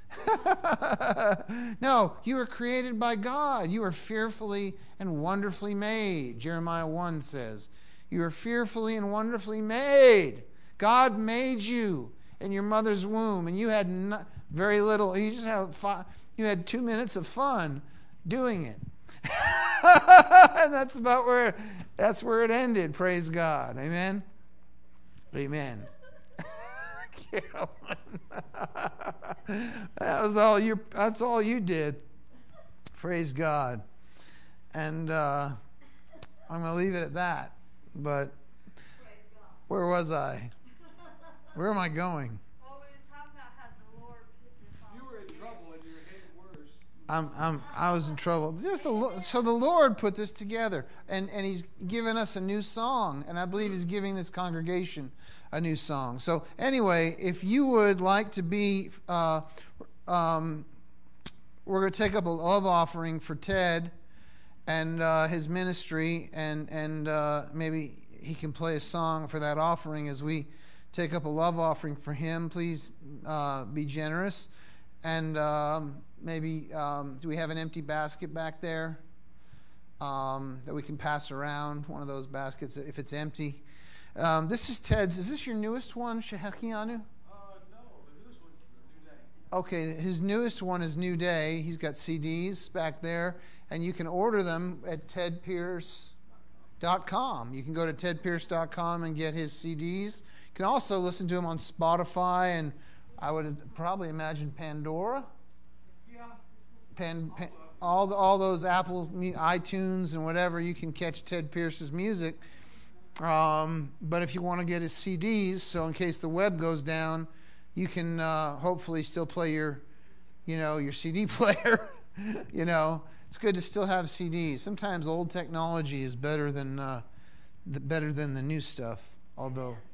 No, you were created by God. You were fearfully and wonderfully made. Jeremiah one says, you were fearfully and wonderfully made. God made you in your mother's womb, and you had not, very little. You just had five, you had two minutes of fun doing it. And that's about where that's where it ended. Praise God. Amen. Amen. That was all you. That's all you did. Praise God. And uh, I'm going to leave it at that. But where was I? Where am I going? Well, we were talking about how the Lord put this on. You were in trouble and you were getting worse. I'm, I'm, I was in trouble. Just a, so the Lord put this together, and, and He's given us a new song, and I believe He's giving this congregation a new song. So anyway, if you would like to be, uh, um, we're going to take up a love offering for Ted and uh, his ministry, and and uh, maybe he can play a song for that offering as we take up a love offering for him. Please uh, be generous. And um, maybe, um, do we have an empty basket back there um, that we can pass around? One of those baskets, if it's empty. Um, this is Ted's. Is this your newest one, Shehekianu? Uh, no, the newest one's New Day. Okay, his newest one is New Day. He's got C Ds back there, and you can order them at ted pierce dot com. You can go to ted pierce dot com and get his C Ds. You can also listen to him on Spotify, and I would probably imagine Pandora. Yeah. Pan, pan, all the, all those Apple, iTunes, and whatever, you can catch Ted Pierce's music. Um, but if you want to get his C Ds, so in case the web goes down, you can uh, hopefully still play your, you know, your C D player. You know, it's good to still have C Ds. Sometimes old technology is better than uh, the, better than the new stuff. Although,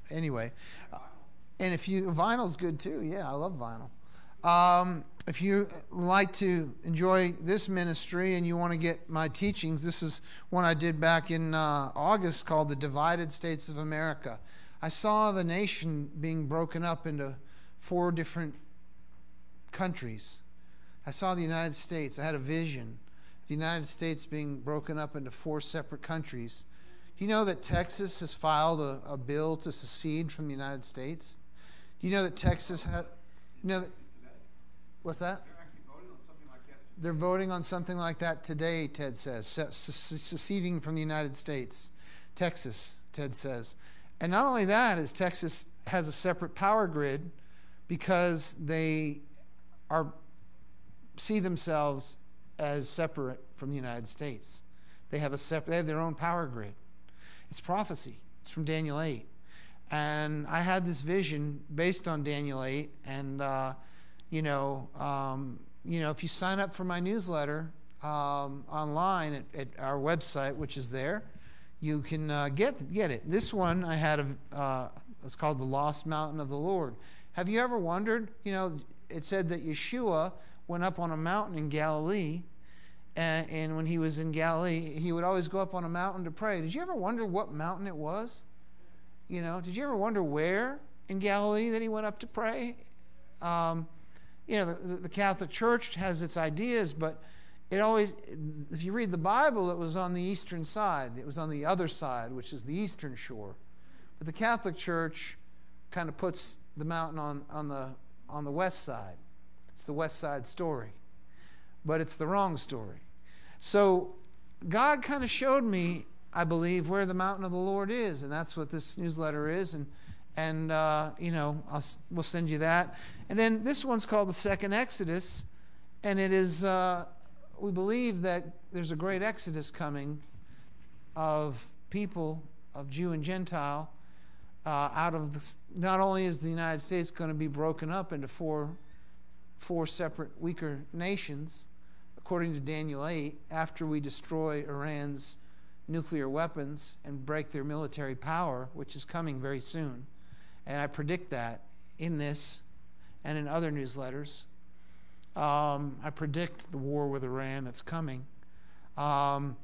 anyway, uh, and if you vinyl's good too. Yeah, I love vinyl. Um, if you like to enjoy this ministry and you want to get my teachings, this is one I did back in uh, August called The Divided States of America. I saw the nation being broken up into four different countries. I saw the United States. I had a vision of the United States being broken up into four separate countries. Do you know that Texas has filed a, a bill to secede from the United States? Do you know that Texas has... You know that, what's that? They're actually voting on something like that. They're voting on something like that today, Ted says, se- se- seceding from the United States. Texas, Ted says. And not only that, is Texas has a separate power grid because they are see themselves as separate from the United States. They have a separate, they have their own power grid. It's prophecy. It's from Daniel eight. And I had this vision based on Daniel eight, and uh, you know, um, you know, if you sign up for my newsletter um, online at, at our website, which is there, you can uh, get get it. This one I had a uh, it's called The Lost Mountain of the Lord. Have you ever wondered? You know, it said that Yeshua went up on a mountain in Galilee, and, and when he was in Galilee, he would always go up on a mountain to pray. Did you ever wonder what mountain it was? You know, did you ever wonder where in Galilee that he went up to pray? Um, you know, the, the Catholic Church has its ideas, but it always, if you read the Bible, it was on the eastern side. It was on the other side, which is the eastern shore. But the Catholic Church kind of puts the mountain on, on the on the west side. It's the west side story. But it's the wrong story. So God kind of showed me, I believe, where the mountain of the Lord is, and that's what this newsletter is. And and uh, you know, I'll, we'll send you that. And then this one's called the Second Exodus, and it is. Uh, we believe that there's a great exodus coming of people, of Jew and Gentile, uh, out of the, not only is the United States going to be broken up into four four separate weaker nations, according to Daniel eight, after we destroy Iran's nuclear weapons and break their military power, which is coming very soon. And I predict that in this and in other newsletters. Um, I predict the war with Iran that's coming. Um,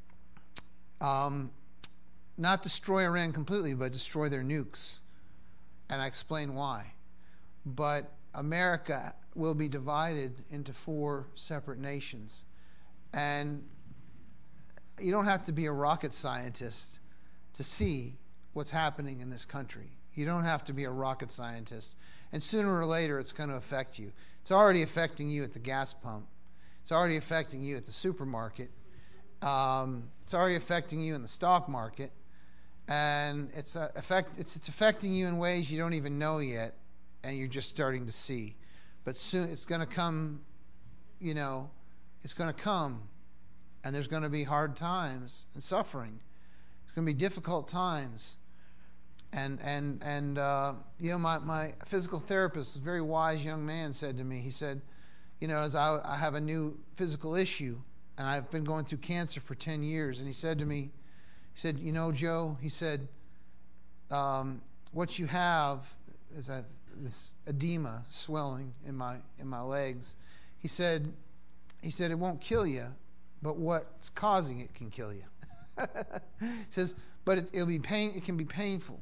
um, not destroy Iran completely, but destroy their nukes. And I explain why. But America will be divided into four separate nations. And you don't have to be a rocket scientist to see what's happening in this country. You don't have to be a rocket scientist. And sooner or later, it's going to affect you. It's already affecting you at the gas pump. It's already affecting you at the supermarket. Um, it's already affecting you in the stock market. And it's, uh, affect, it's, it's affecting you in ways you don't even know yet, and you're just starting to see. But soon it's going to come, you know, it's going to come. And there's going to be hard times and suffering. It's going to be difficult times. And, and, and uh, you know, my, my physical therapist, a very wise young man, said to me, he said, you know, as I, I have a new physical issue, and I've been going through cancer for ten years, and he said to me, he said, you know, Joe, he said, um, what you have is I have this edema, swelling in my in my legs. He said, he said, it won't kill you, but what's causing it can kill you. He says, but it, it'll be pain. It can be painful.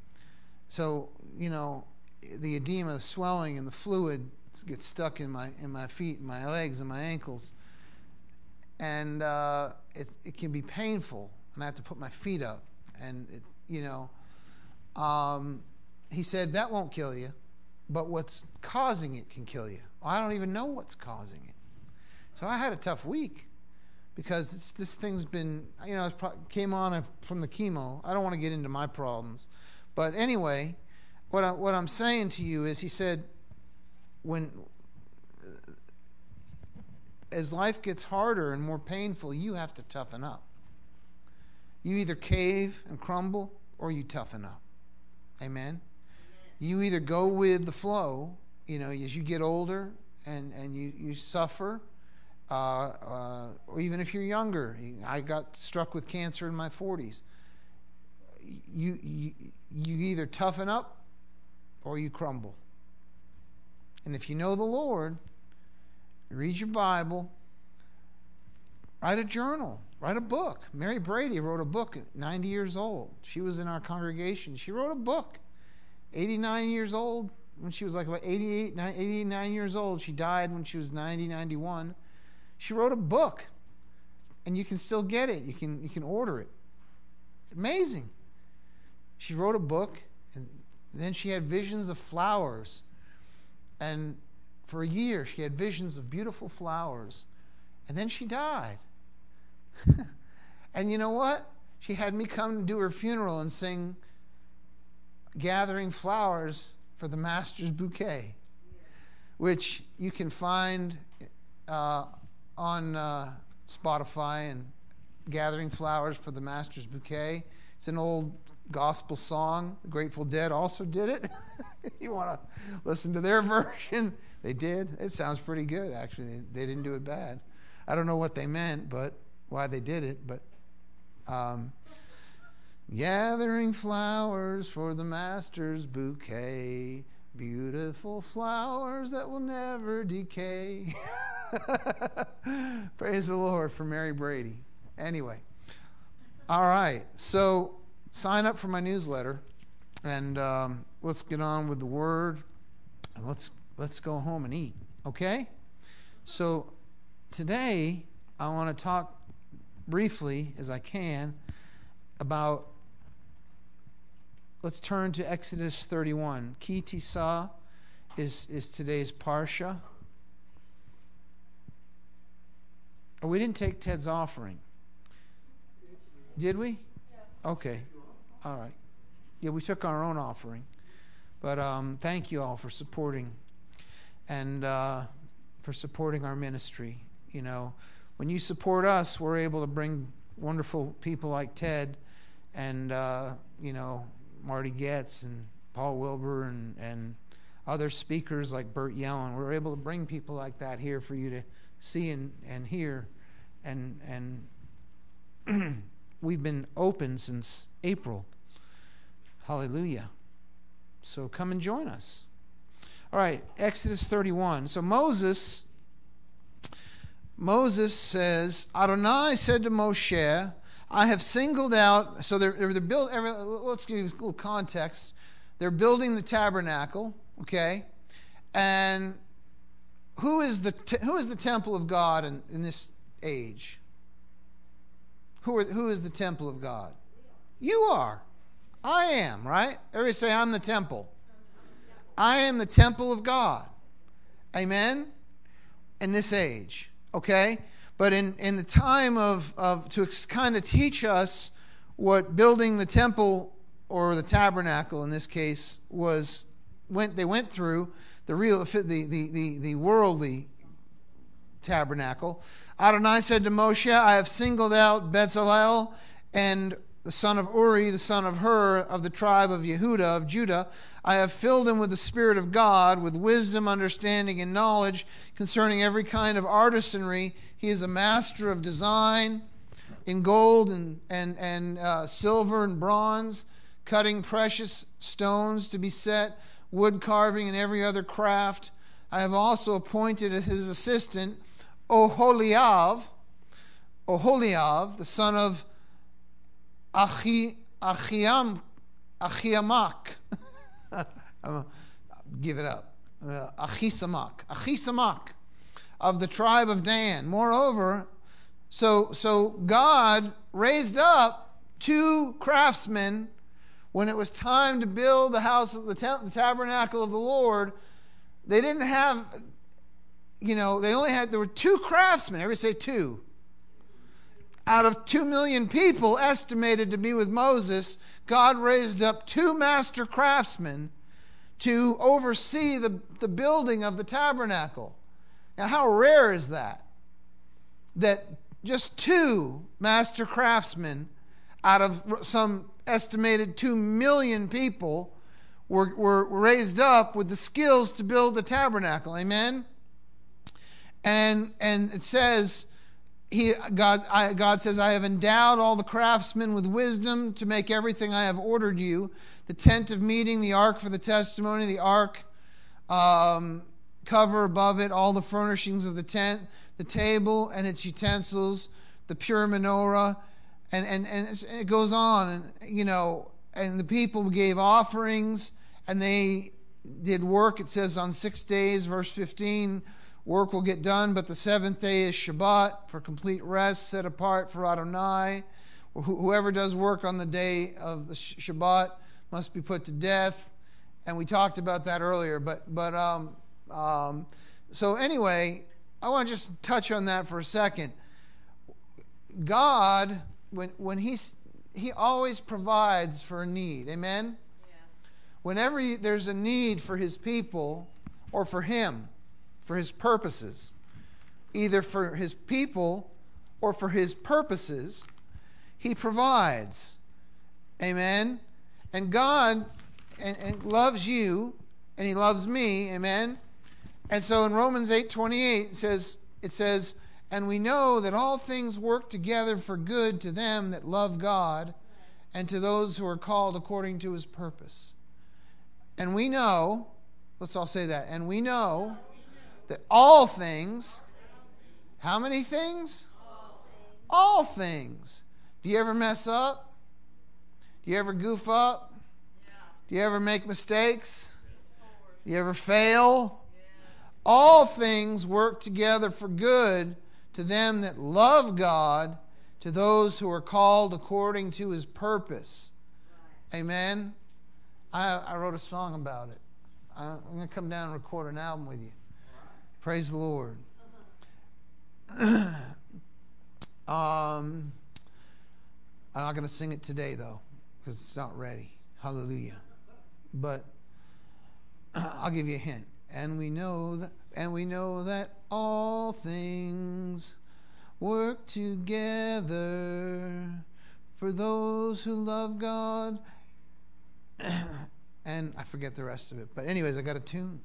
So, you know, the edema, the swelling, and the fluid gets stuck in my in my feet, and my legs, and my ankles, and uh, it it can be painful, and I have to put my feet up, and it, you know, um, he said that won't kill you, but what's causing it can kill you. Well, I don't even know what's causing it. So I had a tough week because it's, this thing's been, you know, it came on from the chemo. I don't want to get into my problems. But anyway, what, I, what I'm saying to you is, he said, when as life gets harder and more painful, you have to toughen up. You either cave and crumble, or you toughen up. Amen? You either go with the flow, you know, as you get older and, and you, you suffer, uh, uh, or even if you're younger. I got struck with cancer in my forties. you, you, you either toughen up or you crumble. And if you know the Lord, read your Bible, write a journal, write a book. Mary Brady wrote a book at ninety years old. She was in our congregation. She wrote a book. eighty-nine years old, when she was like about eighty-eight, eighty-nine years old. She died when she was ninety, ninety-one. She wrote a book. And you can still get it. You can, you can order it. Amazing. She wrote a book, and then she had visions of flowers. And for a year, she had visions of beautiful flowers. And then she died. And you know what? She had me come to her funeral and sing Gathering Flowers for the Master's Bouquet, which you can find uh, on uh, Spotify, and Gathering Flowers for the Master's Bouquet. It's an old gospel song. The Grateful Dead also did it. You want to listen to their version? They did. It sounds pretty good, actually. They, they didn't do it bad. I don't know what they meant, but why they did it, but um, gathering flowers for the Master's Bouquet, beautiful flowers that will never decay. Praise the Lord for Mary Brady. Anyway, all right, so sign up for my newsletter, and um, let's get on with the Word, and let's let's go home and eat, okay? So today I want to talk briefly, as I can, about, let's turn to Exodus thirty-one. Ki Tisa is, is today's Parsha. Oh, we didn't take Ted's offering. Did we? Yeah. Okay. All right. Yeah, we took our own offering. But um, thank you all for supporting and uh, for supporting our ministry. You know, when you support us, we're able to bring wonderful people like Ted and, uh, you know, Marty Getz and Paul Wilbur and, and other speakers like Bert Yellen. We're able to bring people like that here for you to see and, and hear. And, and we've been open since April. Hallelujah. So come and join us. All right, Exodus thirty-one. So Moses, Moses says, Adonai said to Moshe, I have singled out, so they're, they're build, let's give you a little context. They're building the tabernacle, okay? And who is the who is the temple of God in, in this age? Who are, who is the temple of God? You are. I am, right? Everybody say, I'm the temple. I am the temple of God. Amen? In this age, okay? But in, in the time of, of to kind of teach us what building the temple or the tabernacle in this case was, went they went through the real the the the, the worldly tabernacle. Adonai said to Moshe, I have singled out Bezalel and the son of Uri, the son of Hur, of the tribe of Yehuda, of Judah. I have filled him with the Spirit of God, with wisdom, understanding, and knowledge concerning every kind of artisanry. He is a master of design in gold and, and, and uh, silver and bronze, cutting precious stones to be set, wood carving, and every other craft. I have also appointed as his assistant Oholiav, Oholiav, the son of Achi, Achiam, Achiamak. Give it up. Uh, Achisamak. Achisamak of the tribe of Dan. Moreover, so so God raised up two craftsmen when it was time to build the house of the, tent, the tabernacle of the Lord. They didn't have, you know, they only had, there were two craftsmen. Everybody say two. Out of two million people estimated to be with Moses, God raised up two master craftsmen to oversee the, the building of the tabernacle. Now, how rare is that? That just two master craftsmen out of some estimated two million people were, were raised up with the skills to build the tabernacle. Amen? And, and it says he God I, God says, I have endowed all the craftsmen with wisdom to make everything I have ordered you: the tent of meeting, the ark for the testimony, the ark um, cover above it, all the furnishings of the tent, the table and its utensils, the pure menorah, and and and it goes on, and you know, and the people gave offerings and they did work. It says on six days, verse fifteen. Work will get done, but the seventh day is Shabbat, for complete rest, set apart for Adonai. Whoever does work on the day of the Shabbat must be put to death. And we talked about that earlier. But but um, um, so anyway, I want to just touch on that for a second. God, when when he's he always provides for a need. Amen? Yeah. Whenever he, there's a need for his people or for him, for his purposes, either for his people or for his purposes, he provides. Amen? And God and, and loves you, and he loves me. Amen? And so in Romans eight twenty-eight, it says, it says, and we know that all things work together for good to them that love God and to those who are called according to his purpose. And we know, let's all say that, and we know that all things, how many things? All things. Do you ever mess up? Do you ever goof up? Do you ever make mistakes? Do you ever fail? All things work together for good to them that love God, to those who are called according to his purpose. Amen? I, I wrote a song about it. I'm going to come down and record an album with you. Praise the Lord. um, I'm not going to sing it today, though, because it's not ready. Hallelujah. But I'll give you a hint. And we know that, and we know that all things work together for those who love God. And I forget the rest of it. But anyways, I got a tune.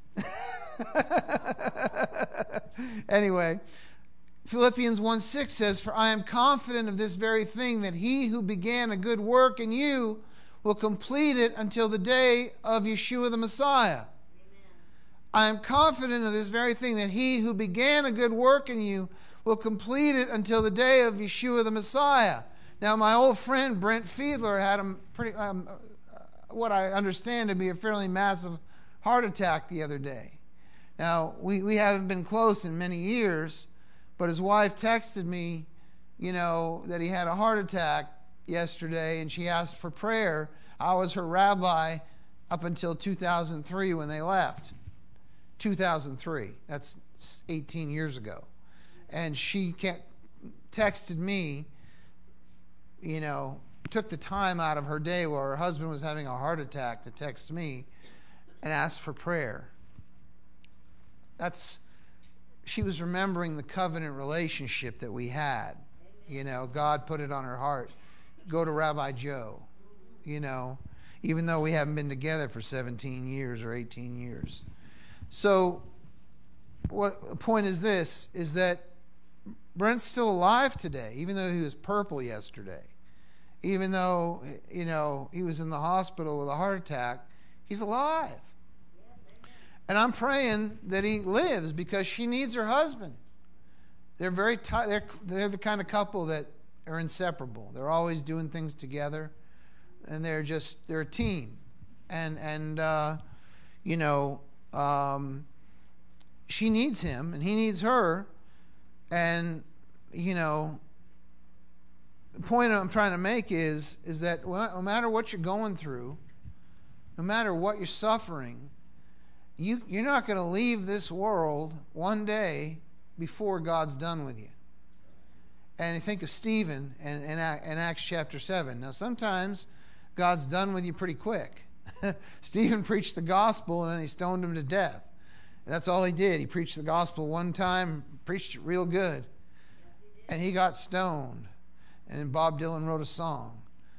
Anyway, Philippians one six says, for I am confident of this very thing, that he who began a good work in you will complete it until the day of Yeshua the Messiah. Amen. I am confident of this very thing, that he who began a good work in you will complete it until the day of Yeshua the Messiah. Now, my old friend Brent Fiedler had a pretty, um, what I understand to be a fairly massive heart attack the other day. Now, we, we haven't been close in many years, but his wife texted me, you know, that he had a heart attack yesterday, and she asked for prayer. I was her rabbi up until two thousand three when they left. two thousand three. That's eighteen years ago. And she kept, texted me, you know, took the time out of her day while her husband was having a heart attack to text me and ask for prayer. That's, she was remembering the covenant relationship that we had. You know, God put it on her heart. Go to Rabbi Joe, you know, even though we haven't been together for seventeen years or eighteen years. So what the point is this, is that Brent's still alive today, even though he was purple yesterday. Even though, you know, he was in the hospital with a heart attack, he's alive. And I'm praying that he lives, because she needs her husband. They're very tight. They're, they're the kind of couple that are inseparable. They're always doing things together, and they're just, they're a team. And, and uh, you know, um, she needs him, and he needs her. And, you know, the point I'm trying to make is, is that no matter what you're going through, no matter what you're suffering, You, you're not going to leave this world one day before God's done with you. And you think of Stephen in, in, in Acts chapter seven. Now, sometimes God's done with you pretty quick. Stephen preached the gospel, and then they stoned him to death. And that's all he did. He preached the gospel one time, preached it real good, and he got stoned. And Bob Dylan wrote a song.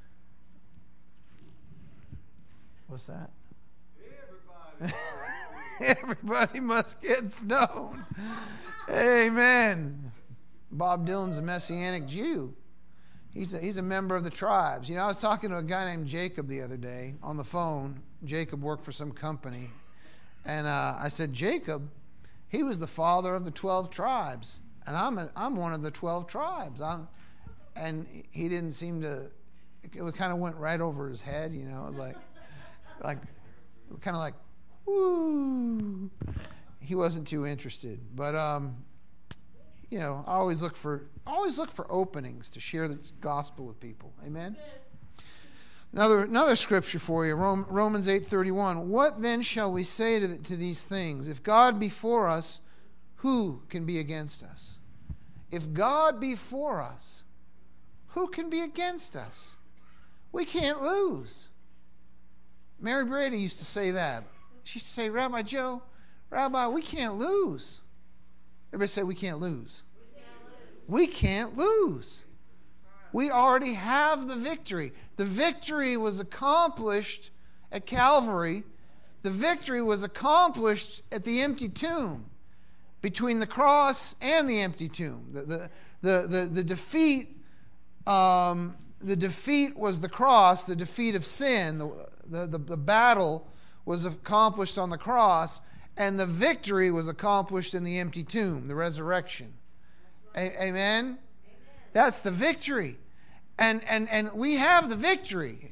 What's that? Everybody. Everybody must get stoned. Amen. Bob Dylan's a Messianic Jew. He's a, he's a member of the tribes. You know, I was talking to a guy named Jacob the other day on the phone. Jacob worked for some company. And uh, I said, Jacob, he was the father of the twelve tribes. And I'm a, I'm one of the twelve tribes. I'm, and he didn't seem to, it kind of went right over his head, you know. It was like, like kind of like, woo. He wasn't too interested. But, um, you know, I always look for always look for openings to share the gospel with people. Amen? Another another scripture for you, Romans eight thirty-one. What then shall we say to, the, to these things? If God be for us, who can be against us? If God be for us, who can be against us? We can't lose. Mary Brady used to say that. She used to say, Rabbi Joe, Rabbi, we can't lose. Everybody say we can't lose. We can't lose. We already have the victory. The victory was accomplished at Calvary. The victory was accomplished at the empty tomb, between the cross and the empty tomb. The the the the, the defeat um, the defeat was the cross. The defeat of sin. The, the the the battle was accomplished on the cross. And the victory was accomplished in the empty tomb, the resurrection. A- amen? Amen? That's the victory. And, and, and we have the victory.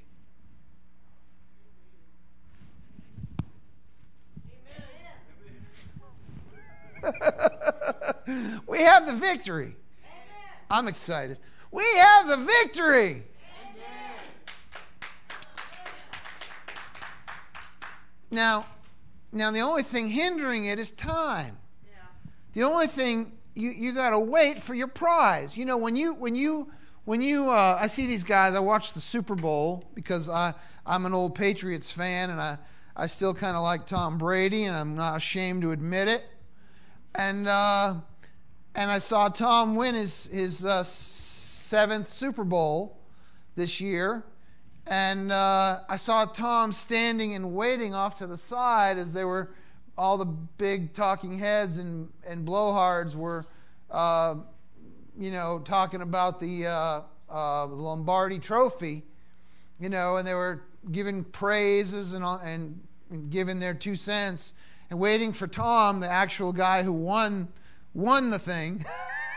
Amen. We have the victory. Amen. I'm excited. We have the victory. Amen. Now, Now, the only thing hindering it is time. Yeah. The only thing, you, you got to wait for your prize. You know, when you, when you, when you, uh, I see these guys, I watch the Super Bowl because I, I'm an old Patriots fan and I, I still kind of like Tom Brady and I'm not ashamed to admit it. And, uh, and I saw Tom win his, his uh, seventh Super Bowl this year. And uh, I saw Tom standing and waiting off to the side as they were, all the big talking heads and, and blowhards were, uh, you know, talking about the uh, uh, Lombardi Trophy, you know, and they were giving praises and, and, and giving their two cents and waiting for Tom, the actual guy who won won the thing.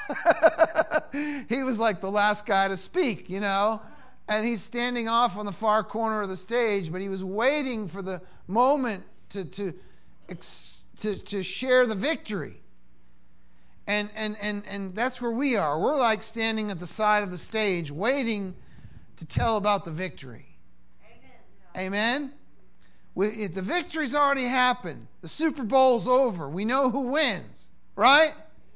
He was like the last guy to speak, you know. And he's standing off on the far corner of the stage, but he was waiting for the moment to to to, to share the victory. And, and and and that's where we are. We're like standing at the side of the stage, waiting to tell about the victory. Amen. Amen? We, the victory's already happened. The Super Bowl's over. We know who wins, right?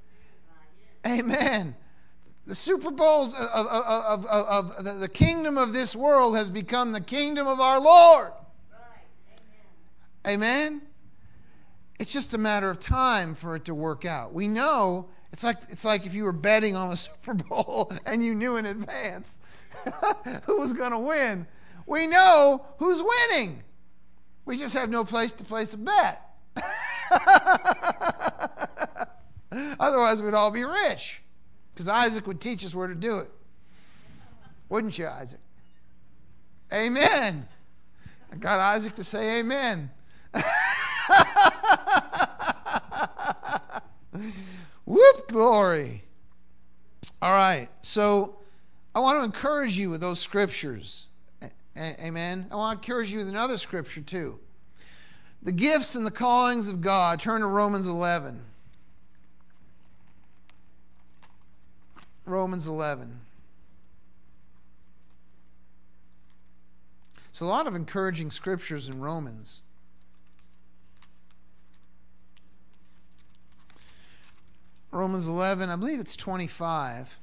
Amen. The Super Bowls of, of, of, of, of the kingdom of this world has become the kingdom of our Lord. Right. Amen. Amen? It's just a matter of time for it to work out. We know, it's like it's like if you were betting on the Super Bowl and you knew in advance who was going to win. We know who's winning. We just have no place to place a bet. Otherwise, we'd all be rich. Because Isaac would teach us where to do it. Wouldn't you, Isaac? Amen. I got Isaac to say amen. Whoop, glory. All right. So I want to encourage you with those scriptures. A- amen. I want to encourage you with another scripture too. The gifts and the callings of God. Turn to Romans eleven. Romans eleven. So a lot of encouraging scriptures in Romans. Romans eleven, I believe it's twenty-five.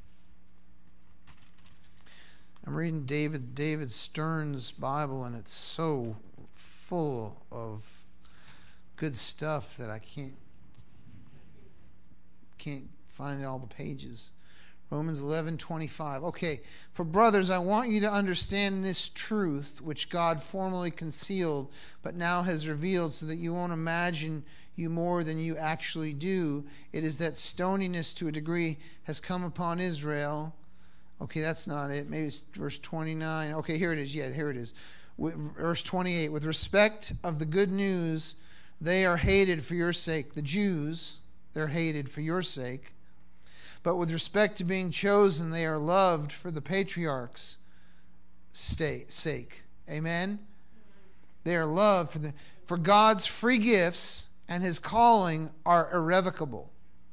I'm reading David David Stern's Bible, and it's so full of good stuff that I can't can't find all the pages. Romans eleven twenty-five. Okay, for brothers, I want you to understand this truth which God formerly concealed, but now has revealed, so that you won't imagine you more than you actually do. It is that stoniness to a degree has come upon Israel. Okay, that's not it. Maybe it's verse twenty-nine. Okay, here it is. Yeah, here it is. Verse twenty-eight. With respect of the good news, they are hated for your sake. The Jews, they're hated for your sake. But with respect to being chosen, they are loved for the patriarchs' sake. Amen? They are loved for the for God's free gifts and His calling are irrevocable.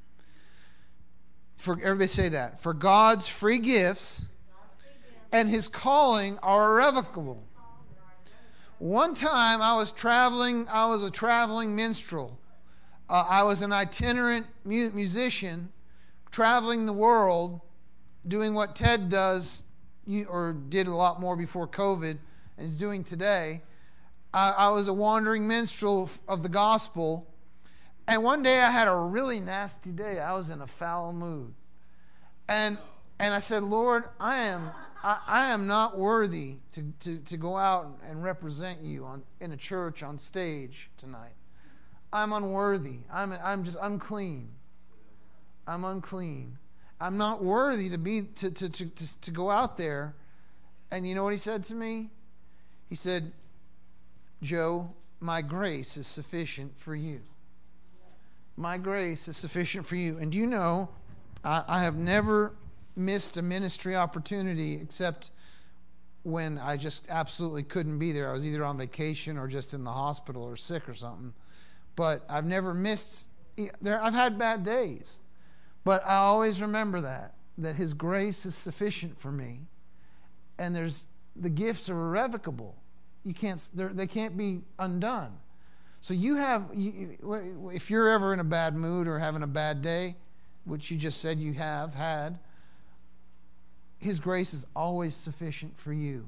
For everybody say that. For God's free gifts and His calling are irrevocable. One time I was traveling, I was a traveling minstrel. Uh, I was an itinerant mu- musician traveling the world, doing what Ted does, or did a lot more before COVID, and is doing today. I, I was a wandering minstrel of the gospel. And one day I had a really nasty day. I was in a foul mood. And and I said, Lord, I am I, I am not worthy to, to, to go out and represent you on in a church on stage tonight. I'm unworthy. I'm I'm just unclean. I'm unclean. I'm not worthy to be to, to, to, to, to go out there. And you know what he said to me? He said, Joe, my grace is sufficient for you. My grace is sufficient for you. And do you know, I, I have never missed a ministry opportunity except when I just absolutely couldn't be there. I was either on vacation or just in the hospital or sick or something. But I've never missed, there. I've had bad days. But I always remember that, that His grace is sufficient for me. And there's the gifts are irrevocable. You can't, they can't be undone. So you have, you, if you're ever in a bad mood or having a bad day, which you just said you have had, His grace is always sufficient for you.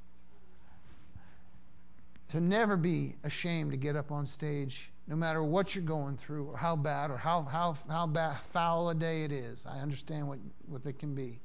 To never be ashamed to get up on stage, no matter what you're going through or how bad or how how how bad, foul a day it is. I understand what, what they can be.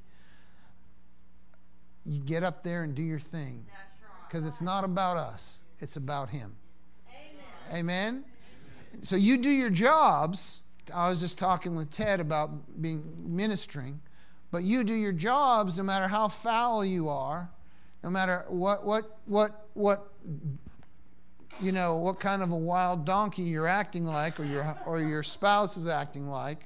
You get up there and do your thing. Because it's not about us. It's about Him. Amen. Amen? So you do your jobs. I was just talking with Ted about being ministering. But you do your jobs no matter how foul you are. No matter what what what what you know, what kind of a wild donkey you're acting like, or your or your spouse is acting like.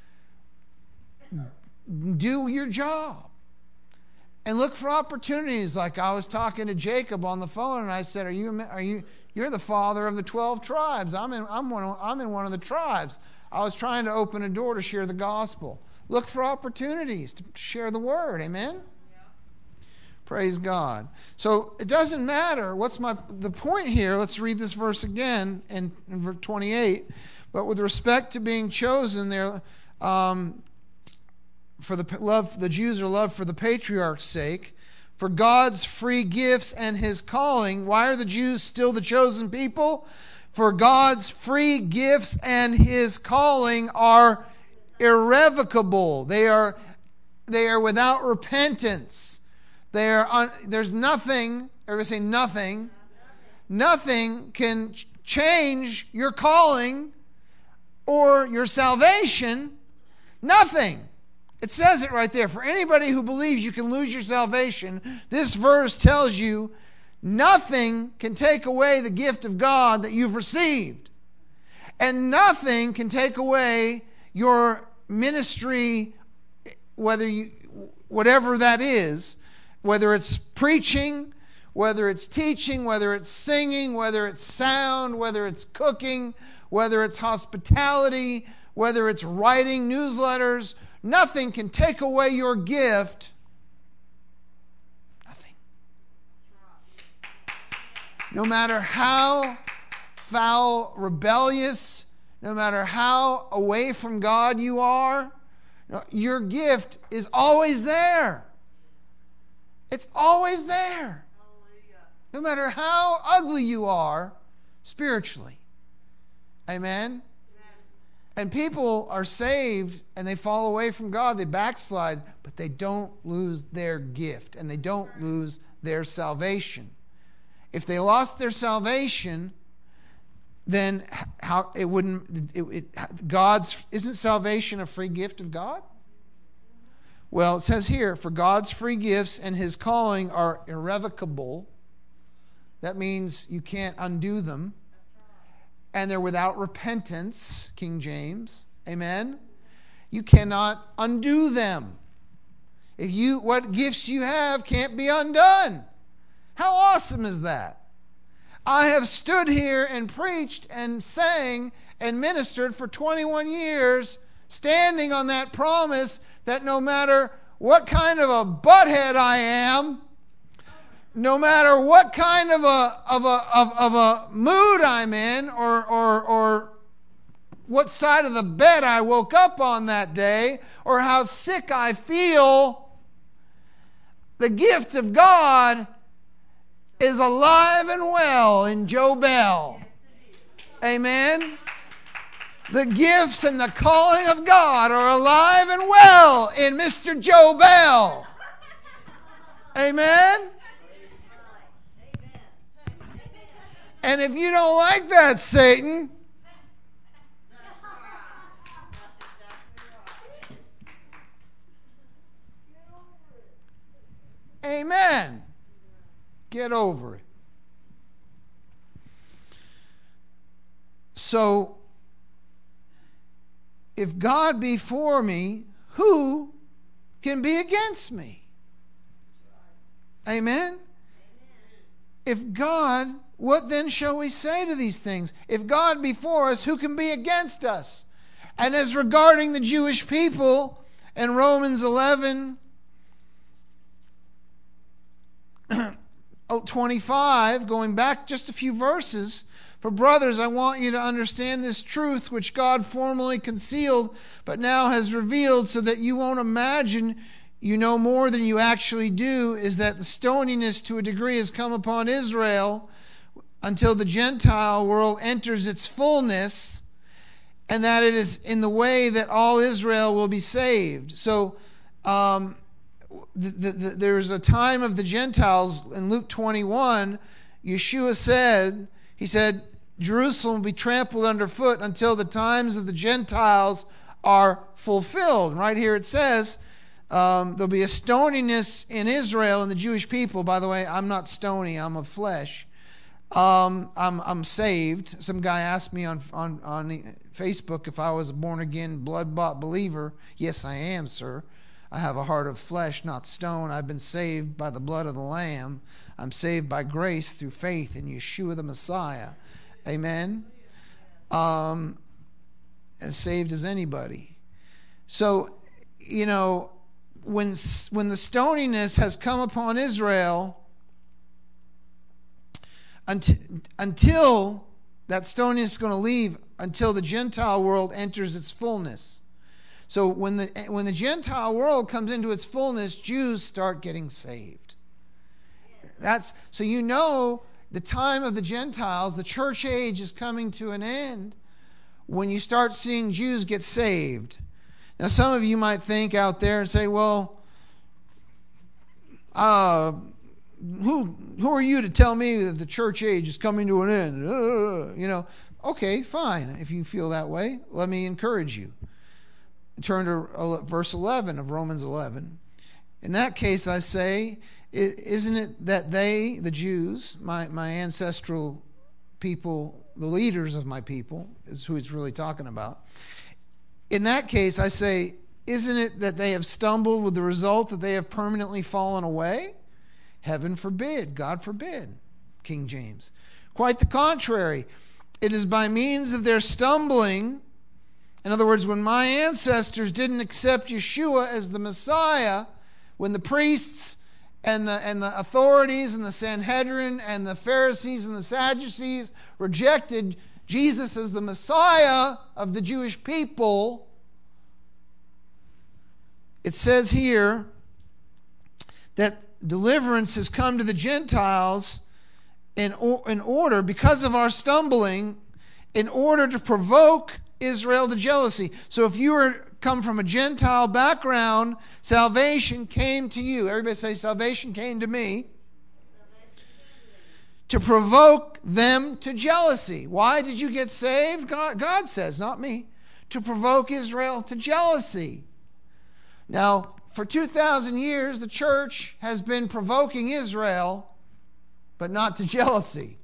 Do your job. And look for opportunities. Like I was talking to Jacob on the phone, and I said, "Are you? Are you? You're the father of the twelve tribes. I'm in. I'm one. Of, I'm in one of the tribes. I was trying to open a door to share the gospel. Look for opportunities to share the word. Amen. Yeah. Praise God. So it doesn't matter. What's my the point here? Let's read this verse again in, in verse twenty-eight. But with respect to being chosen, there. Um, For the love, the Jews are loved for the patriarch's sake, for God's free gifts and His calling. Why are the Jews still the chosen people? For God's free gifts and His calling are irrevocable. They are, they are without repentance. They are. Un, there's nothing. Everybody say nothing. Nothing can change your calling or your salvation. Nothing. It says it right there. For anybody who believes you can lose your salvation, this verse tells you nothing can take away the gift of God that you've received. And nothing can take away your ministry, whether you, whatever that is, whether it's preaching, whether it's teaching, whether it's singing, whether it's sound, whether it's cooking, whether it's hospitality, whether it's writing newsletters. Nothing can take away your gift. Nothing. No matter how foul, rebellious, no matter how away from God you are, your gift is always there. It's always there. No matter how ugly you are spiritually. Amen? And people are saved and they fall away from God, they backslide, but they don't lose their gift and they don't lose their salvation. If they lost their salvation, then how it wouldn't it, it, God's isn't salvation a free gift of God? Well, it says here, for God's free gifts and his calling are irrevocable. That means you can't undo them. And they're without repentance, King James. Amen. You cannot undo them. If you what gifts you have can't be undone. How awesome is that? I have stood here and preached and sang and ministered for twenty-one years, standing on that promise that no matter what kind of a butthead I am, no matter what kind of a of a of, of a mood I'm in, or or or what side of the bed I woke up on that day, or how sick I feel, the gift of God is alive and well in Joe Bell. Amen. The gifts and the calling of God are alive and well in Mister Joe Bell. Amen. And if you don't like that, Satan, amen. Get over it. So, if God be for me, who can be against me? Amen? If God, what then shall we say to these things? If God be for us, who can be against us? And as regarding the Jewish people, in Romans eleven, twenty-five, going back just a few verses, for brothers, I want you to understand this truth which God formerly concealed, but now has revealed, so that you won't imagine you know more than you actually do, is that the stoniness to a degree has come upon Israel until the Gentile world enters its fullness, and that it is in the way that all Israel will be saved. So um, the, the, the, there's a time of the Gentiles in Luke twenty-one. Yeshua said, he said, Jerusalem will be trampled underfoot until the times of the Gentiles are fulfilled. Right here it says, um, there'll be a stoniness in Israel and the Jewish people. By the way, I'm not stony, I'm of flesh. Um, I'm I'm saved. Some guy asked me on, on, on Facebook if I was a born-again, blood-bought believer. Yes, I am, sir. I have a heart of flesh, not stone. I've been saved by the blood of the Lamb. I'm saved by grace through faith in Yeshua the Messiah. Amen. Um, as saved as anybody. So, you know, when when the stoniness has come upon Israel, until, until that stoniness is going to leave, until the Gentile world enters its fullness. So when the when the Gentile world comes into its fullness, Jews start getting saved. That's so you know the time of the Gentiles, the church age is coming to an end when you start seeing Jews get saved. Now, some of you might think out there and say, well, uh, who who are you to tell me that the church age is coming to an end? Uh, you know, okay, fine. If you feel that way, let me encourage you. Turn to verse eleven of Romans eleven. In that case, I say, isn't it that they, the Jews, my, my ancestral people, the leaders of my people, is who it's really talking about. In that case, I say, isn't it that they have stumbled with the result that they have permanently fallen away? Heaven forbid, God forbid, King James. Quite the contrary. It is by means of their stumbling, in other words, when my ancestors didn't accept Yeshua as the Messiah, when the priests and the and the authorities and the Sanhedrin and the Pharisees and the Sadducees rejected Jesus as the Messiah of the Jewish people, it says here that deliverance has come to the Gentiles in, in order, because of our stumbling, in order to provoke Israel to jealousy. So if you were come from a Gentile background, salvation came to you. Everybody say, salvation came to me. to provoke them to jealousy. Why did you get saved? God, God says, not me. To provoke Israel to jealousy. Now, for two thousand years, the church has been provoking Israel, but not to jealousy.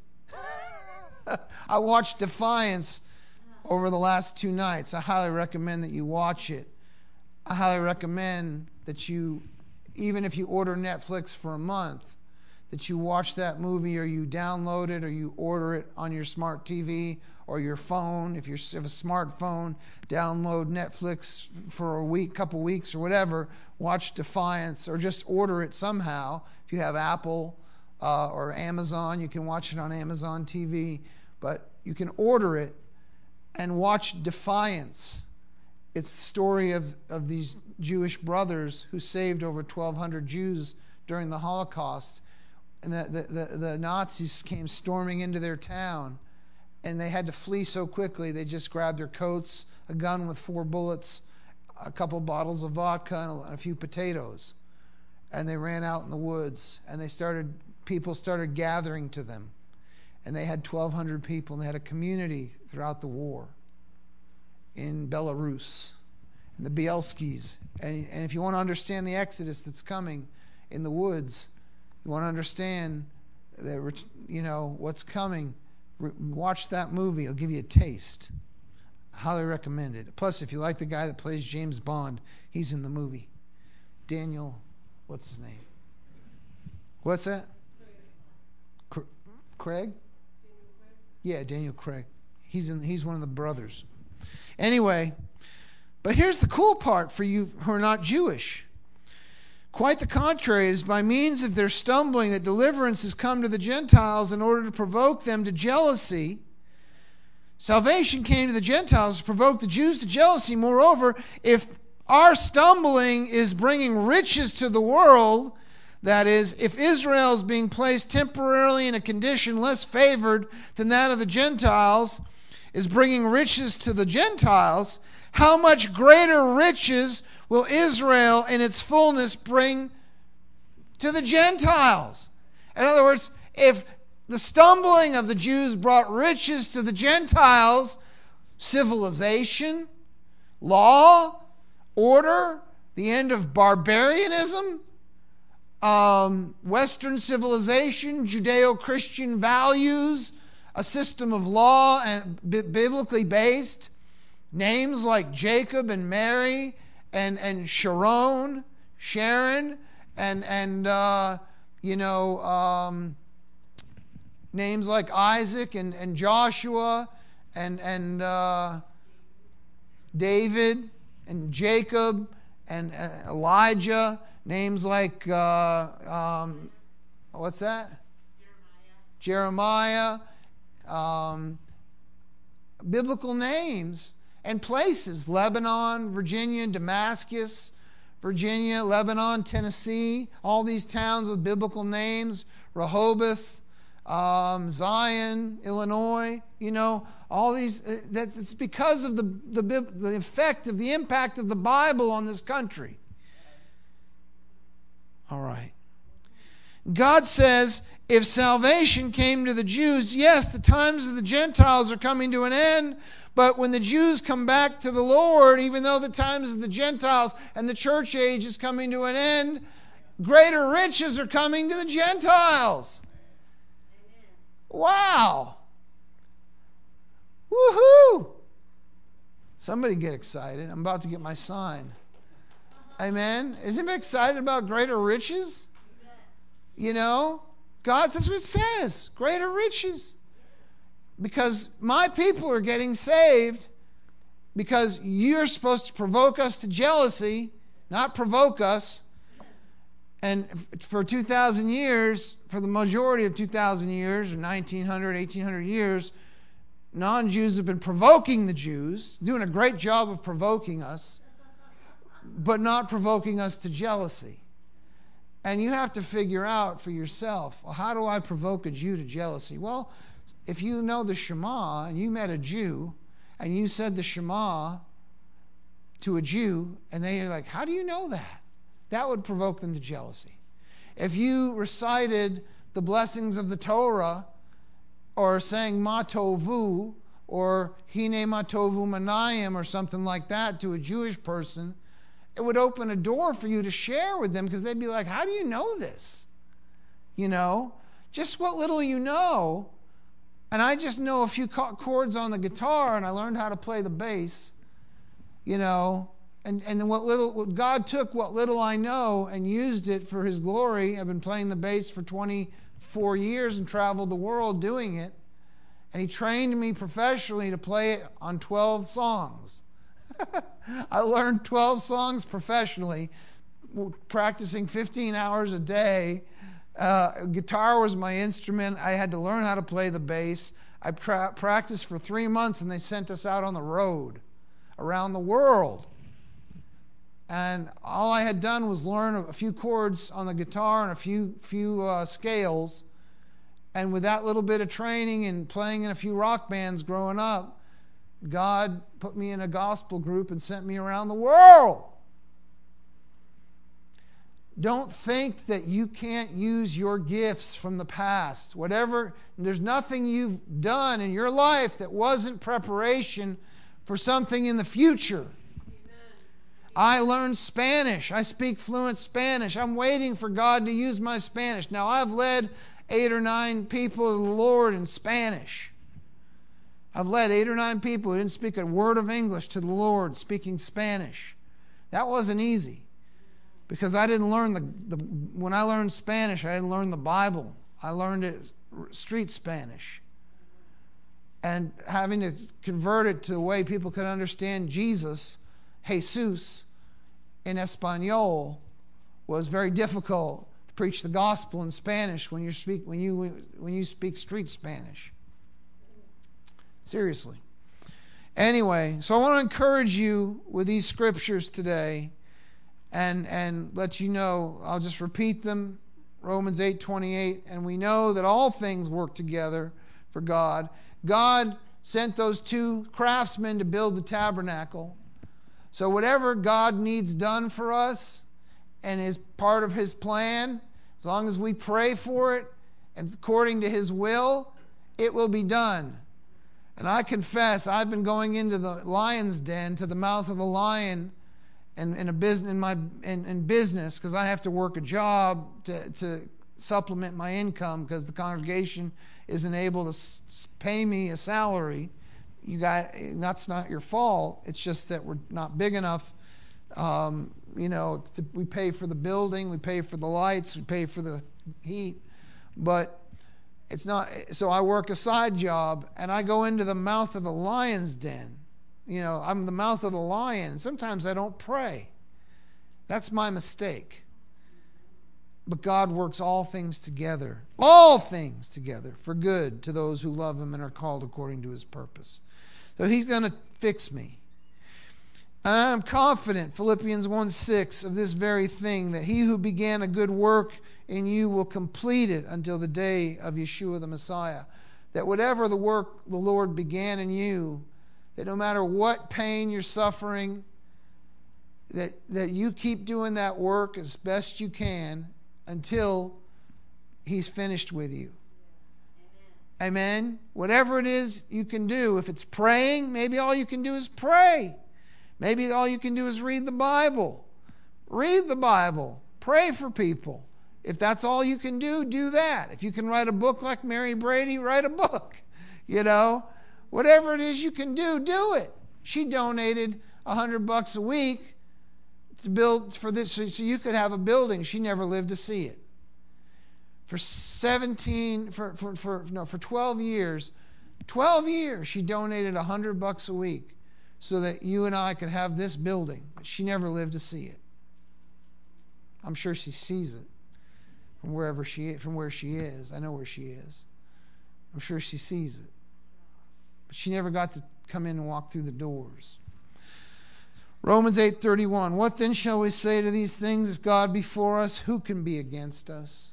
I watched Defiance over the last two nights. I highly recommend that you watch it. I highly recommend that you, even if you order Netflix for a month, that you watch that movie, or you download it, or you order it on your smart T V or your phone. If you have a smartphone, download Netflix for a week, couple weeks, or whatever. Watch Defiance, or just order it somehow. If you have Apple uh, or Amazon, you can watch it on Amazon T V. But you can order it and watch Defiance. It's the story of, of these Jewish brothers who saved over twelve hundred Jews during the Holocaust. And the, the, the, the Nazis came storming into their town, and they had to flee so quickly. They just grabbed their coats, a gun with four bullets, a couple bottles of vodka, and a, and a few potatoes. And they ran out in the woods, and they started, people started gathering to them. And they had twelve hundred people, and they had a community throughout the war in Belarus, and the Bielskis. And, and if you want to understand the exodus that's coming in the woods, you want to understand that, you know, what's coming, watch that movie. It'll give you a taste. I highly recommend it. Plus, if you like the guy that plays James Bond, he's in the movie. Daniel, what's his name? What's that? Craig? Craig? Yeah, Daniel Craig. He's in. He's one of the brothers. Anyway, but here's the cool part for you who are not Jewish. Quite the contrary, it is by means of their stumbling that deliverance has come to the Gentiles in order to provoke them to jealousy. Salvation came to the Gentiles to provoke the Jews to jealousy. Moreover, if our stumbling is bringing riches to the world, that is, if Israel is being placed temporarily in a condition less favored than that of the Gentiles, is bringing riches to the Gentiles, how much greater riches will Israel in its fullness bring to the Gentiles? In other words, if the stumbling of the Jews brought riches to the Gentiles, civilization, law, order, the end of barbarianism, um, Western civilization, Judeo-Christian values, a system of law and b- biblically based, names like Jacob and Mary and and Sharon, Sharon, and and uh, you know um, names like Isaac and, and Joshua and and uh, David and Jacob and uh, Elijah. Names like uh, um, what's that? Jeremiah. Jeremiah. Um, biblical names and places: Lebanon, Virginia, Damascus, Virginia, Lebanon, Tennessee. All these towns with biblical names. Rehoboth, um, Zion, Illinois. You know, all these. Uh, that's it's because of the the the effect of the impact of the Bible on this country. All right. God says, if salvation came to the Jews, yes, the times of the Gentiles are coming to an end, but when the Jews come back to the Lord, even though the times of the Gentiles and the church age is coming to an end, greater riches are coming to the Gentiles. Wow. Woohoo. Somebody get excited. I'm about to get my sign. Amen. Isn't anybody excited about greater riches? You know, God, that's what it says. Greater riches. Because my people are getting saved because you're supposed to provoke us to jealousy, not provoke us. And for two thousand years, for the majority of two thousand years, or nineteen hundred, eighteen hundred years, non-Jews have been provoking the Jews, doing a great job of provoking us, but not provoking us to jealousy. And you have to figure out for yourself, well, how do I provoke a Jew to jealousy? Well, if you know the Shema and you met a Jew and you said the Shema to a Jew and they're like, how do you know that? That would provoke them to jealousy. If you recited the blessings of the Torah or saying Ma Tovu or Hine Ma Tovu Manayim or something like that to a Jewish person, it would open a door for you to share with them, because they'd be like, how do you know this? You know, just what little you know. And I just know a few chords on the guitar, and I learned how to play the bass, you know. And and what little what God took what little I know and used it for His glory. I've been playing the bass for twenty-four years and traveled the world doing it. And He trained me professionally to play it on twelve songs. I learned twelve songs professionally, practicing fifteen hours a day. Uh, guitar was my instrument. I had to learn how to play the bass. I pra- practiced for three months, and they sent us out on the road around the world. And all I had done was learn a few chords on the guitar and a few few uh, scales. And with that little bit of training and playing in a few rock bands growing up, God put me in a gospel group and sent me around the world. Don't think that you can't use your gifts from the past. Whatever, there's nothing you've done in your life that wasn't preparation for something in the future. I learned Spanish. I speak fluent Spanish. I'm waiting for God to use my Spanish. Now, I've led eight or nine people to the Lord in Spanish. I've led eight or nine people who didn't speak a word of English to the Lord speaking Spanish. That wasn't easy, because I didn't learn the, the when I learned Spanish, I didn't learn the Bible. I learned it street Spanish. And having to convert it to the way people could understand Jesus, Jesus, in Espanol, was very difficult to preach the gospel in Spanish when you speak when you when you speak street Spanish. Seriously. Anyway, so I want to encourage you with these scriptures today, and and let you know. I'll just repeat them. Romans eight twenty-eight, and we know that all things work together for God. God sent those two craftsmen to build the tabernacle. So whatever God needs done for us and is part of His plan, as long as we pray for it and according to His will, it will be done. And I confess, I've been going into the lion's den, to the mouth of the lion, and in a business in my in, in business, because I have to work a job to to supplement my income, because the congregation isn't able to s- pay me a salary. You guys, that's not your fault. It's just that we're not big enough. Um, you know, to, we pay for the building, we pay for the lights, we pay for the heat, but it's not. So I work a side job, and I go into the mouth of the lion's den. You know, I'm the mouth of the lion. Sometimes I don't pray. That's my mistake. But God works all things together, all things together for good to those who love Him and are called according to His purpose. So He's going to fix me. And I'm confident, Philippians one six, of this very thing, that He who began a good work in you will complete it until the day of Yeshua the Messiah. That whatever the work the Lord began in you, that no matter what pain you're suffering, that, that you keep doing that work as best you can until He's finished with you. Amen. Amen. Whatever it is you can do, if it's praying, maybe all you can do is pray. Maybe all you can do is read the Bible. Read the Bible. Pray for people. If that's all you can do, do that. If you can write a book like Mary Brady, write a book. You know, whatever it is you can do, do it. She donated a hundred bucks a week to build for this, so you could have a building. She never lived to see it. For seventeen, for for, for no, for twelve years, twelve years, she donated a hundred bucks a week so that you and I could have this building. But she never lived to see it. I'm sure she sees it from wherever she from where she is. I know where she is. I'm sure she sees it. But she never got to come in and walk through the doors. Romans eight thirty-one. What then shall we say to these things? If God be for us, who can be against us?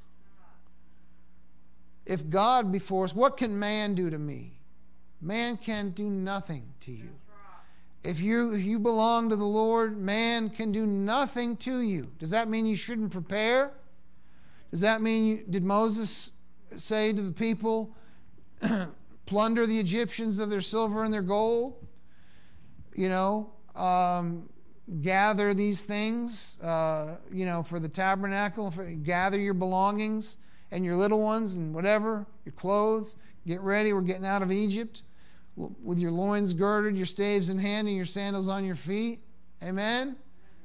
If God be for us, what can man do to me? Man can do nothing to you. If you if you belong to the Lord, man can do nothing to you. Does that mean you shouldn't prepare? Does that mean you, did Moses say to the people, plunder the Egyptians of their silver and their gold. You know, um, gather these things, uh, you know, for the tabernacle. For, gather your belongings and your little ones and whatever, your clothes. Get ready. We're getting out of Egypt with your loins girded, your staves in hand, and your sandals on your feet. Amen?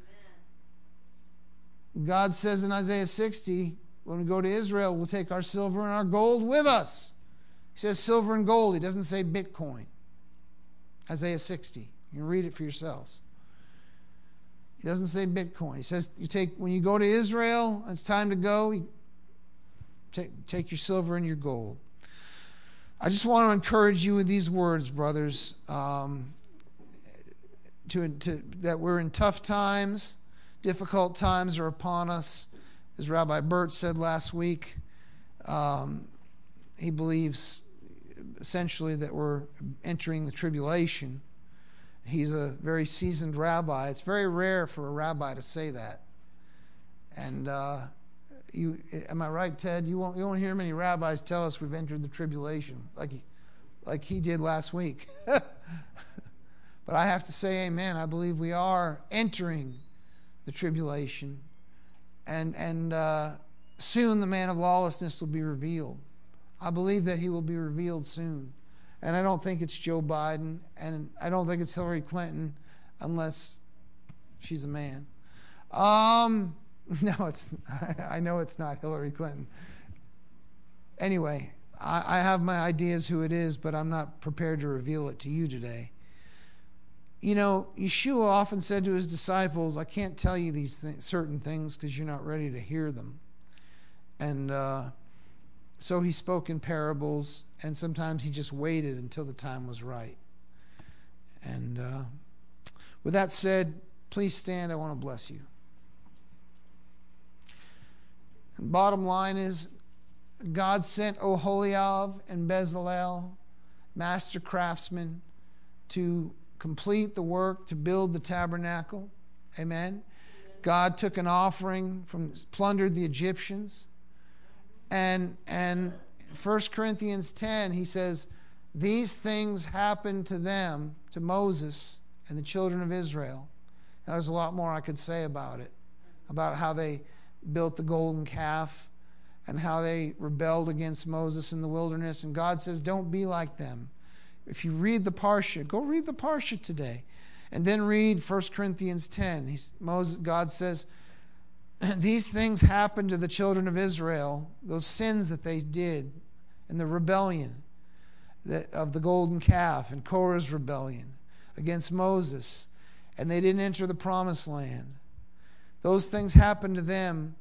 Amen. God says in Isaiah sixty, when we go to Israel, we'll take our silver and our gold with us. He says silver and gold. He doesn't say Bitcoin. Isaiah sixty. You can read it for yourselves. He doesn't say Bitcoin. He says you take when you go to Israel, it's time to go, you take, take your silver and your gold. I just want to encourage you with these words, brothers, um, to, to, that we're in tough times. Difficult times are upon us. As Rabbi Bert said last week, um, he believes essentially that we're entering the tribulation. He's a very seasoned rabbi. It's very rare for a rabbi to say that. And uh, you, am I right, Ted? You won't, you won't hear many rabbis tell us we've entered the tribulation, like he, like he did last week. But I have to say, amen. I believe we are entering the tribulation, and and uh, soon the man of lawlessness will be revealed. I believe that he will be revealed soon. And I don't think it's Joe Biden, and I don't think it's Hillary Clinton, unless she's a man. Um, no, it's. I know it's not Hillary Clinton. Anyway, I, I have my ideas who it is, but I'm not prepared to reveal it to you today. You know, Yeshua often said to his disciples, "I can't tell you these th- certain things because you're not ready to hear them," and. Uh, So he spoke in parables, and sometimes he just waited until the time was right. And uh, with that said, please stand. I want to bless you. And bottom line is, God sent Oholiab and Bezalel, master craftsmen, to complete the work, to build the tabernacle. Amen. Amen. God took an offering from, plundered the Egyptians. And and First Corinthians ten, he says, these things happened to them, to Moses and the children of Israel. Now, there's a lot more I could say about it, about how they built the golden calf and how they rebelled against Moses in the wilderness. And God says, don't be like them. If you read the Parsha, go read the Parsha today. And then read First Corinthians ten. He's, Moses, God says, these things happened to the children of Israel, those sins that they did, and the rebellion of the golden calf, and Korah's rebellion against Moses, and they didn't enter the promised land. Those things happened to them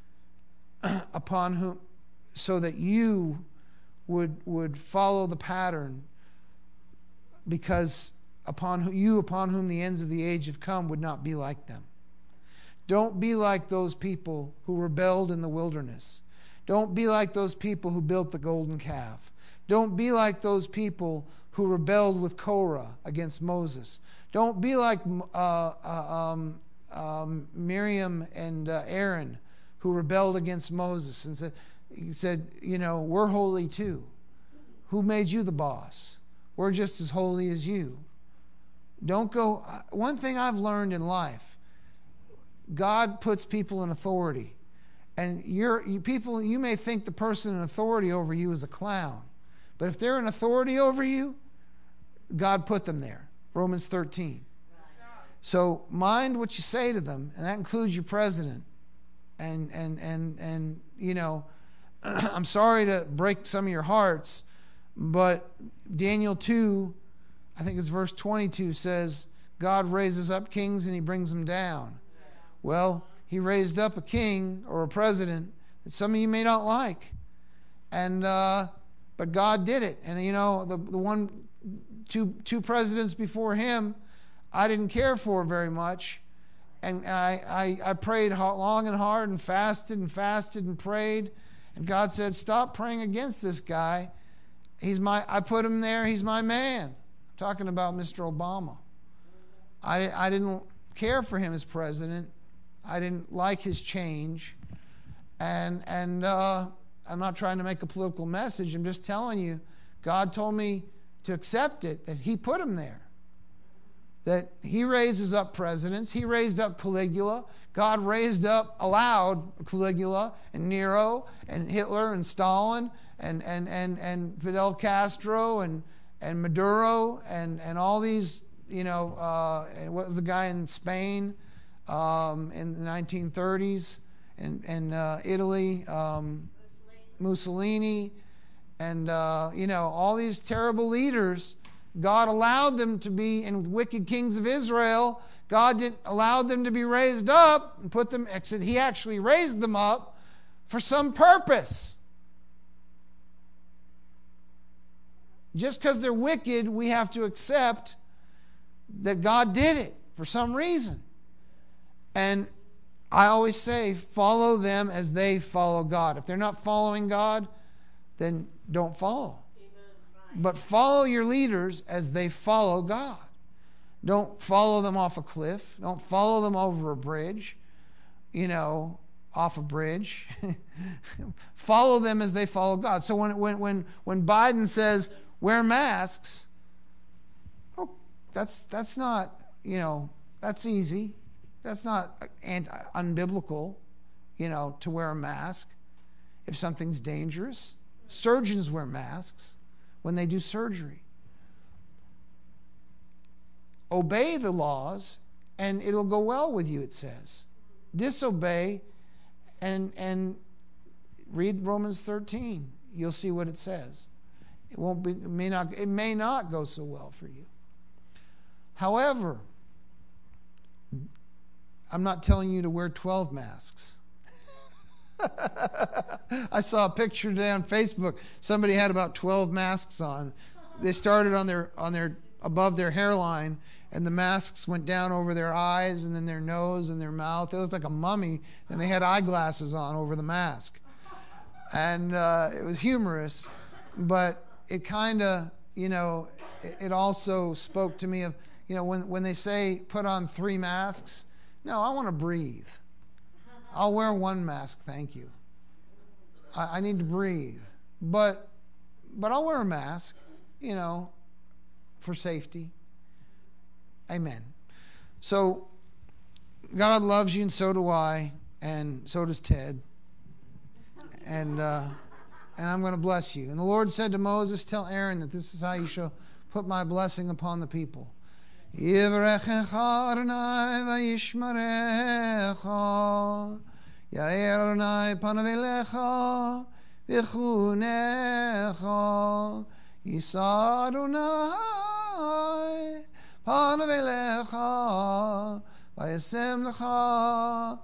upon whom, so that you would would follow the pattern, because upon who, you upon whom the ends of the age have come would not be like them. Don't be like those people who rebelled in the wilderness. Don't be like those people who built the golden calf. Don't be like those people who rebelled with Korah against Moses. Don't be like uh, uh, um, um, Miriam and uh, Aaron, who rebelled against Moses and said, he said, you know, we're holy too. Who made you the boss? We're just as holy as you. Don't go. One thing I've learned in life, God puts people in authority, and you're you people. You may think the person in authority over you is a clown, but if they're in authority over you, God put them there. Romans thirteen. So mind what you say to them, and that includes your president. And and and and you know, I'm sorry to break some of your hearts, but Daniel two, I think it's verse twenty-two, says God raises up kings and he brings them down. Well, he raised up a king or a president that some of you may not like, and uh, but God did it. And you know, the the one, two two presidents before him, I didn't care for very much, and I I, I prayed long and hard and fasted and fasted and prayed, and God said, stop praying against this guy. He's my I put him there. He's my man. I'm talking about Mister Obama. I I didn't care for him as president. I didn't like his change, and and uh, I'm not trying to make a political message. I'm just telling you, God told me to accept it, that he put him there. That he raises up presidents. He raised up Caligula. God raised up, allowed Caligula and Nero and Hitler and Stalin and and and, and Fidel Castro and, and Maduro and, and all these, you know, uh, and what was the guy in Spain um, in the nineteen thirties and, and uh, Italy, um, Mussolini, and, uh, you know, all these terrible leaders. God allowed them to be, and wicked kings of Israel, God didn't allow them to be raised up and put them, he actually raised them up for some purpose. Just because they're wicked, we have to accept that God did it for some reason. And I always say, follow them as they follow God. If they're not following God, then don't follow. But follow your leaders as they follow God. Don't follow them off a cliff. Don't follow them over a bridge, you know, off a bridge. Follow them as they follow God. So when when when when Biden says wear masks, oh, that's that's not, you know, that's easy. That's not anti, unbiblical, you know, to wear a mask if something's dangerous. Surgeons wear masks when they do surgery. Obey the laws and it'll go well with you, it says. Disobey and and read Romans thirteen. You'll see what it says. It won't be it may not it may not go so well for you. However, I'm not telling you to wear twelve masks. I saw a picture today on Facebook. Somebody had about twelve masks on. They started on their on their above their hairline, and the masks went down over their eyes and then their nose and their mouth. They looked like a mummy, and they had eyeglasses on over the mask. And uh, it was humorous, but it kind of, you know, it, it also spoke to me of, you know, when when they say put on three masks. No, I want to breathe. I'll wear one mask, thank you. I, I need to breathe. But but I'll wear a mask, you know, for safety. Amen. So God loves you, and so do I, and so does Ted. And uh, and I'm going to bless you. And the Lord said to Moses, tell Aaron that this is how you shall put my blessing upon the people. Yivrechecha Adonai vayishmarecha, Yair Adonai panav elecha v'chunecha, Yisa Adonai panav elecha vayasem lecha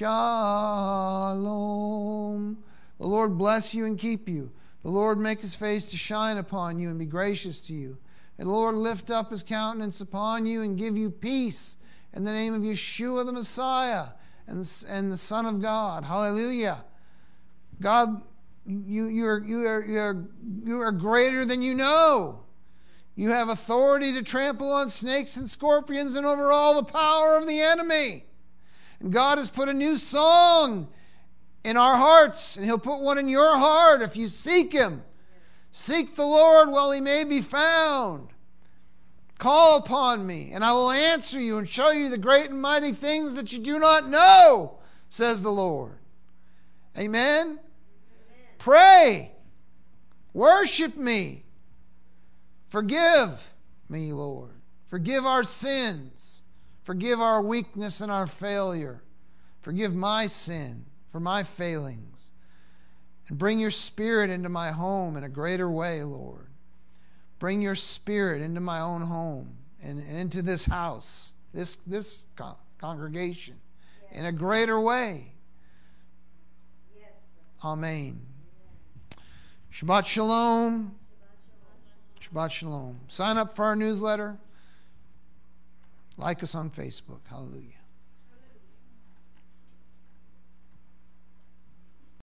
shalom. The Lord bless you and keep you. The Lord make his face to shine upon you and be gracious to you. And the Lord lift up his countenance upon you and give you peace in the name of Yeshua the Messiah and, and the Son of God. Hallelujah. God, you, you, are, you, are, you, are, you are greater than you know. You have authority to trample on snakes and scorpions and over all the power of the enemy. And God has put a new song in our hearts, and he'll put one in your heart if you seek him. Seek the Lord while he may be found. Call upon me, and I will answer you and show you the great and mighty things that you do not know, says the Lord. Amen? Amen. Pray. Worship me. Forgive me, Lord. Forgive our sins. Forgive our weakness and our failure. Forgive my sin for my failings. And bring your Spirit into my home in a greater way, Lord. Bring your Spirit into my own home and, and into this house, this, this con- congregation, yes, in a greater way. Yes. Amen. Shabbat Shalom. Shabbat Shalom. Sign up for our newsletter. Like us on Facebook. Hallelujah.